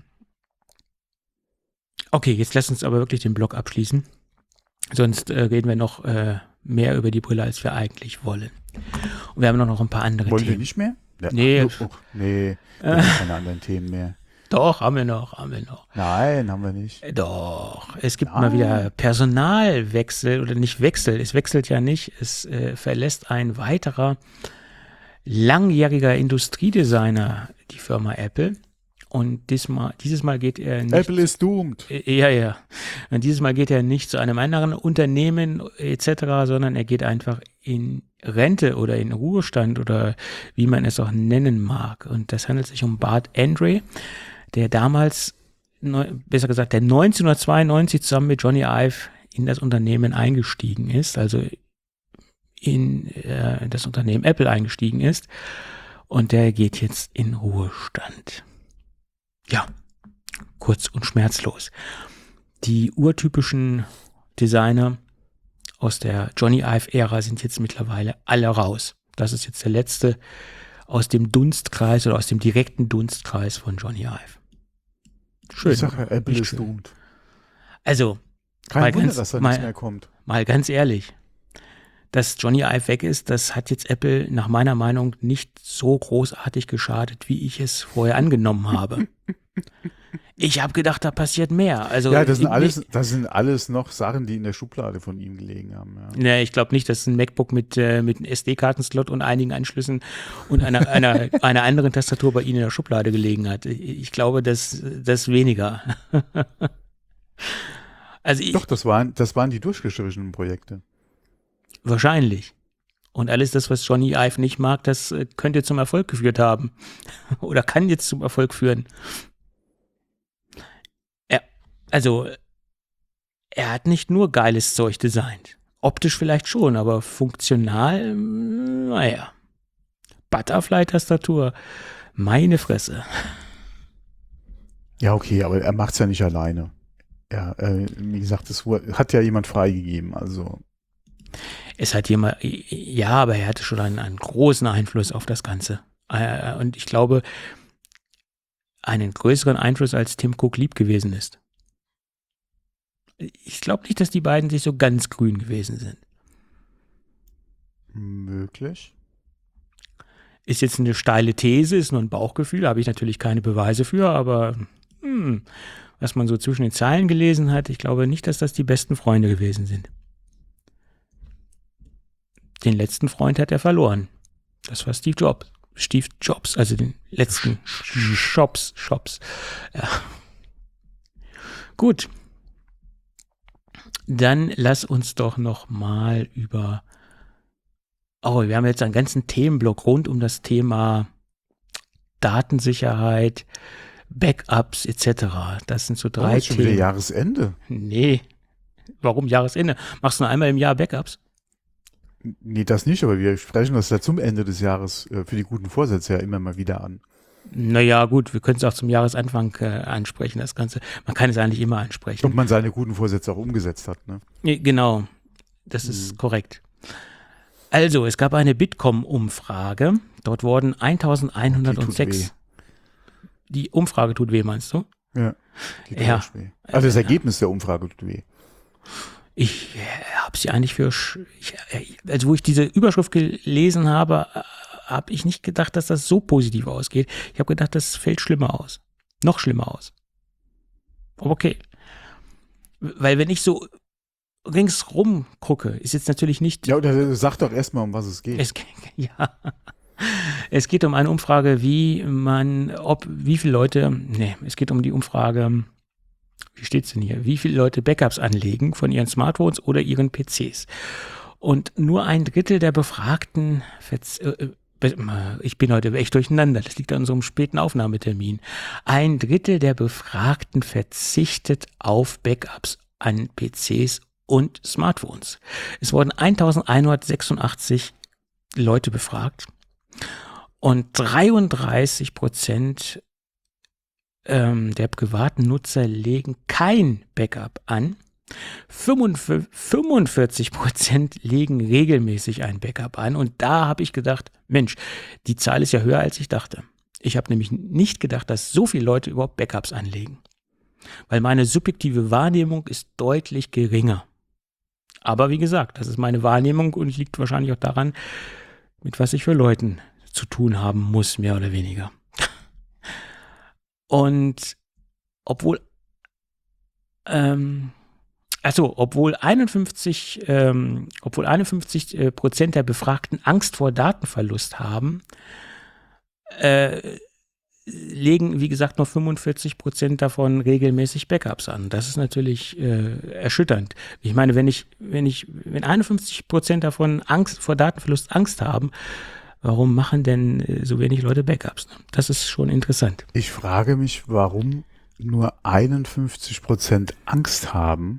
Okay, jetzt lass uns aber wirklich den Blog abschließen. Sonst äh, reden wir noch äh, mehr über die Brille, als wir eigentlich wollen. Und wir haben noch ein paar andere Wollen wir Themen. nicht mehr? Ja, Nee. Oh, oh, nee, wir haben keine anderen Themen mehr. Doch, haben wir noch, haben wir noch. Nein, haben wir nicht. Äh, Doch, es gibt Nein. mal wieder Personalwechsel oder nicht Wechsel, es wechselt ja nicht, es äh, verlässt ein weiterer langjähriger Industriedesigner die Firma Apple und diesmal, dieses Mal geht er nicht, Apple is doomed. äh, ja, ja, und dieses Mal geht er nicht zu einem anderen Unternehmen et cetera, sondern er geht einfach in Rente oder in Ruhestand oder wie man es auch nennen mag. Und das handelt sich um Bart Andre, der damals, neu- besser gesagt, der neunzehnhundertzweiundneunzig zusammen mit Johnny Ive in das Unternehmen eingestiegen ist, also in äh, das Unternehmen Apple eingestiegen ist. Und der geht jetzt in Ruhestand. Ja, kurz und schmerzlos. Die urtypischen Designer aus der Johnny Ive-Ära sind jetzt mittlerweile alle raus. Das ist jetzt der letzte aus dem Dunstkreis oder aus dem direkten Dunstkreis von Johnny Ive. Schön. Ich sage ja, Apple Nicht is schön. doomed. Also, Kein Mal Wunder, ganz- dass da mal- nichts mehr kommt. mal ganz ehrlich, dass Johnny Ive weg ist, das hat jetzt Apple nach meiner Meinung nicht so großartig geschadet, wie ich es vorher angenommen habe. Ich habe gedacht, da passiert mehr. Also, Ja, das sind ich- alles, das sind alles noch Sachen, die in der Schublade von ihm gelegen haben. Ja. Ne, ich glaube nicht, dass ein MacBook mit, äh, mit einem S D-Kartenslot und einigen Anschlüssen und einer, einer, einer anderen Tastatur bei Ihnen in der Schublade gelegen hat. Ich, ich glaube, das, das weniger. Also ich, Doch, das waren, das waren die durchgestrichenen Projekte. wahrscheinlich. Und alles das, was Johnny Ive nicht mag, das äh, könnte zum Erfolg geführt haben. Oder kann jetzt zum Erfolg führen. Er, also, er hat nicht nur geiles Zeug designt. Optisch vielleicht schon, aber funktional, mm, naja. Butterfly-Tastatur, meine Fresse. Ja, okay, aber er macht es ja nicht alleine. Ja, äh, wie gesagt, es wurde- hat ja jemand freigegeben. Also, Es hat jemand, ja, aber er hatte schon einen, einen großen Einfluss auf das Ganze. Äh, Und ich glaube, einen größeren Einfluss als Tim Cook lieb gewesen ist. Ich glaube nicht, dass die beiden sich so ganz grün gewesen sind. möglich. Ist jetzt eine steile These, ist nur ein Bauchgefühl, habe ich natürlich keine Beweise für, aber hm, was man so zwischen den Zeilen gelesen hat, ich glaube nicht, dass das die besten Freunde gewesen sind. Den letzten Freund hat er verloren. Das war Steve Jobs. Steve Jobs, also den letzten Shops, Shops. Ja. Gut. Dann lass uns doch noch mal über Oh, wir haben jetzt einen ganzen Themenblock rund um das Thema Datensicherheit, Backups et cetera. Das sind so Oh, drei ist schon wieder Themen. Jahresende. Nee. Warum Jahresende? Machst du nur einmal im Jahr Backups? Nee, das nicht, aber wir sprechen das ja zum Ende des Jahres äh, für die guten Vorsätze ja immer mal wieder an. Naja, gut, wir können es auch zum Jahresanfang äh, ansprechen, das Ganze. Man kann es eigentlich immer ansprechen. Ob man seine guten Vorsätze auch umgesetzt hat, ne? Nee, genau, das ist Mhm. korrekt. Also, es gab eine Bitkom-Umfrage. Dort wurden eintausendeinhundertsechs. Die Umfrage tut weh, meinst du? Ja. Die tut Ja. echt weh. Also das Ergebnis der Umfrage tut weh. Ich äh, habe sie eigentlich für, sch- ich, äh, also wo ich diese Überschrift gelesen habe, äh, habe ich nicht gedacht, dass das so positiv ausgeht. Ich habe gedacht, das fällt schlimmer aus. Noch schlimmer aus. Aber okay. Weil wenn ich so ringsrum gucke, ist jetzt natürlich nicht, Ja, oder sag doch erstmal, um was es geht. es, ja, es geht um eine Umfrage, wie man, ob, wie viele Leute, nee, es geht um die Umfrage, wie steht's denn hier, wie viele Leute Backups anlegen von ihren Smartphones oder ihren P Cs. Und nur ein Drittel der Befragten, verz- äh, äh, ich bin heute echt durcheinander, das liegt an so einem späten Aufnahmetermin, ein Drittel der Befragten verzichtet auf Backups an P Cs und Smartphones. Es wurden eintausendeinhundertsechsundachtzig Leute befragt und dreiunddreißig Prozent ähm, der privaten Nutzer legen kein Backup an. fünfundvierzig Prozent legen regelmäßig ein Backup an und da habe ich gedacht, Mensch, die Zahl ist ja höher, als ich dachte. Ich habe nämlich nicht gedacht, dass so viele Leute überhaupt Backups anlegen, weil meine subjektive Wahrnehmung ist deutlich geringer. Aber wie gesagt, das ist meine Wahrnehmung und liegt wahrscheinlich auch daran, mit was ich für Leuten zu tun haben muss, mehr oder weniger. Und obwohl, ähm, also obwohl einundfünfzig, ähm, obwohl einundfünfzig äh, Prozent der Befragten Angst vor Datenverlust haben, äh, legen, wie gesagt, nur fünfundvierzig Prozent davon regelmäßig Backups an. Das ist natürlich äh, erschütternd. Ich meine, wenn ich, wenn ich, wenn einundfünfzig Prozent davon Angst vor Datenverlust Angst haben, warum machen denn äh, so wenig Leute Backups? Das ist schon interessant. Ich frage mich, warum nur einundfünfzig Prozent Angst haben,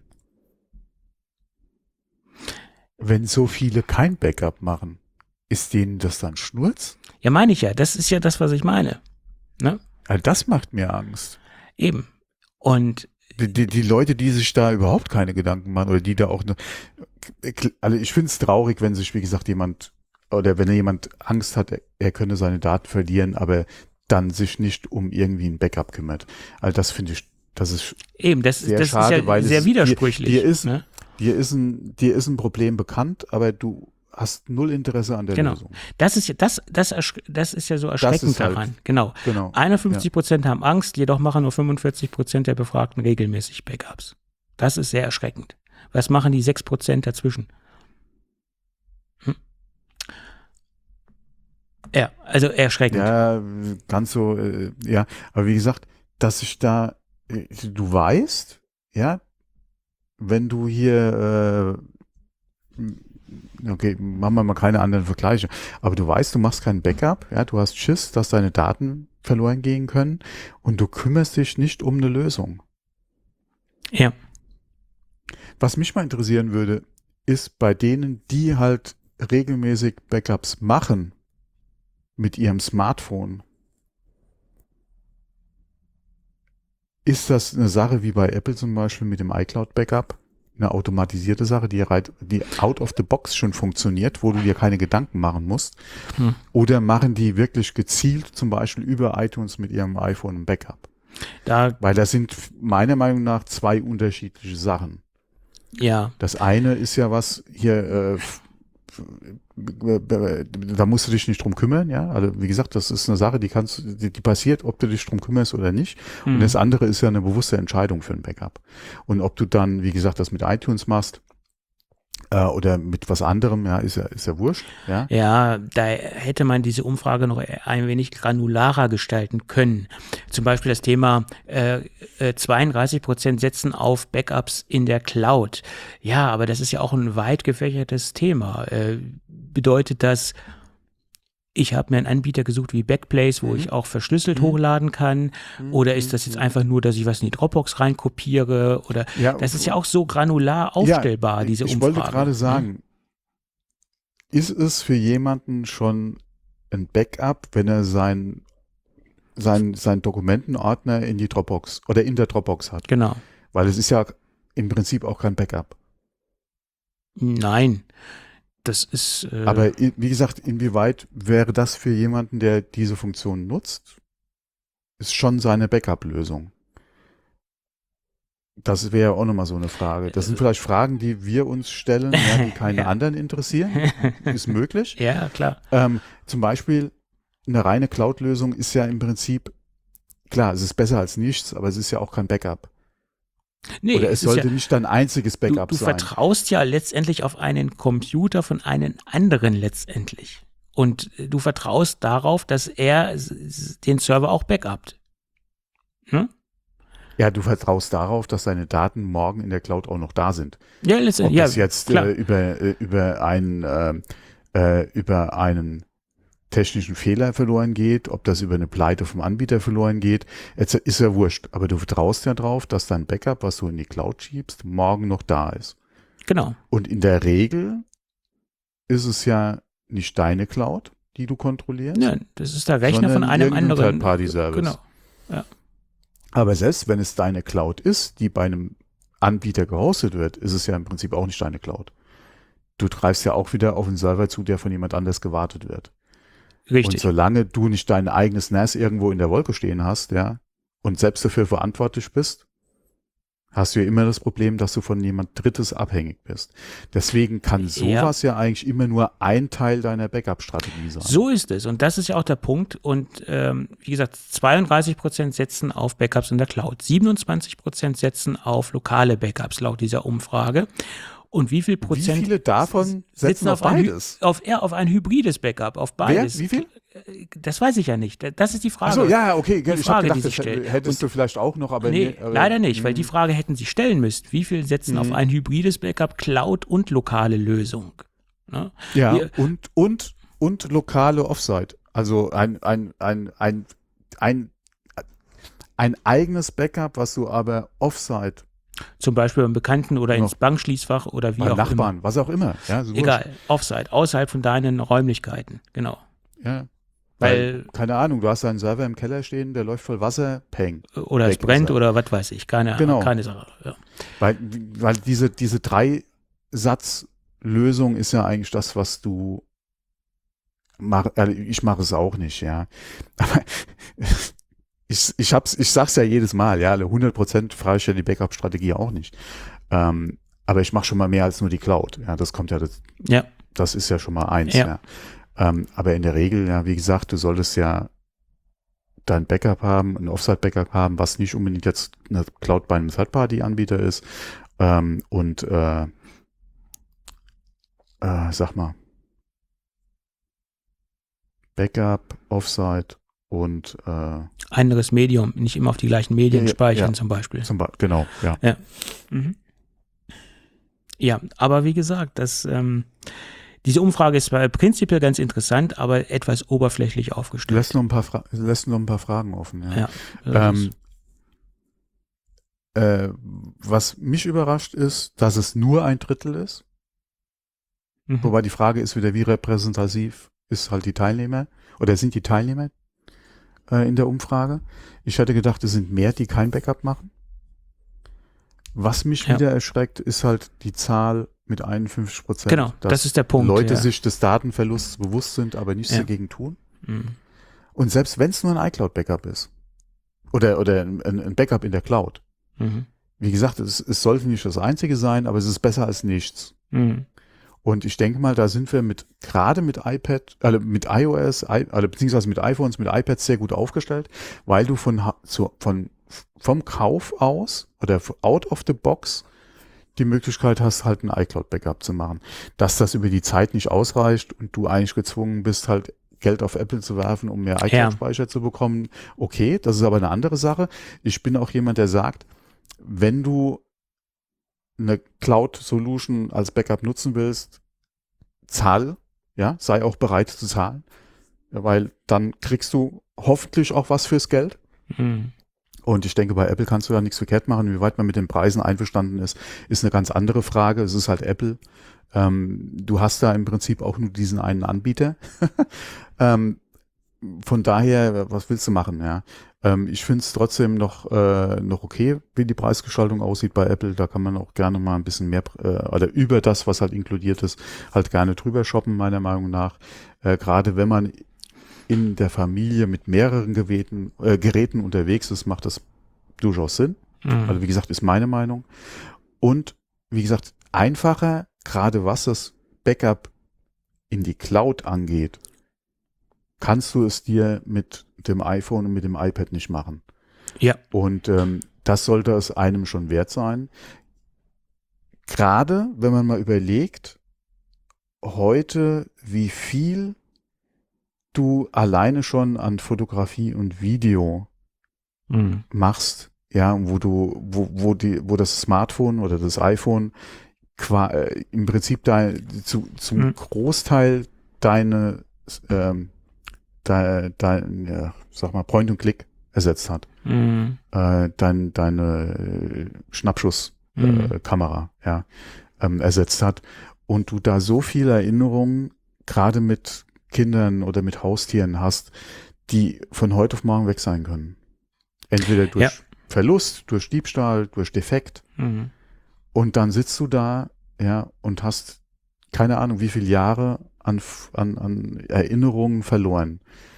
wenn so viele kein Backup machen. Ist denen das dann Schnurz? Ja, meine ich ja. Das ist ja das, was ich meine. Ne? Also das macht mir Angst. Eben. Und Die, die, die Leute, die sich da überhaupt keine Gedanken machen oder die da auch eine, also ich finde es traurig, wenn sich, wie gesagt, jemand oder wenn jemand Angst hat, er, er könne seine Daten verlieren, aber dann sich nicht um irgendwie ein Backup kümmert. Also das finde ich, das ist eben, das, sehr das schade, ist ja weil sehr es, widersprüchlich. Dir, dir, ist, ne? dir, ist ein, dir ist ein Problem bekannt, aber du hast null Interesse an der Genau. Lösung. Das ist ja, das, das, ersch- das ist ja so erschreckend ist halt- daran. Genau. Genau. einundfünfzig Prozent haben Angst, jedoch machen nur fünfundvierzig Prozent der Befragten regelmäßig Backups. Das ist sehr erschreckend. Was machen die sechs Prozent dazwischen? Hm? Ja, also erschreckend. Ja, ganz so, äh, ja. Aber wie gesagt, dass ich da, äh, du weißt, ja, wenn du hier, äh, okay, machen wir mal keine anderen Vergleiche, aber du weißt, du machst kein Backup, ja, du hast Schiss, dass deine Daten verloren gehen können und du kümmerst dich nicht um eine Lösung. Ja. Was mich mal interessieren würde, ist bei denen, die halt regelmäßig Backups machen mit ihrem Smartphone, ist das eine Sache wie bei Apple zum Beispiel mit dem iCloud-Backup? Eine automatisierte Sache, die, reit- die out of the box schon funktioniert, wo du dir keine Gedanken machen musst? Hm. Oder machen die wirklich gezielt zum Beispiel über iTunes mit ihrem iPhone ein Backup? Da, Weil das sind meiner Meinung nach zwei unterschiedliche Sachen. ja. Das eine ist ja was hier, äh, f- f- da musst du dich nicht drum kümmern, ja. Also wie gesagt, das ist eine Sache, die kannst, die, die passiert, ob du dich drum kümmerst oder nicht. Hm. Und das andere ist ja eine bewusste Entscheidung für ein Backup. Und ob du dann, wie gesagt, das mit iTunes machst äh, oder mit was anderem, ja, ist ja, ist ja wurscht, ja. Ja, da hätte man diese Umfrage noch ein wenig granularer gestalten können. Zum Beispiel das Thema äh, äh, zweiunddreißig Prozent setzen auf Backups in der Cloud. Ja, aber das ist ja auch ein weit gefächertes Thema. Äh, bedeutet das, ich habe mir einen Anbieter gesucht wie Backblaze, wo Mhm. ich auch verschlüsselt Mhm. hochladen kann? Oder ist das jetzt einfach nur, dass ich was in die Dropbox reinkopiere? Oder Ja, das ist ja auch so granular aufstellbar, ja, diese ich Umfrage. wollte gerade sagen, ist es für jemanden schon ein Backup, wenn er sein, sein, sein Dokumentenordner in die Dropbox oder in der Dropbox hat? Genau. Weil es ist ja im Prinzip auch kein Backup. Nein. Das ist. Äh, Aber i- wie gesagt, inwieweit wäre das für jemanden, der diese Funktion nutzt, ist schon seine Backup-Lösung. Das wäre auch nochmal so eine Frage. Das sind vielleicht Fragen, die wir uns stellen, ja, die keinen Ja. anderen interessieren. Ist möglich. ja, klar. Ähm, zum Beispiel eine reine Cloud-Lösung ist ja im Prinzip, klar, es ist besser als nichts, aber es ist ja auch kein Backup. Nee, Oder es, ist sollte ja, nicht dein einziges du, Backup du sein. vertraust ja letztendlich auf einen Computer von einem anderen letztendlich. Und du vertraust darauf, dass er s- s- den Server auch backupt. Hm? Ja, du vertraust darauf, dass deine Daten morgen in der Cloud auch noch da sind. Ja, Ob letztendlich. Ja, das jetzt klar. äh, über, äh, über, einen, äh, äh, über einen technischen Fehler verloren geht, ob das über eine Pleite vom Anbieter verloren geht, jetzt ist ja wurscht. Aber du vertraust ja drauf, dass dein Backup, was du in die Cloud schiebst, morgen noch da ist. Genau. Und in der Regel ist es ja nicht deine Cloud, die du kontrollierst. Ja, das ist der Rechner Sondern von einem irgendein anderen. Third-Party-Service. Genau. Aber selbst wenn es deine Cloud ist, die bei einem Anbieter gehostet wird, ist es ja im Prinzip auch nicht deine Cloud. Du greifst ja auch wieder auf einen Server zu, der von jemand anders gewartet wird. Und Richtig. solange du nicht dein eigenes N A S irgendwo in der Wolke stehen hast, ja, und selbst dafür verantwortlich bist, hast du ja immer das Problem, dass du von jemand Drittes abhängig bist. Deswegen kann sowas ja, ja eigentlich immer nur ein Teil deiner Backup-Strategie sein. So ist es. Und das ist ja auch der Punkt. Und ähm, wie gesagt, zweiunddreißig Prozent setzen auf Backups in der Cloud. siebenundzwanzig Prozent setzen auf lokale Backups laut dieser Umfrage. Und wie viel Prozent Wie viele davon setzen auf ein, beides? Auf, eher auf ein hybrides Backup, auf beides. Wer? Wie viel? Das weiß ich ja nicht. Das ist die Frage. Ach so, ja, okay. Die Ich Frage, habe die gedacht, sich das stellt. hättest Und du vielleicht auch noch, aber nee, aber, leider nicht, weil mh. die Frage hätten Sie stellen müssen. Wie viel setzen Mhm. auf ein hybrides Backup, Cloud und lokale Lösung? Ne? Ja, Wir- und, und, und lokale Offsite. Also ein, ein, ein, ein, ein, ein eigenes Backup, was du aber Offsite Zum Beispiel beim Bekannten oder ins Noch. Bankschließfach oder wie bei auch Nachbarn, was auch immer. Ja, so immer. Egal, Offsite, außerhalb von deinen Räumlichkeiten, genau. wurscht. Ja. Weil, Weil, keine Ahnung, du hast einen Server im Keller stehen, der läuft voll Wasser, peng. oder es weg ist brennt er. oder was weiß ich, keine, Genau. keine Sache. Ja. Weil, weil diese, diese Drei-Satz-Lösung ist ja eigentlich das, was du mach, äh, ich mache es auch nicht, ja. Aber ich, ich hab's, ich sag's ja jedes Mal, ja, hundert Prozent frage ich ja die Backup-Strategie auch nicht. Ähm, aber ich mache schon mal mehr als nur die Cloud. Ja, das kommt ja, das, ja, das ist ja schon mal eins, Ja. ja. Ähm, aber in der Regel, ja, wie gesagt, du solltest ja dein Backup haben, ein Offsite-Backup haben, was nicht unbedingt jetzt eine Cloud bei einem Third-Party-Anbieter ist. Ähm, und äh, äh, sag mal, Backup, Offsite und äh, anderes Medium, nicht immer auf die gleichen Medien Ja, ja, speichern ja. zum Beispiel. zum Beispiel, genau, ja. Mhm. Ja, aber wie gesagt, das, ähm, diese Umfrage ist zwar prinzipiell ganz interessant, aber etwas oberflächlich aufgestellt. Lässt noch ein paar, Fra lässt noch ein paar Fragen offen, ja. Ja, das Ähm, ist- äh, was mich überrascht ist, dass es nur ein Drittel ist. mhm. Wobei die Frage ist wieder, wie repräsentativ ist halt die Teilnehmer oder sind die Teilnehmer äh, in der Umfrage. Ich hätte gedacht, es sind mehr, die kein Backup machen. Was mich Ja. wieder erschreckt, ist halt die Zahl mit einundfünfzig Prozent. Genau, dass das ist der Punkt. Leute ja. sich des Datenverlusts bewusst sind, aber nichts Ja. dagegen tun. Mhm. Und selbst wenn es nur ein iCloud-Backup ist oder, oder ein, ein Backup in der Cloud, Mhm. wie gesagt, es, es sollte nicht das einzige sein, aber es ist besser als nichts. Mhm. Und ich denke mal, da sind wir mit, gerade mit iPad, also mit iOS, I, also beziehungsweise mit iPhones, mit iPads sehr gut aufgestellt, weil du von, ha- zu, von, vom Kauf aus oder out of the box die Möglichkeit hast, halt ein iCloud-Backup zu machen. Dass das über die Zeit nicht ausreicht und du eigentlich gezwungen bist, halt Geld auf Apple zu werfen, um mehr iCloud-Speicher zu bekommen. Okay, das ist aber eine andere Sache. Ich bin auch jemand, der sagt, wenn du eine Cloud-Solution als Backup nutzen willst, zahl, ja, sei auch bereit zu zahlen, weil dann kriegst du hoffentlich auch was fürs Geld. Mhm. Und ich denke, bei Apple kannst du da nichts verkehrt machen. Wie weit man mit den Preisen einverstanden ist, ist eine ganz andere Frage. Es ist halt Apple. Ähm, du hast da im Prinzip auch nur diesen einen Anbieter. ähm, von daher, was willst du machen, ja? Ähm, ich finde es trotzdem noch, äh, noch okay, wie die Preisgestaltung aussieht bei Apple. Da kann man auch gerne mal ein bisschen mehr, äh, oder über das, was halt inkludiert ist, halt gerne drüber shoppen, meiner Meinung nach. Äh, gerade wenn man in der Familie mit mehreren Geräten, äh, Geräten unterwegs ist, macht das durchaus Sinn. Mhm. Also wie gesagt, ist meine Meinung. Und wie gesagt, einfacher, gerade was das Backup in die Cloud angeht, kannst du es dir mit dem iPhone und mit dem iPad nicht machen. Ja. Und ähm, das sollte es einem schon wert sein. Gerade wenn man mal überlegt, heute, wie viel du alleine schon an Fotografie und Video Mhm. machst, ja, wo du, wo, wo die, wo das Smartphone oder das iPhone qua, äh, im Prinzip dein, zu, zum Mhm. Großteil deine, ähm, dein, dein, ja, sag mal, Point and Click ersetzt hat. Mhm. Äh, dein, deine äh, Schnappschusskamera, äh, Mhm. Kamera, ja, ähm, ersetzt hat. Und du da so viele Erinnerungen, gerade mit Kindern oder mit Haustieren hast, die von heute auf morgen weg sein können. Entweder durch Ja. Verlust, durch Diebstahl, durch Defekt. Mhm. Und dann sitzt du da, ja, und hast keine Ahnung, wie viele Jahre an, an, an Erinnerungen verloren.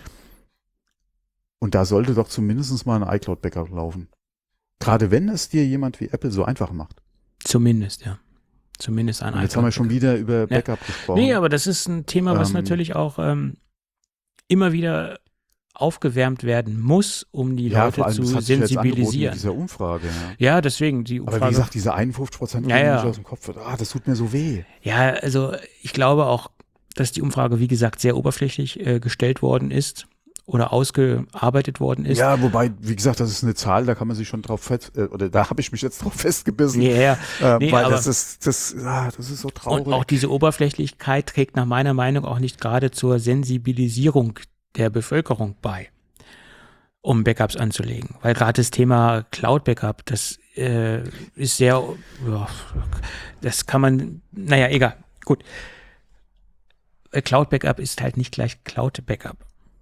Und da sollte doch zumindest mal ein iCloud-Backup laufen. Gerade wenn es dir jemand wie Apple so einfach macht. Zumindest, ja. Zumindest ein Und jetzt haben wir schon wieder über Backup gesprochen. Nee, aber das ist ein Thema, was Ähm, natürlich auch ähm, immer wieder aufgewärmt werden muss, um die ja, Leute vor allem, zu das hat sich jetzt angeboten in sensibilisieren. dieser Umfrage. Ja. Ja, deswegen die Umfrage. Aber wie gesagt, diese einundfünfzig Prozent Ja, gehen ja. nicht aus dem Kopf. Ah, das tut mir so weh. Ja, also ich glaube auch, dass die Umfrage, wie gesagt, sehr oberflächlich äh, gestellt worden ist oder ausgearbeitet worden ist. Ja, wobei, wie gesagt, das ist eine Zahl, da kann man sich schon drauf fest, äh, oder da habe ich mich jetzt drauf festgebissen. Ja, ja. Äh, Nee, weil aber- das ist, das, ah, das ist so traurig. Und auch diese Oberflächlichkeit trägt nach meiner Meinung auch nicht gerade zur Sensibilisierung der Bevölkerung bei, um Backups anzulegen. Weil gerade das Thema Cloud-Backup, das äh, ist sehr, ja, das kann man, naja, egal, gut. Äh, Cloud-Backup ist halt nicht gleich Cloud-Backup.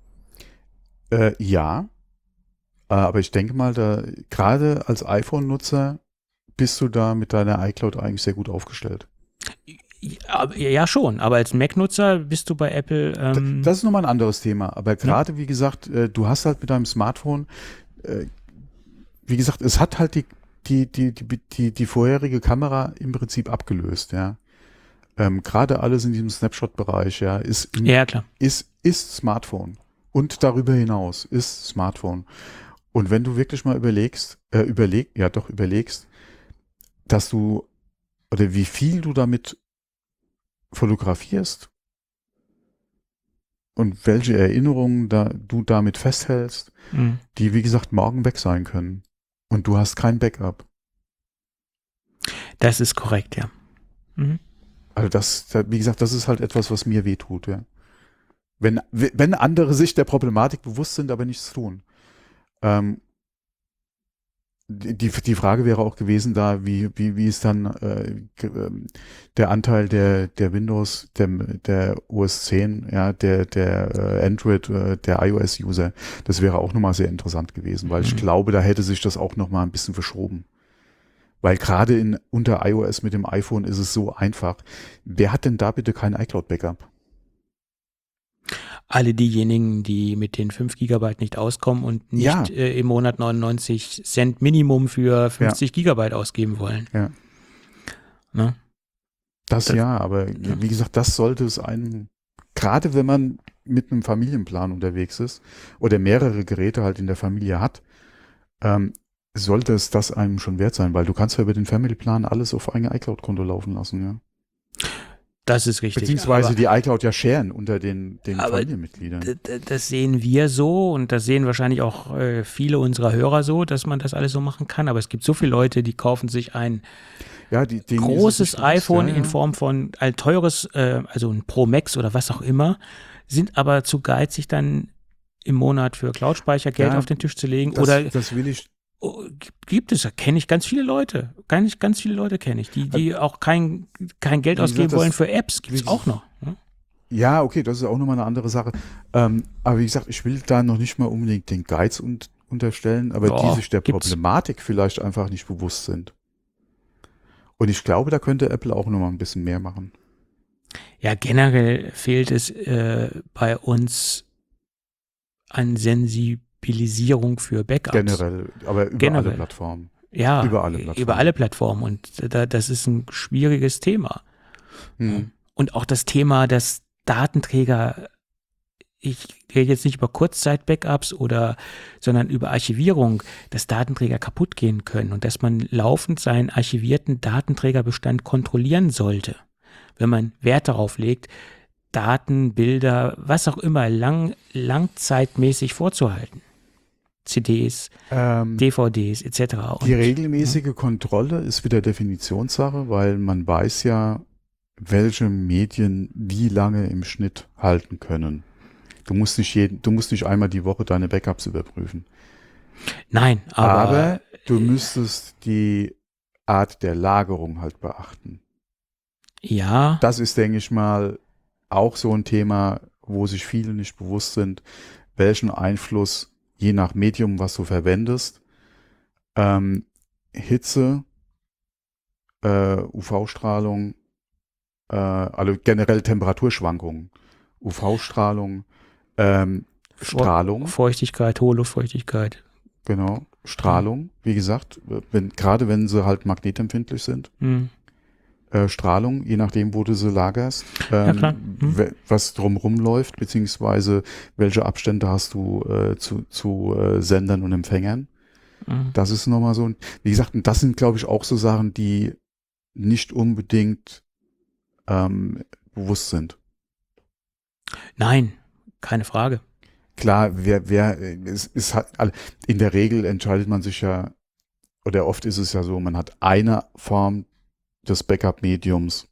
Äh, ja, äh, aber ich denke mal, da gerade als iPhone-Nutzer bist du da mit deiner iCloud eigentlich sehr gut aufgestellt. Ja, ja schon, aber als Mac-Nutzer bist du bei Apple. Ähm, Das ist nochmal ein anderes Thema. Aber gerade, wie gesagt, äh, du hast halt mit deinem Smartphone, äh, wie gesagt, es hat halt die, die, die, die, die, die vorherige Kamera im Prinzip abgelöst, ja. Ähm, gerade alles in diesem Snapshot-Bereich, ja, ist, im, ja, klar. ist, ist Smartphone. Und darüber hinaus ist Smartphone. Und wenn du wirklich mal überlegst, äh, überleg, ja doch überlegst, dass du, oder wie viel du damit fotografierst und welche Erinnerungen da, du damit festhältst, Mhm. die, wie gesagt, morgen weg sein können. Und du hast kein Backup. Das ist korrekt, ja. Mhm. Also das, da- wie gesagt, das ist halt etwas, was mir wehtut, ja. Wenn, wenn andere sich der Problematik bewusst sind, aber nichts tun. Ähm, die, die Frage wäre auch gewesen da, wie, wie, wie ist dann äh, ge- ähm, der Anteil der, der Windows, der, der O S zehn, ja, der, der äh, Android, äh, der iOS-User. Das wäre auch nochmal sehr interessant gewesen, weil ich Mhm. glaube, da hätte sich das auch nochmal ein bisschen verschoben. Weil gerade in unter iOS mit dem iPhone ist es so einfach. Wer hat denn da bitte kein iCloud-Backup? Alle diejenigen, die mit den fünf Gigabyte nicht auskommen und nicht Ja. äh, im Monat neunundneunzig Cent Minimum für fünfzig Gigabyte ausgeben wollen. Ja. Ne? Das, Das- ja, aber ja. wie gesagt, das sollte es einem, gerade wenn man mit einem Familienplan unterwegs ist oder mehrere Geräte halt in der Familie hat, ähm, sollte es das einem schon wert sein, weil du kannst ja über den Familyplan alles auf ein iCloud-Konto laufen lassen, ja. Das ist richtig. Beziehungsweise Aber die iCloud ja sharen unter den, den Aber Familienmitgliedern. d- d- das sehen wir so und das sehen wahrscheinlich auch äh, viele unserer Hörer so, dass man das alles so machen kann. Aber es gibt so viele Leute, die kaufen sich ein Ja, die, denen ist es großes nicht bewusst, iPhone ja, ja. in Form von ein teures, äh, also ein Pro Max oder was auch immer, sind aber zu geizig, dann im Monat für Cloud-Speicher Geld Ja, auf den Tisch zu legen. Das, Oder das will ich, oh, gibt- gibt es, kenne ich ganz viele Leute. Ganz, ganz viele Leute kenne ich, die, die auch kein, kein Geld Wie gesagt, ausgeben das- wollen für Apps. Gibt es wie- auch noch. Ne? Ja, okay, das ist auch nochmal eine andere Sache. Ähm, aber wie gesagt, ich will da noch nicht mal unbedingt den Geiz und, unterstellen, aber Ja, die sich der gibt's. Problematik vielleicht einfach nicht bewusst sind. Und ich glaube, da könnte Apple auch nochmal ein bisschen mehr machen. Ja, generell fehlt es äh, bei uns an Sensibilisierung für Backups. Generell, aber über Generell. alle Plattformen. Ja, Über alle Plattformen. über alle Plattformen. Und da, das ist ein schwieriges Thema. Hm. Und auch das Thema, dass Datenträger, ich rede jetzt nicht über Kurzzeit-Backups oder, sondern über Archivierung, dass Datenträger kaputt gehen können und dass man laufend seinen archivierten Datenträgerbestand kontrollieren sollte, wenn man Wert darauf legt, Daten, Bilder, was auch immer lang, langzeitmäßig vorzuhalten. C Ds, Ähm, D V Ds et cetera. die regelmäßige Kontrolle ist wieder Definitionssache, weil man weiß ja, welche Medien wie lange im Schnitt halten können. Du musst nicht jeden, du musst nicht einmal die Woche deine Backups überprüfen. Nein, aber, Aber du müsstest die Art der Lagerung halt beachten. ja, Das ist, denke ich mal, auch so ein Thema, wo sich viele nicht bewusst sind, welchen Einfluss je nach Medium, was du verwendest, ähm, Hitze, äh, U V-Strahlung, äh, also generell Temperaturschwankungen, U V-Strahlung, ähm, Strahlung, Feuchtigkeit, hohe Luftfeuchtigkeit. genau, Strahlung, wie gesagt, wenn, gerade wenn sie halt magnetempfindlich sind, Hm. äh, Strahlung, je nachdem, wo du sie lagerst, ähm, Ja, klar. Hm. we- was drumherum läuft, beziehungsweise welche Abstände hast du äh, zu, zu äh, Sendern und Empfängern. Hm. Das ist nochmal so, ein- wie gesagt, und das sind, glaube ich, auch so Sachen, die nicht unbedingt ähm, bewusst sind. Nein, keine Frage. Klar, wer, wer, äh, es ist halt, all- in der Regel entscheidet man sich ja, oder oft ist es ja so, man hat eine Form des Backup-Mediums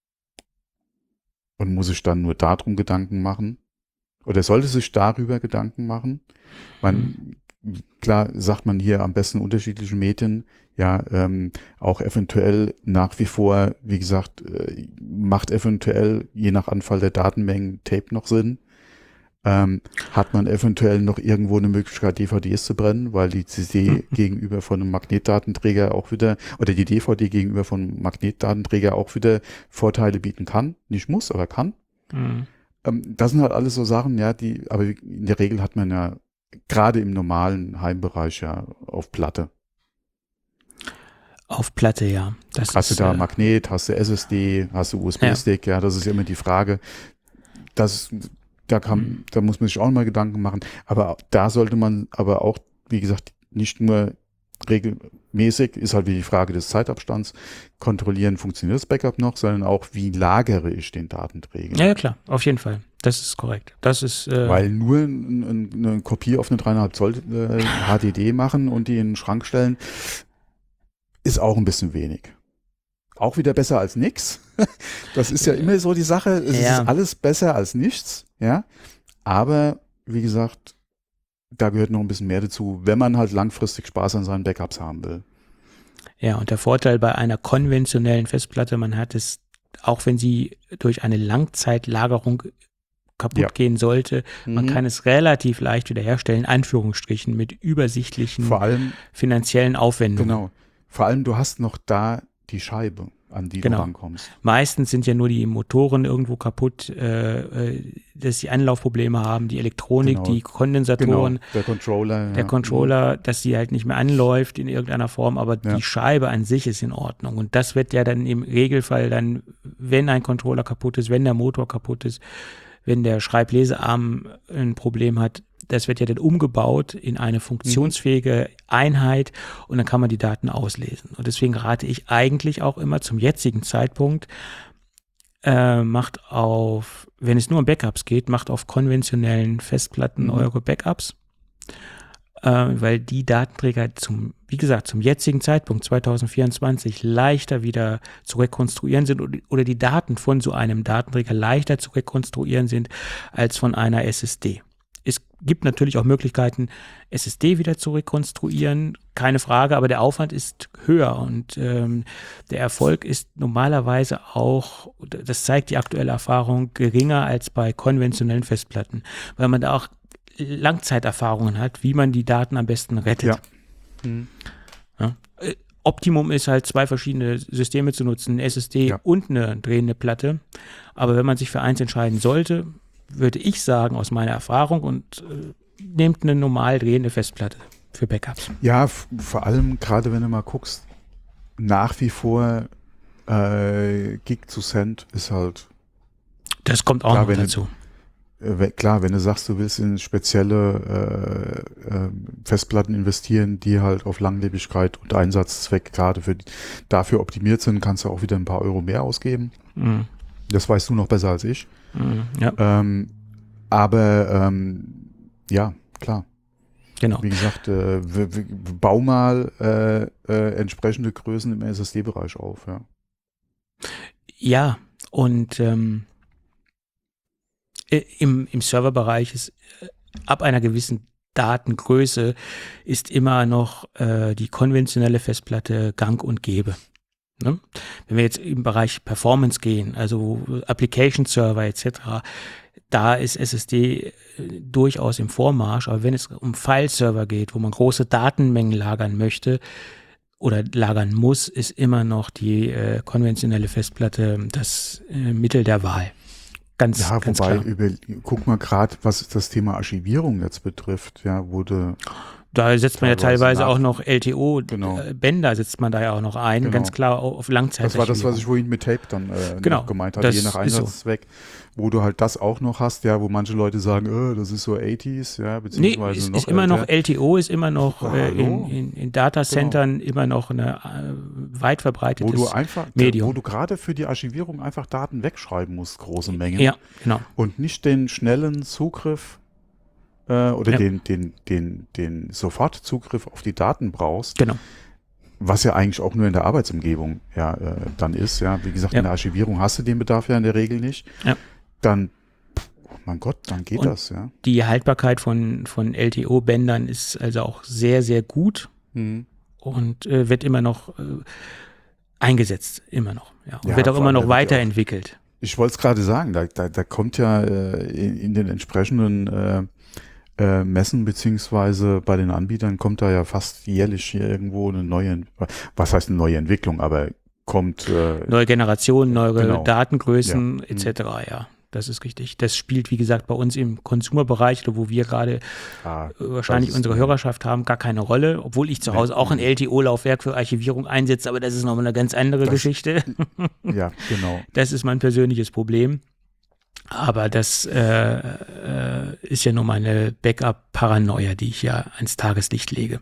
und muss sich dann nur darum Gedanken machen. Oder sollte sich darüber Gedanken machen. Man, klar sagt man hier am besten unterschiedliche Medien, ja, ähm, auch eventuell nach wie vor, wie gesagt, äh, macht eventuell je nach Anfall der Datenmengen Tape noch Sinn. Ähm, hat man eventuell noch irgendwo eine Möglichkeit, D V Ds zu brennen, weil die C D gegenüber von einem Magnetdatenträger auch wieder, oder die D V D gegenüber von einem Magnetdatenträger auch wieder Vorteile bieten kann. Nicht muss, aber kann. Hm. Ähm, das sind halt alles so Sachen, ja, die, aber in der Regel hat man ja gerade im normalen Heimbereich ja auf Platte. Auf Platte, ja. Das Hast du ist, da äh, Magnet, hast du S S D, hast du U S B-Stick, ja. ja, das ist immer die Frage. Das, da kann, da muss man sich auch mal Gedanken machen. Aber da sollte man aber auch, wie gesagt, nicht nur regelmäßig, ist halt wie die Frage des Zeitabstands, kontrollieren, funktioniert das Backup noch, sondern auch, wie lagere ich den Datenträger. Ja, ja, klar, auf jeden Fall. Das ist korrekt. Das ist, äh, Weil nur ein, ein, eine Kopie auf eine drei Komma fünf Zoll äh, H D D machen und die in den Schrank stellen, ist auch ein bisschen wenig. Auch wieder besser als nix. Das ist ja immer so die Sache. Es Ja. ist alles besser als nichts, ja. Aber wie gesagt, da gehört noch ein bisschen mehr dazu, wenn man halt langfristig Spaß an seinen Backups haben will. ja, und der Vorteil bei einer konventionellen Festplatte, man hat es, auch wenn sie durch eine Langzeitlagerung kaputt Ja. gehen sollte, man Mhm. kann es relativ leicht wiederherstellen, in Anführungsstrichen, mit übersichtlichen Vor allem, finanziellen Aufwendungen. genau, vor allem du hast noch da die Scheibe, an die Genau. du rankommst. Meistens sind ja nur die Motoren irgendwo kaputt, äh, äh, dass sie Anlaufprobleme haben, die Elektronik, Genau. die Kondensatoren, Genau, der Controller. der ja. Controller, dass sie halt nicht mehr anläuft in irgendeiner Form, aber Ja. die Scheibe an sich ist in Ordnung. Und das wird ja dann im Regelfall dann, wenn ein Controller kaputt ist, wenn der Motor kaputt ist, wenn der Schreiblesearm ein Problem hat, das wird ja dann umgebaut in eine funktionsfähige Einheit und dann kann man die Daten auslesen. Und deswegen rate ich eigentlich auch immer zum jetzigen Zeitpunkt, äh, macht auf, wenn es nur um Backups geht, macht auf konventionellen Festplatten Mhm. eure Backups, äh, weil die Datenträger zum, wie gesagt, zum jetzigen Zeitpunkt zwanzig vierundzwanzig leichter wieder zu rekonstruieren sind oder- oder die Daten von so einem Datenträger leichter zu rekonstruieren sind als von einer S S D. Es gibt natürlich auch Möglichkeiten, S S D wieder zu rekonstruieren, keine Frage, aber der Aufwand ist höher und ähm, der Erfolg ist normalerweise auch, das zeigt die aktuelle Erfahrung, geringer als bei konventionellen Festplatten, weil man da auch Langzeiterfahrungen hat, wie man die Daten am besten rettet. Ja. Mhm. Ja. Optimum ist halt, zwei verschiedene Systeme zu nutzen, eine S S D Ja. und eine drehende Platte, aber wenn man sich für eins entscheiden sollte, würde ich sagen, aus meiner Erfahrung, und äh, nehmt eine normal drehende Festplatte für Backups. Ja, f- vor allem gerade wenn du mal guckst, nach wie vor äh, Gig zu Cent ist halt, Das kommt auch Klar, noch wenn dazu. äh, we- klar, wenn du sagst, du willst in spezielle äh, äh, Festplatten investieren, die halt auf Langlebigkeit und Einsatzzweck gerade für die, dafür optimiert sind, kannst du auch wieder ein paar Euro mehr ausgeben. Mhm. Das weißt du noch besser als ich. Mhm. Ja, Ähm, aber ähm, ja, klar. genau. Wie gesagt, äh, w- w- bau mal äh, äh, entsprechende Größen im S S D-Bereich auf. Ja. Ja, und ähm, äh, im, im Serverbereich ist äh, ab einer gewissen Datengröße ist immer noch äh, die konventionelle Festplatte gang und gäbe. Ne? Wenn wir jetzt im Bereich Performance gehen, also Application Server et cetera, da ist S S D äh, durchaus im Vormarsch, aber wenn es um File-Server geht, wo man große Datenmengen lagern möchte oder lagern muss, ist immer noch die äh, konventionelle Festplatte das äh, Mittel der Wahl. Ganz, Ja, ganz wobei, klar. über, guck mal gerade, was das Thema Archivierung jetzt betrifft, ja, wurde, Da setzt man ja teilweise teilweise nach- auch noch L T Genau. O-Bänder, setzt man da ja auch noch ein, Genau. ganz klar auf Langzeit. das war das, was ich vorhin mit Tape dann äh, Genau, noch gemeint hatte, das je nach ist so. Einsatzzweck, wo du halt das auch noch hast, ja, wo manche Leute sagen, äh, das ist so achtziger, ja, Nee, beziehungsweise ist, noch ist immer noch, älter. L T O ist immer noch Ja, äh, in, hallo. in, in Datacentern immer noch eine äh, weit Wo verbreitetes du einfach, Medium. wo du gerade für die Archivierung einfach Daten wegschreiben musst, große Mengen. Ja, genau. Und nicht den schnellen Zugriff äh, oder Ja. den, den, den, den Sofortzugriff auf die Daten brauchst, Genau. was ja eigentlich auch nur in der Arbeitsumgebung ja äh, dann ist. Ja, wie gesagt, Ja. in der Archivierung hast du den Bedarf ja in der Regel nicht. Ja. Dann, pff, oh mein Gott, dann geht Und- das, ja. Die Haltbarkeit von, von L T O-Bändern ist also auch sehr, sehr gut Mhm. und äh, wird immer noch äh, eingesetzt, immer noch. Ja. Und Ja, wird auch vor immer allem, noch da wird ja auch- weiterentwickelt. Ich wollte es gerade sagen, da, da, da kommt ja äh, in, in den entsprechenden äh, äh, Messen beziehungsweise bei den Anbietern kommt da ja fast jährlich hier irgendwo eine neue, was heißt eine neue Entwicklung, aber kommt äh, Neue Generationen, neue Genau. Datengrößen Ja. et cetera. Ja, das ist richtig. Das spielt, wie gesagt, bei uns im Consumer-Bereich, wo wir gerade ah, äh, wahrscheinlich das ist unsere mir- Hörerschaft haben, gar keine Rolle, obwohl ich zu Nee, Hause auch ein nee. L T O-Laufwerk für Archivierung einsetze, aber das ist nochmal eine ganz andere Das- Geschichte. ja, genau. Das ist mein persönliches Problem. Aber das äh, äh, ist ja nur meine Backup-Paranoia, die ich ja ans Tageslicht lege.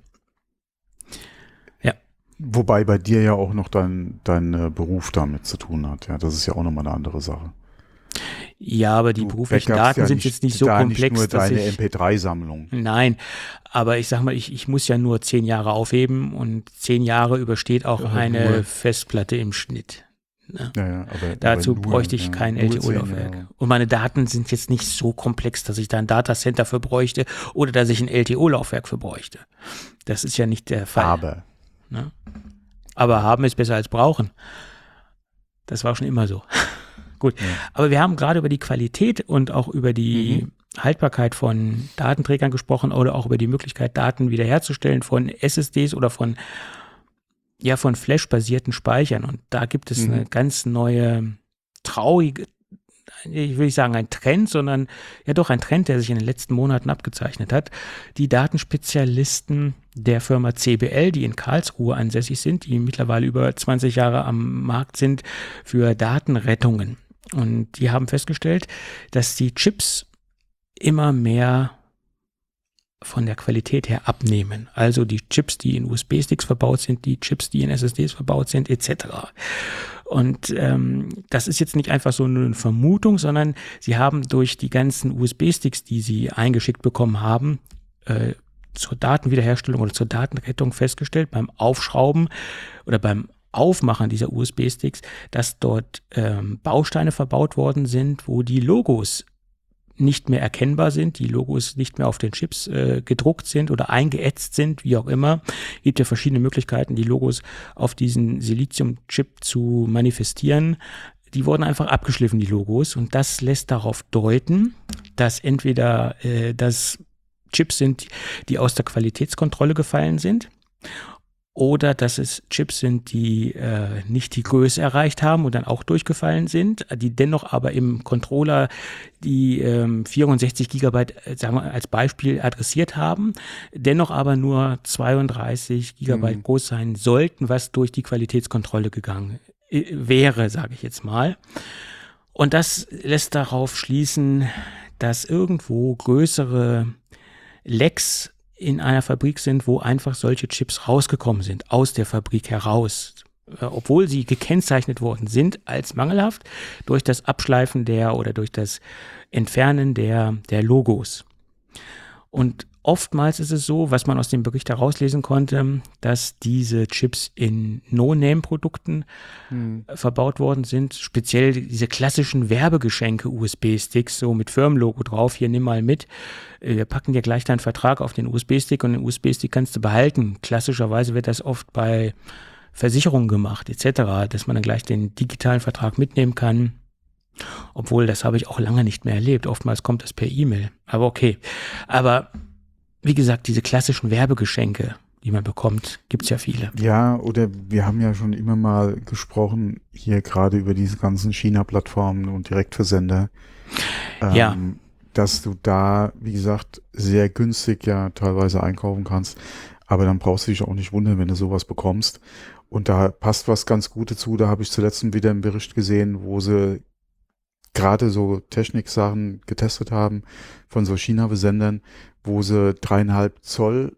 Wobei bei dir ja auch noch dein, dein äh, Beruf damit zu tun hat. Ja, das ist ja auch nochmal eine andere Sache. Ja, aber die Du beruflichen backupst Daten ja sind jetzt nicht so da komplex, nicht nur dass deine ich... M P drei Sammlung. Nein, aber ich sag mal, ich, ich muss ja nur zehn Jahre aufheben und zehn Jahre übersteht auch Ja, eine nur. Festplatte im Schnitt. Ne? Ja, ja, aber, Dazu aber nur, bräuchte ich ja, kein nur L zehn T O-Laufwerk. Jahre. Und meine Daten sind jetzt nicht so komplex, dass ich da ein Datacenter für bräuchte oder dass ich ein L T O-Laufwerk für bräuchte. Das ist ja nicht der Fall. Aber. Ne? Aber haben ist besser als brauchen. Das war schon immer so. Gut. Ja. Aber wir haben gerade über die Qualität und auch über die Mhm. Haltbarkeit von Datenträgern gesprochen oder auch über die Möglichkeit, Daten wiederherzustellen von S S Ds oder von, ja, von Flash-basierten Speichern. Und da gibt es Mhm. eine ganz neue, traurige, ich will nicht sagen ein Trend, sondern ja doch ein Trend, der sich in den letzten Monaten abgezeichnet hat. Die Datenspezialisten der Firma C B L, die in Karlsruhe ansässig sind, die mittlerweile über zwanzig Jahre am Markt sind für Datenrettungen. Und die haben festgestellt, dass die Chips immer mehr von der Qualität her abnehmen. Also die Chips, die in U S B-Sticks verbaut sind, die Chips, die in S S Ds verbaut sind, et cetera. Und ähm, das ist jetzt nicht einfach so eine Vermutung, sondern sie haben durch die ganzen U S B-Sticks, die sie eingeschickt bekommen haben, äh, zur Datenwiederherstellung oder zur Datenrettung festgestellt, beim Aufschrauben oder beim Aufmachen dieser U S B-Sticks, dass dort ähm, Bausteine verbaut worden sind, wo die Logos nicht mehr erkennbar sind, die Logos nicht mehr auf den Chips äh, gedruckt sind oder eingeätzt sind, wie auch immer. Es gibt ja verschiedene Möglichkeiten, die Logos auf diesen Silizium-Chip zu manifestieren. Die wurden einfach abgeschliffen, die Logos, und das lässt darauf deuten, dass entweder äh, das Chips sind, die aus der Qualitätskontrolle gefallen sind, oder dass es Chips sind, die äh, nicht die Größe erreicht haben und dann auch durchgefallen sind, die dennoch aber im Controller die ähm, vierundsechzig Gigabyte, äh, sagen wir als Beispiel, adressiert haben, dennoch aber nur zweiunddreißig Gigabyte Mhm. groß sein sollten, was durch die Qualitätskontrolle gegangen äh, wäre, sage ich jetzt mal. Und das lässt darauf schließen, dass irgendwo größere Lecks in einer Fabrik sind, wo einfach solche Chips rausgekommen sind, aus der Fabrik heraus, äh, obwohl sie gekennzeichnet worden sind als mangelhaft durch das Abschleifen der oder durch das Entfernen der, der Logos. Und oftmals ist es so, was man aus dem Bericht herauslesen konnte, dass diese Chips in No-Name-Produkten Mhm. äh, verbaut worden sind, speziell diese klassischen Werbegeschenke-U S B-Sticks, so mit Firmenlogo drauf, hier nimm mal mit, äh, wir packen dir gleich deinen Vertrag auf den U S B-Stick und den U S B-Stick kannst du behalten. Klassischerweise wird das oft bei Versicherungen gemacht, et cetera, dass man dann gleich den digitalen Vertrag mitnehmen kann. Obwohl, das habe ich auch lange nicht mehr erlebt. Oftmals kommt das per E-Mail. Aber okay. Aber wie gesagt, diese klassischen Werbegeschenke, die man bekommt, gibt es ja viele. Ja, oder wir haben ja schon immer mal gesprochen, hier gerade über diese ganzen China-Plattformen und Direktversender, ähm, Ja. dass du da, wie gesagt, sehr günstig ja teilweise einkaufen kannst. Aber dann brauchst du dich auch nicht wundern, wenn du sowas bekommst. Und da passt was ganz Gutes zu. Da habe ich zuletzt wieder einen Bericht gesehen, wo sie gerade so Techniksachen getestet haben von so China-Versendern, wo sie dreieinhalb Zoll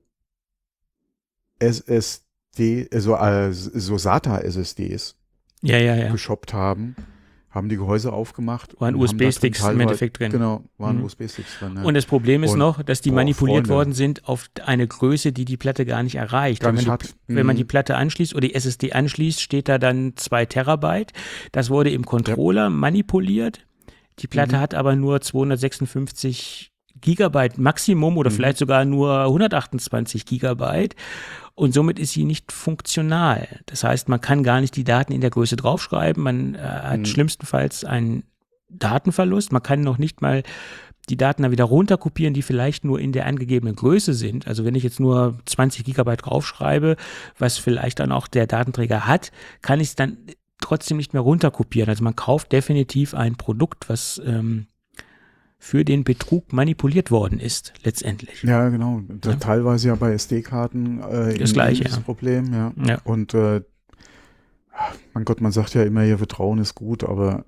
S S D, also äh, so SATA-S S Ds Ja, ja, ja. geshoppt haben, haben die Gehäuse aufgemacht. Waren und U S haben da drin B-Sticks im teilweise- Endeffekt drin. Genau, waren Mhm. U S B-Sticks drin. Ja. Und das Problem ist Und, noch, dass die boah, manipuliert Freunde. worden sind auf eine Größe, die die Platte gar nicht erreicht. Gar wenn, nicht man hat. die, wenn man Mhm. die Platte anschließt oder die S S D anschließt, steht da dann zwei Terabyte. Das wurde im Controller manipuliert. Die Platte Mhm. hat aber nur zweihundertsechsundfünfzig Gigabyte Maximum oder Mhm. vielleicht sogar nur hundertachtundzwanzig Gigabyte. Und somit ist sie nicht funktional. Das heißt, man kann gar nicht die Daten in der Größe draufschreiben. Man äh, hat Mhm. schlimmstenfalls einen Datenverlust. Man kann noch nicht mal die Daten dann wieder runterkopieren, die vielleicht nur in der angegebenen Größe sind. Also wenn ich jetzt nur zwanzig Gigabyte draufschreibe, was vielleicht dann auch der Datenträger hat, kann ich es dann trotzdem nicht mehr runterkopieren. Also man kauft definitiv ein Produkt, was ähm, für den Betrug manipuliert worden ist, letztendlich. Ja, genau. Da Ja. Teilweise ja bei S D-Karten äh, Das ein Gleiche, ähnliches ja. Problem, ja. Ja. Und äh, mein Gott, man sagt ja immer, ja, Vertrauen ist gut, aber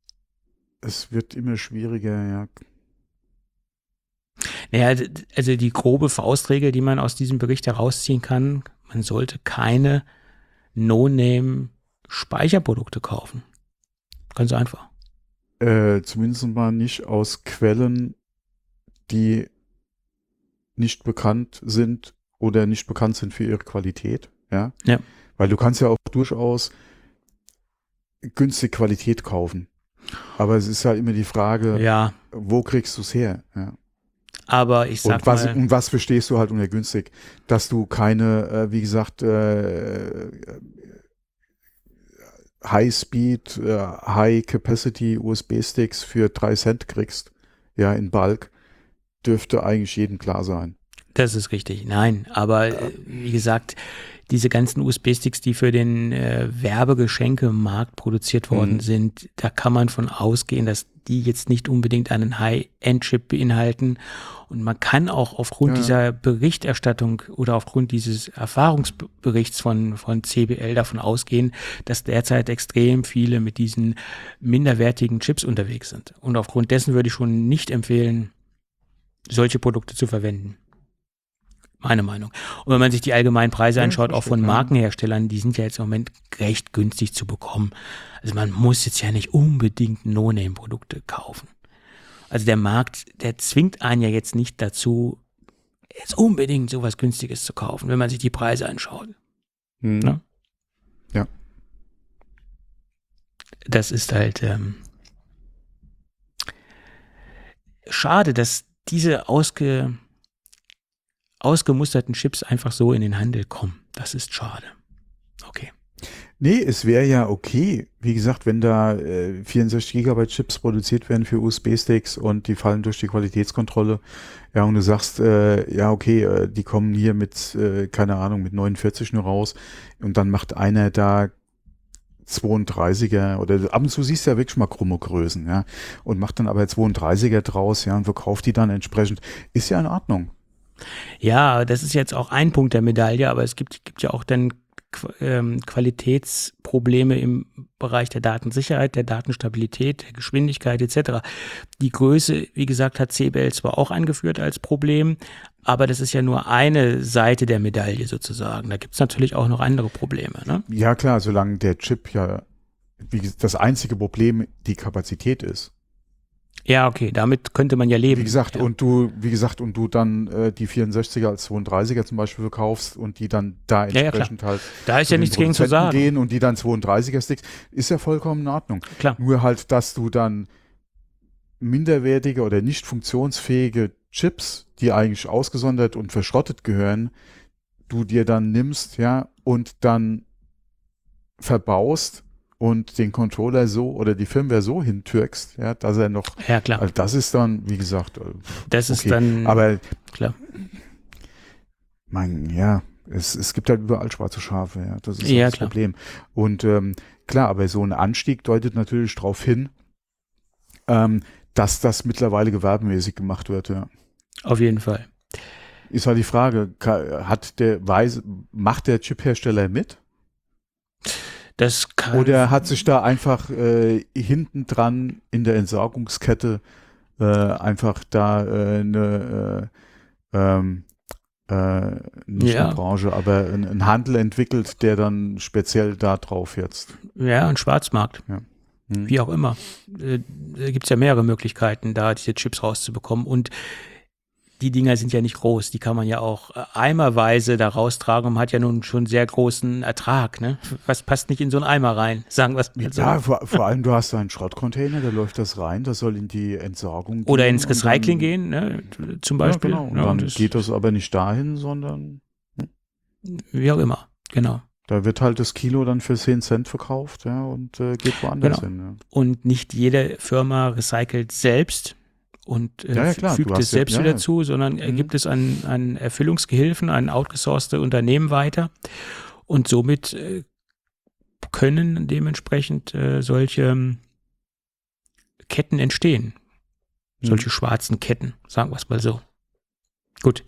es wird immer schwieriger, ja. Naja, d- also die grobe Faustregel, die man aus diesem Bericht herausziehen kann, man sollte keine No-Name-Speicherprodukte kaufen. Ganz einfach. Äh, zumindest mal nicht aus Quellen, die nicht bekannt sind oder nicht bekannt sind für ihre Qualität, ja. Ja. Weil du kannst ja auch durchaus günstig Qualität kaufen. Aber es ist halt immer die Frage, Ja, wo kriegst du es her? Ja. aber ich sag Und was, mal, und was verstehst du halt unter günstig? Dass du keine, äh, wie gesagt, äh, High-Speed, äh, High-Capacity U S B-Sticks für drei Cent kriegst, ja, in Bulk, dürfte eigentlich jedem klar sein. das ist richtig. Nein, aber äh, wie gesagt, diese ganzen U S B-Sticks, die für den äh, Werbegeschenkemarkt produziert worden Mhm. sind, da kann man von ausgehen, dass die jetzt nicht unbedingt einen High-End-Chip beinhalten. Und man kann auch aufgrund Ja. dieser Berichterstattung oder aufgrund dieses Erfahrungsberichts von, von C B L davon ausgehen, dass derzeit extrem viele mit diesen minderwertigen Chips unterwegs sind. Und aufgrund dessen würde ich schon nicht empfehlen, solche Produkte zu verwenden. Meine Meinung. Und wenn man sich die allgemeinen Preise Ja, anschaut, ist auch von richtig, ja. Markenherstellern, die sind ja jetzt im Moment recht günstig zu bekommen. Also man muss jetzt ja nicht unbedingt No-Name-Produkte kaufen. Also der Markt, der zwingt einen ja jetzt nicht dazu, jetzt unbedingt sowas Günstiges zu kaufen, wenn man sich die Preise anschaut. Mhm. Ja. Ja. Das ist halt, ähm, schade, dass diese ausge, ausgemusterten Chips einfach so in den Handel kommen. Das ist schade. Okay. Nee, es wäre ja okay, wie gesagt, wenn da äh, vierundsechzig Gigabyte Chips produziert werden für U S B-Sticks und die fallen durch die Qualitätskontrolle. Ja, und du sagst, äh, ja, okay, äh, die kommen hier mit, äh, keine Ahnung, mit neunundvierzig nur raus und dann macht einer da zweiunddreißiger oder ab und zu siehst du ja wirklich mal krumme Größen, ja, und macht dann aber zweiunddreißiger draus, ja, und verkauft die dann entsprechend. Ist ja in Ordnung. Ja, das ist jetzt auch ein Punkt der Medaille, aber es gibt, gibt ja auch dann Qualitätsprobleme im Bereich der Datensicherheit, der Datenstabilität, der Geschwindigkeit et cetera. Die Größe, wie gesagt, hat C B L zwar auch angeführt als Problem, aber das ist ja nur eine Seite der Medaille sozusagen. Da gibt es natürlich auch noch andere Probleme. Ne? Ja klar, solange der Chip ja, wie gesagt, das einzige Problem die Kapazität ist. Ja, okay, damit könnte man ja leben. Wie gesagt, ja. und du, wie gesagt, und du dann äh, die vierundsechziger als zweiunddreißiger zum Beispiel verkaufst und die dann da entsprechend ja, ja, halt da ist ja nichts gegen zu sagen. Gehen und die dann zweiunddreißiger Sticks, ist ja vollkommen in Ordnung. Klar. Nur halt, dass du dann minderwertige oder nicht funktionsfähige Chips, die eigentlich ausgesondert und verschrottet gehören, du dir dann nimmst, ja, und dann verbaust und den Controller so oder die Firmware so hintürkst, ja, dass er noch, ja, klar. Also das ist dann, wie gesagt, das okay. ist dann, aber klar. Mein, ja, es, es gibt halt überall schwarze Schafe, ja, das ist ja, das klar. Problem. Und ähm, klar, aber so ein Anstieg deutet natürlich darauf hin, ähm, dass das mittlerweile gewerbemäßig gemacht wird, ja. Auf jeden Fall. Ist halt die Frage, hat der Weise, macht der Chiphersteller mit? Das kann Oder hat sich da einfach äh, hinten dran in der Entsorgungskette äh, einfach da äh, eine äh, ähm, äh, nicht ja. eine Branche, aber ein, ein Handel entwickelt, der dann speziell da drauf jetzt. Ja, ein Schwarzmarkt. Ja. Hm. Wie auch immer. Äh, da gibt es ja mehrere Möglichkeiten, da diese Chips rauszubekommen. Und die Dinger sind ja nicht groß. Die kann man ja auch eimerweise da raustragen und man hat ja nun schon sehr großen Ertrag. Ne? Was passt nicht in so einen Eimer rein? Sagen wir es mal so. Ja, vor, vor allem du hast da einen Schrottcontainer, da läuft das rein, das soll in die Entsorgung gehen. Oder ins Recycling dann, gehen, ne? Zum Beispiel. Ja, genau. Und ja, dann und das, geht das aber nicht dahin, sondern hm? wie auch immer, genau. Da wird halt das Kilo dann für zehn Cent verkauft, ja, und äh, geht woanders genau. hin. Ja. Und nicht jede Firma recycelt selbst und äh, ja, ja, klar, fügt es selbst ja, wieder ja. zu, sondern er Mhm. gibt es an, an Erfüllungsgehilfen, an outgesourcete Unternehmen weiter. Und somit äh, können dementsprechend äh, solche ähm, Ketten entstehen. Mhm. Solche schwarzen Ketten, sagen wir es mal so. Gut.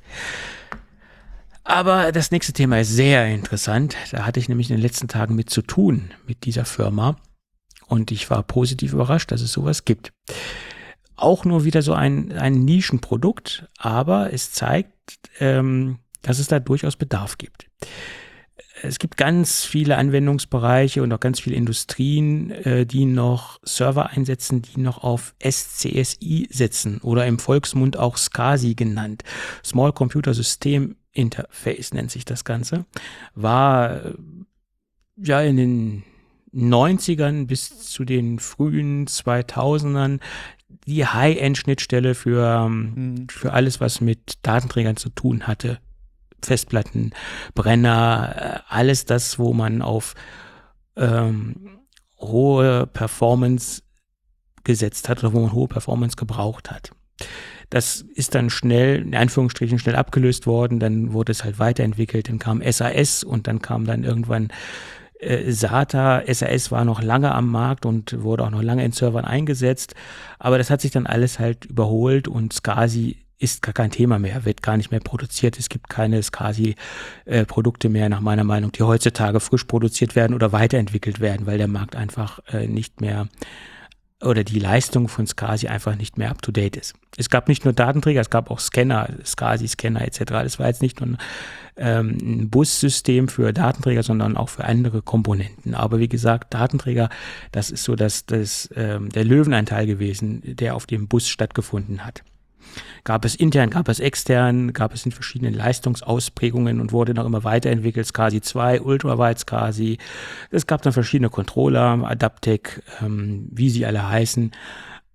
Aber das nächste Thema ist sehr interessant. Da hatte ich nämlich in den letzten Tagen mit zu tun, mit dieser Firma. Und ich war positiv überrascht, dass es sowas gibt. Auch nur wieder so ein, ein Nischenprodukt, aber es zeigt, ähm, dass es da durchaus Bedarf gibt. Es gibt ganz viele Anwendungsbereiche und auch ganz viele Industrien, äh, die noch Server einsetzen, die noch auf S C S I setzen oder im Volksmund auch SCSI genannt. Small Computer System Interface nennt sich das Ganze. War äh, ja in den neunzigern bis zu den frühen zweitausendern die High-End-Schnittstelle für, Mhm. für alles, was mit Datenträgern zu tun hatte. Festplatten, Brenner, alles das, wo man auf ähm, hohe Performance gesetzt hat oder wo man hohe Performance gebraucht hat. Das ist dann schnell, in Anführungsstrichen, schnell abgelöst worden, dann wurde es halt weiterentwickelt, dann kam S A S und dann kam dann irgendwann äh, SATA. S A S war noch lange am Markt und wurde auch noch lange in Servern eingesetzt, aber das hat sich dann alles halt überholt und SCSI ist gar kein Thema mehr, wird gar nicht mehr produziert. Es gibt keine SCSI-Produkte mehr, nach meiner Meinung, die heutzutage frisch produziert werden oder weiterentwickelt werden, weil der Markt einfach äh, nicht mehr oder die Leistung von SCSI einfach nicht mehr up-to-date ist. Es gab nicht nur Datenträger, es gab auch Scanner, SCSI-Scanner et cetera. Das war jetzt nicht nur ein, ähm, ein Bussystem für Datenträger, sondern auch für andere Komponenten. Aber wie gesagt, Datenträger, das ist so das, das, ähm, der Löwenanteil gewesen, der auf dem Bus stattgefunden hat. Gab es intern, gab es extern, gab es in verschiedenen Leistungsausprägungen und wurde noch immer weiterentwickelt, SCSI zwei, Ultrawide SCSI. Es gab dann verschiedene Controller, Adaptec, ähm, wie sie alle heißen.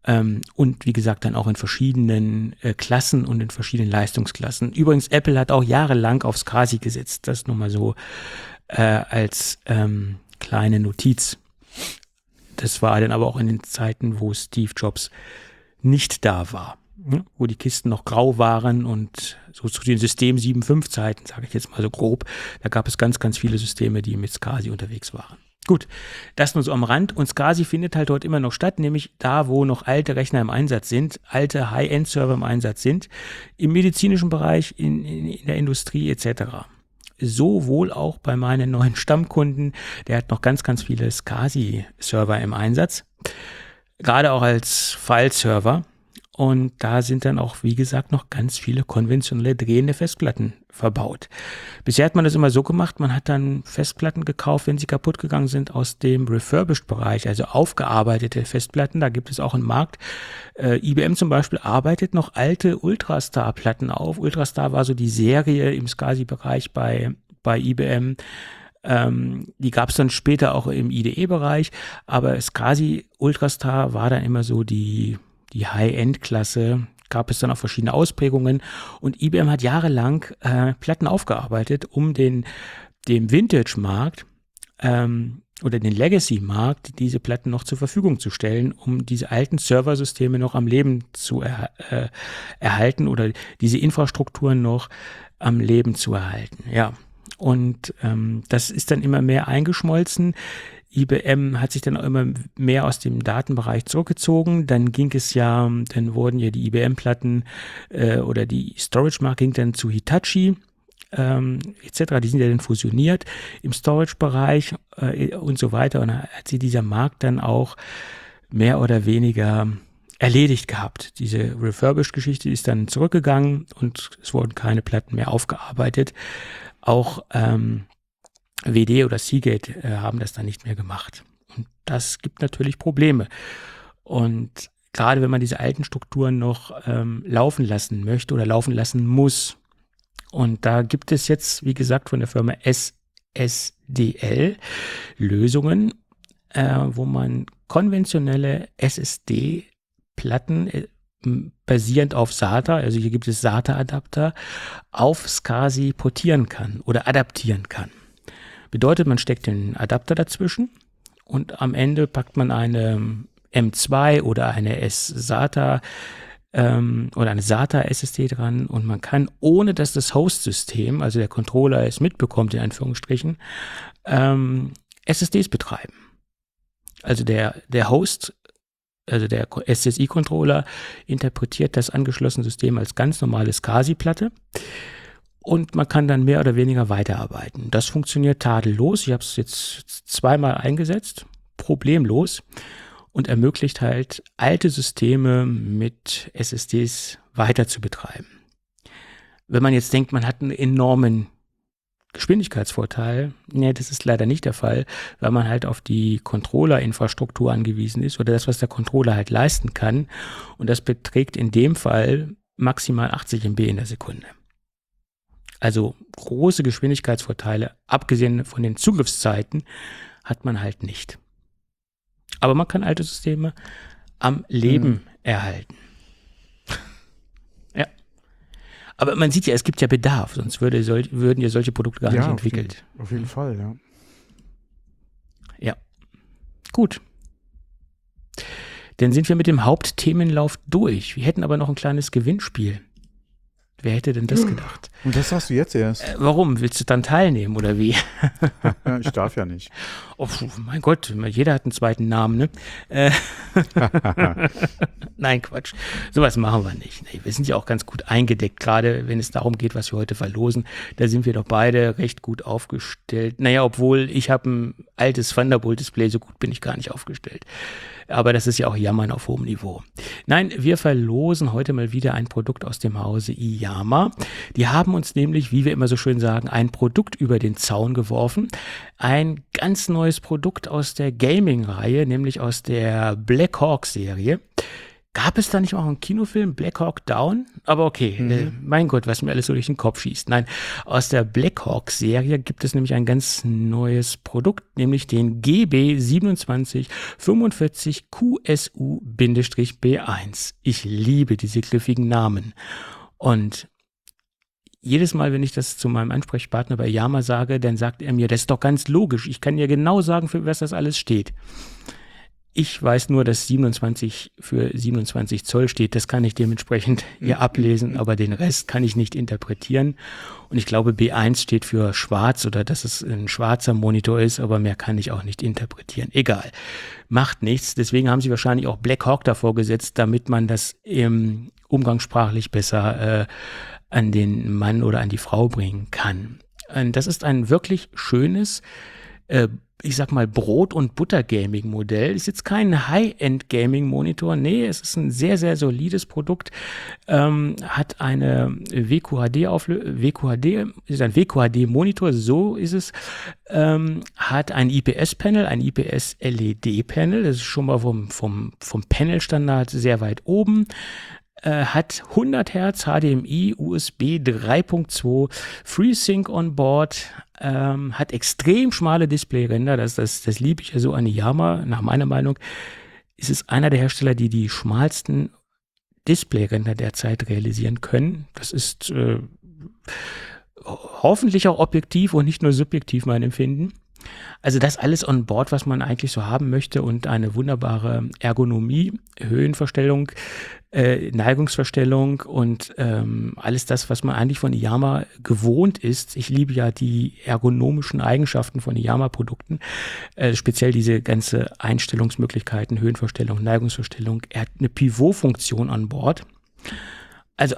Ähm, und wie gesagt, dann auch in verschiedenen äh, Klassen und in verschiedenen Leistungsklassen. Übrigens, Apple hat auch jahrelang auf SCSI gesetzt. Das nur mal so äh, als ähm, kleine Notiz. Das war dann aber auch in den Zeiten, wo Steve Jobs nicht da war, ne? Wo die Kisten noch grau waren und so zu den System sieben Punkt fünf Zeiten, sage ich jetzt mal so grob, da gab es ganz, ganz viele Systeme, die mit SCSI unterwegs waren. Gut, das nur so am Rand und SCSI findet halt dort immer noch statt, nämlich da, wo noch alte Rechner im Einsatz sind, alte High-End-Server im Einsatz sind, im medizinischen Bereich, in, in, in der Industrie et cetera. So wohl auch bei meinen neuen Stammkunden, der hat noch ganz, ganz viele SCSI-Server im Einsatz, gerade auch als File-Server. Und da sind dann auch, wie gesagt, noch ganz viele konventionelle drehende Festplatten verbaut. Bisher hat man das immer so gemacht, man hat dann Festplatten gekauft, wenn sie kaputt gegangen sind, aus dem Refurbished-Bereich, also aufgearbeitete Festplatten. Da gibt es auch einen Markt. Äh, I B M zum Beispiel arbeitet noch alte Ultrastar-Platten auf. Ultrastar war so die Serie im SCSI-Bereich bei, bei I B M. Ähm, die gab es dann später auch im I D E-Bereich, aber SCSI Ultrastar war dann immer so die Die High-End-Klasse, gab es dann auch verschiedene Ausprägungen und I B M hat jahrelang äh, Platten aufgearbeitet, um den, dem Vintage-Markt ähm, oder den Legacy-Markt diese Platten noch zur Verfügung zu stellen, um diese alten Serversysteme noch am Leben zu er, äh, erhalten oder diese Infrastrukturen noch am Leben zu erhalten. Ja, und ähm, das ist dann immer mehr eingeschmolzen. I B M hat sich dann auch immer mehr aus dem Datenbereich zurückgezogen. Dann ging es ja, dann wurden ja die I B M-Platten äh, oder die Storage-Markt ging dann zu Hitachi ähm, et cetera. Die sind ja dann fusioniert im Storage-Bereich äh, und so weiter. Und dann hat sich dieser Markt dann auch mehr oder weniger erledigt gehabt. Diese Refurbished-Geschichte ist dann zurückgegangen und es wurden keine Platten mehr aufgearbeitet. Auch ähm, W D oder Seagate äh, haben das dann nicht mehr gemacht. Und das gibt natürlich Probleme. Und gerade wenn man diese alten Strukturen noch ähm, laufen lassen möchte oder laufen lassen muss. Und da gibt es jetzt, wie gesagt, von der Firma S S D L Lösungen, äh, wo man konventionelle S S D-Platten äh, basierend auf SATA, also hier gibt es SATA-Adapter, auf SCSI portieren kann oder adaptieren kann. Bedeutet, man steckt den Adapter dazwischen und am Ende packt man eine M zwei oder eine S-SATA ähm, oder eine SATA-S S D dran und man kann, ohne dass das Host-System, also der Controller es mitbekommt, in Anführungsstrichen, ähm, S S Ds betreiben. Also der, der Host, also der S S I-Controller interpretiert das angeschlossene System als ganz normale SCSI-Platte. Und man kann dann mehr oder weniger weiterarbeiten. Das funktioniert tadellos. Ich habe es jetzt zweimal eingesetzt, problemlos und ermöglicht halt, alte Systeme mit S S Ds weiter zu betreiben. Wenn man jetzt denkt, man hat einen enormen Geschwindigkeitsvorteil, nee, das ist leider nicht der Fall, weil man halt auf die Controller-Infrastruktur angewiesen ist oder das, was der Controller halt leisten kann. Und das beträgt in dem Fall maximal achtzig Megabyte in der Sekunde. Also große Geschwindigkeitsvorteile, abgesehen von den Zugriffszeiten, hat man halt nicht. Aber man kann alte Systeme am Leben mhm. erhalten. Ja. Aber man sieht ja, es gibt ja Bedarf, sonst würde, soll, würden ja solche Produkte gar ja, nicht entwickelt. Auf jeden, auf jeden Fall, ja. Ja. Gut. Dann sind wir mit dem Hauptthemenlauf durch. Wir hätten aber noch ein kleines Gewinnspiel. Wer hätte denn das gedacht? Und das sagst du jetzt erst. Äh, warum? Willst du dann teilnehmen oder wie? Ich darf ja nicht. Oh, mein Gott, jeder hat einen zweiten Namen, ne? Äh, Nein, Quatsch. Sowas machen wir nicht. Nee, wir sind ja auch ganz gut eingedeckt, gerade wenn es darum geht, was wir heute verlosen. Da sind wir doch beide recht gut aufgestellt. Naja, obwohl ich habe ein altes Thunderbolt-Display, so gut bin ich gar nicht aufgestellt. Aber das ist ja auch Jammern auf hohem Niveau. Nein, wir verlosen heute mal wieder ein Produkt aus dem Hause Iyama. Die haben uns nämlich, wie wir immer so schön sagen, ein Produkt über den Zaun geworfen. Ein ganz neues Produkt aus der Gaming-Reihe, nämlich aus der Black Hawk-Serie. Gab es da nicht auch einen Kinofilm, Black Hawk Down? Aber okay, Mhm. äh, mein Gott, was mir alles so durch den Kopf schießt. Nein, aus der Black Hawk-Serie gibt es nämlich ein ganz neues Produkt, nämlich den G B siebenundzwanzig fünfundvierzig Q S U B eins. Ich liebe diese griffigen Namen. Und jedes Mal, wenn ich das zu meinem Ansprechpartner bei Yama sage, dann sagt er mir, das ist doch ganz logisch. Ich kann dir genau sagen, für was das alles steht. Ich weiß nur, dass siebenundzwanzig für siebenundzwanzig Zoll steht. Das kann ich dementsprechend hier ablesen, aber den Rest kann ich nicht interpretieren. Und ich glaube, B eins steht für schwarz oder dass es ein schwarzer Monitor ist, aber mehr kann ich auch nicht interpretieren. Egal. Macht nichts. Deswegen haben sie wahrscheinlich auch Black Hawk davor gesetzt, damit man das ähm, umgangssprachlich besser äh, an den Mann oder an die Frau bringen kann. Und das ist ein wirklich schönes, äh, ich sag mal, Brot- und Butter-Gaming-Modell. Ist jetzt kein High-End-Gaming-Monitor. Nee, es ist ein sehr, sehr solides Produkt. Ähm, hat eine W Q H D-Auflösung, W Q H D, ist ein W Q H D-Monitor, so ist es. Ähm, hat ein I P S-Panel, ein I P S-L E D-Panel. Das ist schon mal vom, vom, vom Panel-Standard sehr weit oben. Äh, hat hundert Hertz H D M I, U S B drei Punkt zwei, FreeSync on Board, ähm, hat extrem schmale Displayränder, das, das, das liebe ich ja so an Yama. Nach meiner Meinung ist es einer der Hersteller, die die schmalsten Displayränder derzeit realisieren können. Das ist äh, hoffentlich auch objektiv und nicht nur subjektiv mein Empfinden. Also das alles on board, was man eigentlich so haben möchte und eine wunderbare Ergonomie, Höhenverstellung, äh, Neigungsverstellung und ähm, alles das, was man eigentlich von Yama gewohnt ist. Ich liebe ja die ergonomischen Eigenschaften von Yama-Produkten, äh, speziell diese ganze Einstellungsmöglichkeiten, Höhenverstellung, Neigungsverstellung. Er hat eine Pivot-Funktion an Bord. Also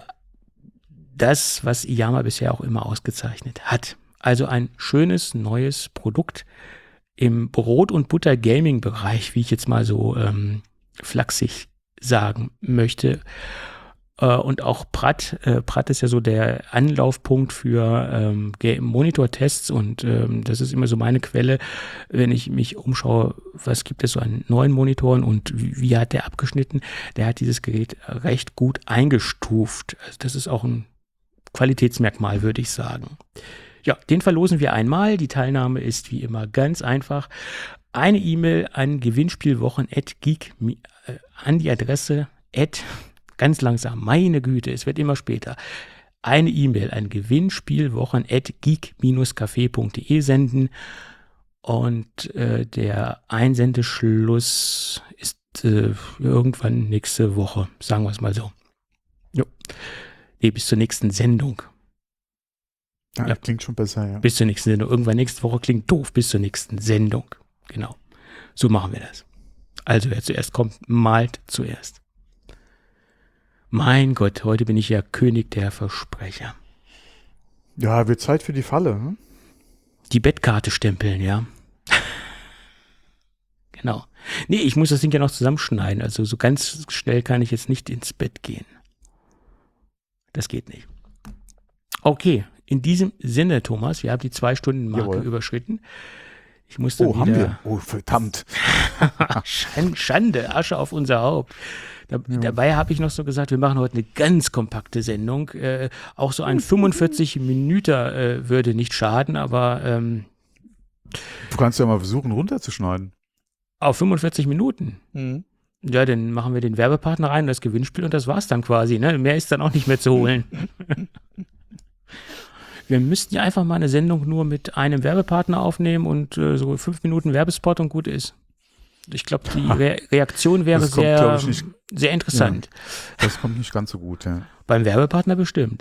das, was Yama bisher auch immer ausgezeichnet hat. Also ein schönes, neues Produkt im Brot- und Butter-Gaming-Bereich, wie ich jetzt mal so ähm, flachsig sagen möchte. Äh, und auch Pratt. Äh, Pratt ist ja so der Anlaufpunkt für ähm, Monitor-Tests und ähm, das ist immer so meine Quelle, wenn ich mich umschaue, was gibt es so an neuen Monitoren und wie, wie hat der abgeschnitten. Der hat dieses Gerät recht gut eingestuft. Also das ist auch ein Qualitätsmerkmal, würde ich sagen. Ja, den verlosen wir einmal. Die Teilnahme ist wie immer ganz einfach. Eine E-Mail an gewinnspielwochen at geek, äh, an die Adresse at, ganz langsam, meine Güte, es wird immer später. Eine E-Mail an gewinnspielwochen at geek café punkt de senden und äh, der Einsendeschluss ist äh, irgendwann nächste Woche, sagen wir es mal so. Jo. Nee, bis zur nächsten Sendung. Ja, Ja. Klingt schon besser, ja. Bis zur nächsten Sendung. Irgendwann nächste Woche klingt doof. Bis zur nächsten Sendung. Genau. So machen wir das. Also wer zuerst kommt, malt zuerst. Mein Gott, heute bin ich ja König der Versprecher. Ja, wird Zeit für die Falle. Hm? Die Bettkarte stempeln, ja. Genau. Nee, ich muss das Ding ja noch zusammenschneiden. Also so ganz schnell kann ich jetzt nicht ins Bett gehen. Das geht nicht. Okay. In diesem Sinne, Thomas, wir haben die Zwei-Stunden-Marke Jawohl. überschritten. Ich muss dann Oh, wieder... haben wir? Oh, verdammt. Schande, Schande, Asche auf unser Haupt. Da, Ja. Dabei habe ich noch so gesagt, wir machen heute eine ganz kompakte Sendung. Äh, auch so ein fünfundvierzig Minuten äh, würde nicht schaden, aber ähm, Du kannst ja mal versuchen, runterzuschneiden. auf fünfundvierzig Minuten. Ja, dann machen wir den Werbepartner rein, das Gewinnspiel und das war's dann quasi. Ne? Mehr ist dann auch nicht mehr zu holen. Wir müssten ja einfach mal eine Sendung nur mit einem Werbepartner aufnehmen und äh, so fünf Minuten Werbespot und gut ist. Ich glaube, die Re Reaktion wäre Das kommt, sehr, glaub ich, nicht- sehr interessant. Das kommt nicht ganz so gut, ja. Beim Werbepartner bestimmt.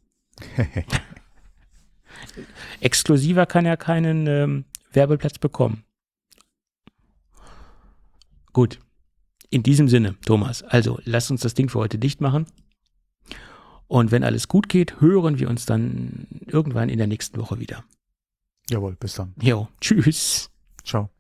Exklusiver kann er keinen ähm, Werbeplatz bekommen. Gut. In diesem Sinne, Thomas, also lass uns das Ding für heute dicht machen. Und wenn alles gut geht, hören wir uns dann irgendwann in der nächsten Woche wieder. Jawohl, bis dann. Jo, tschüss. Ciao.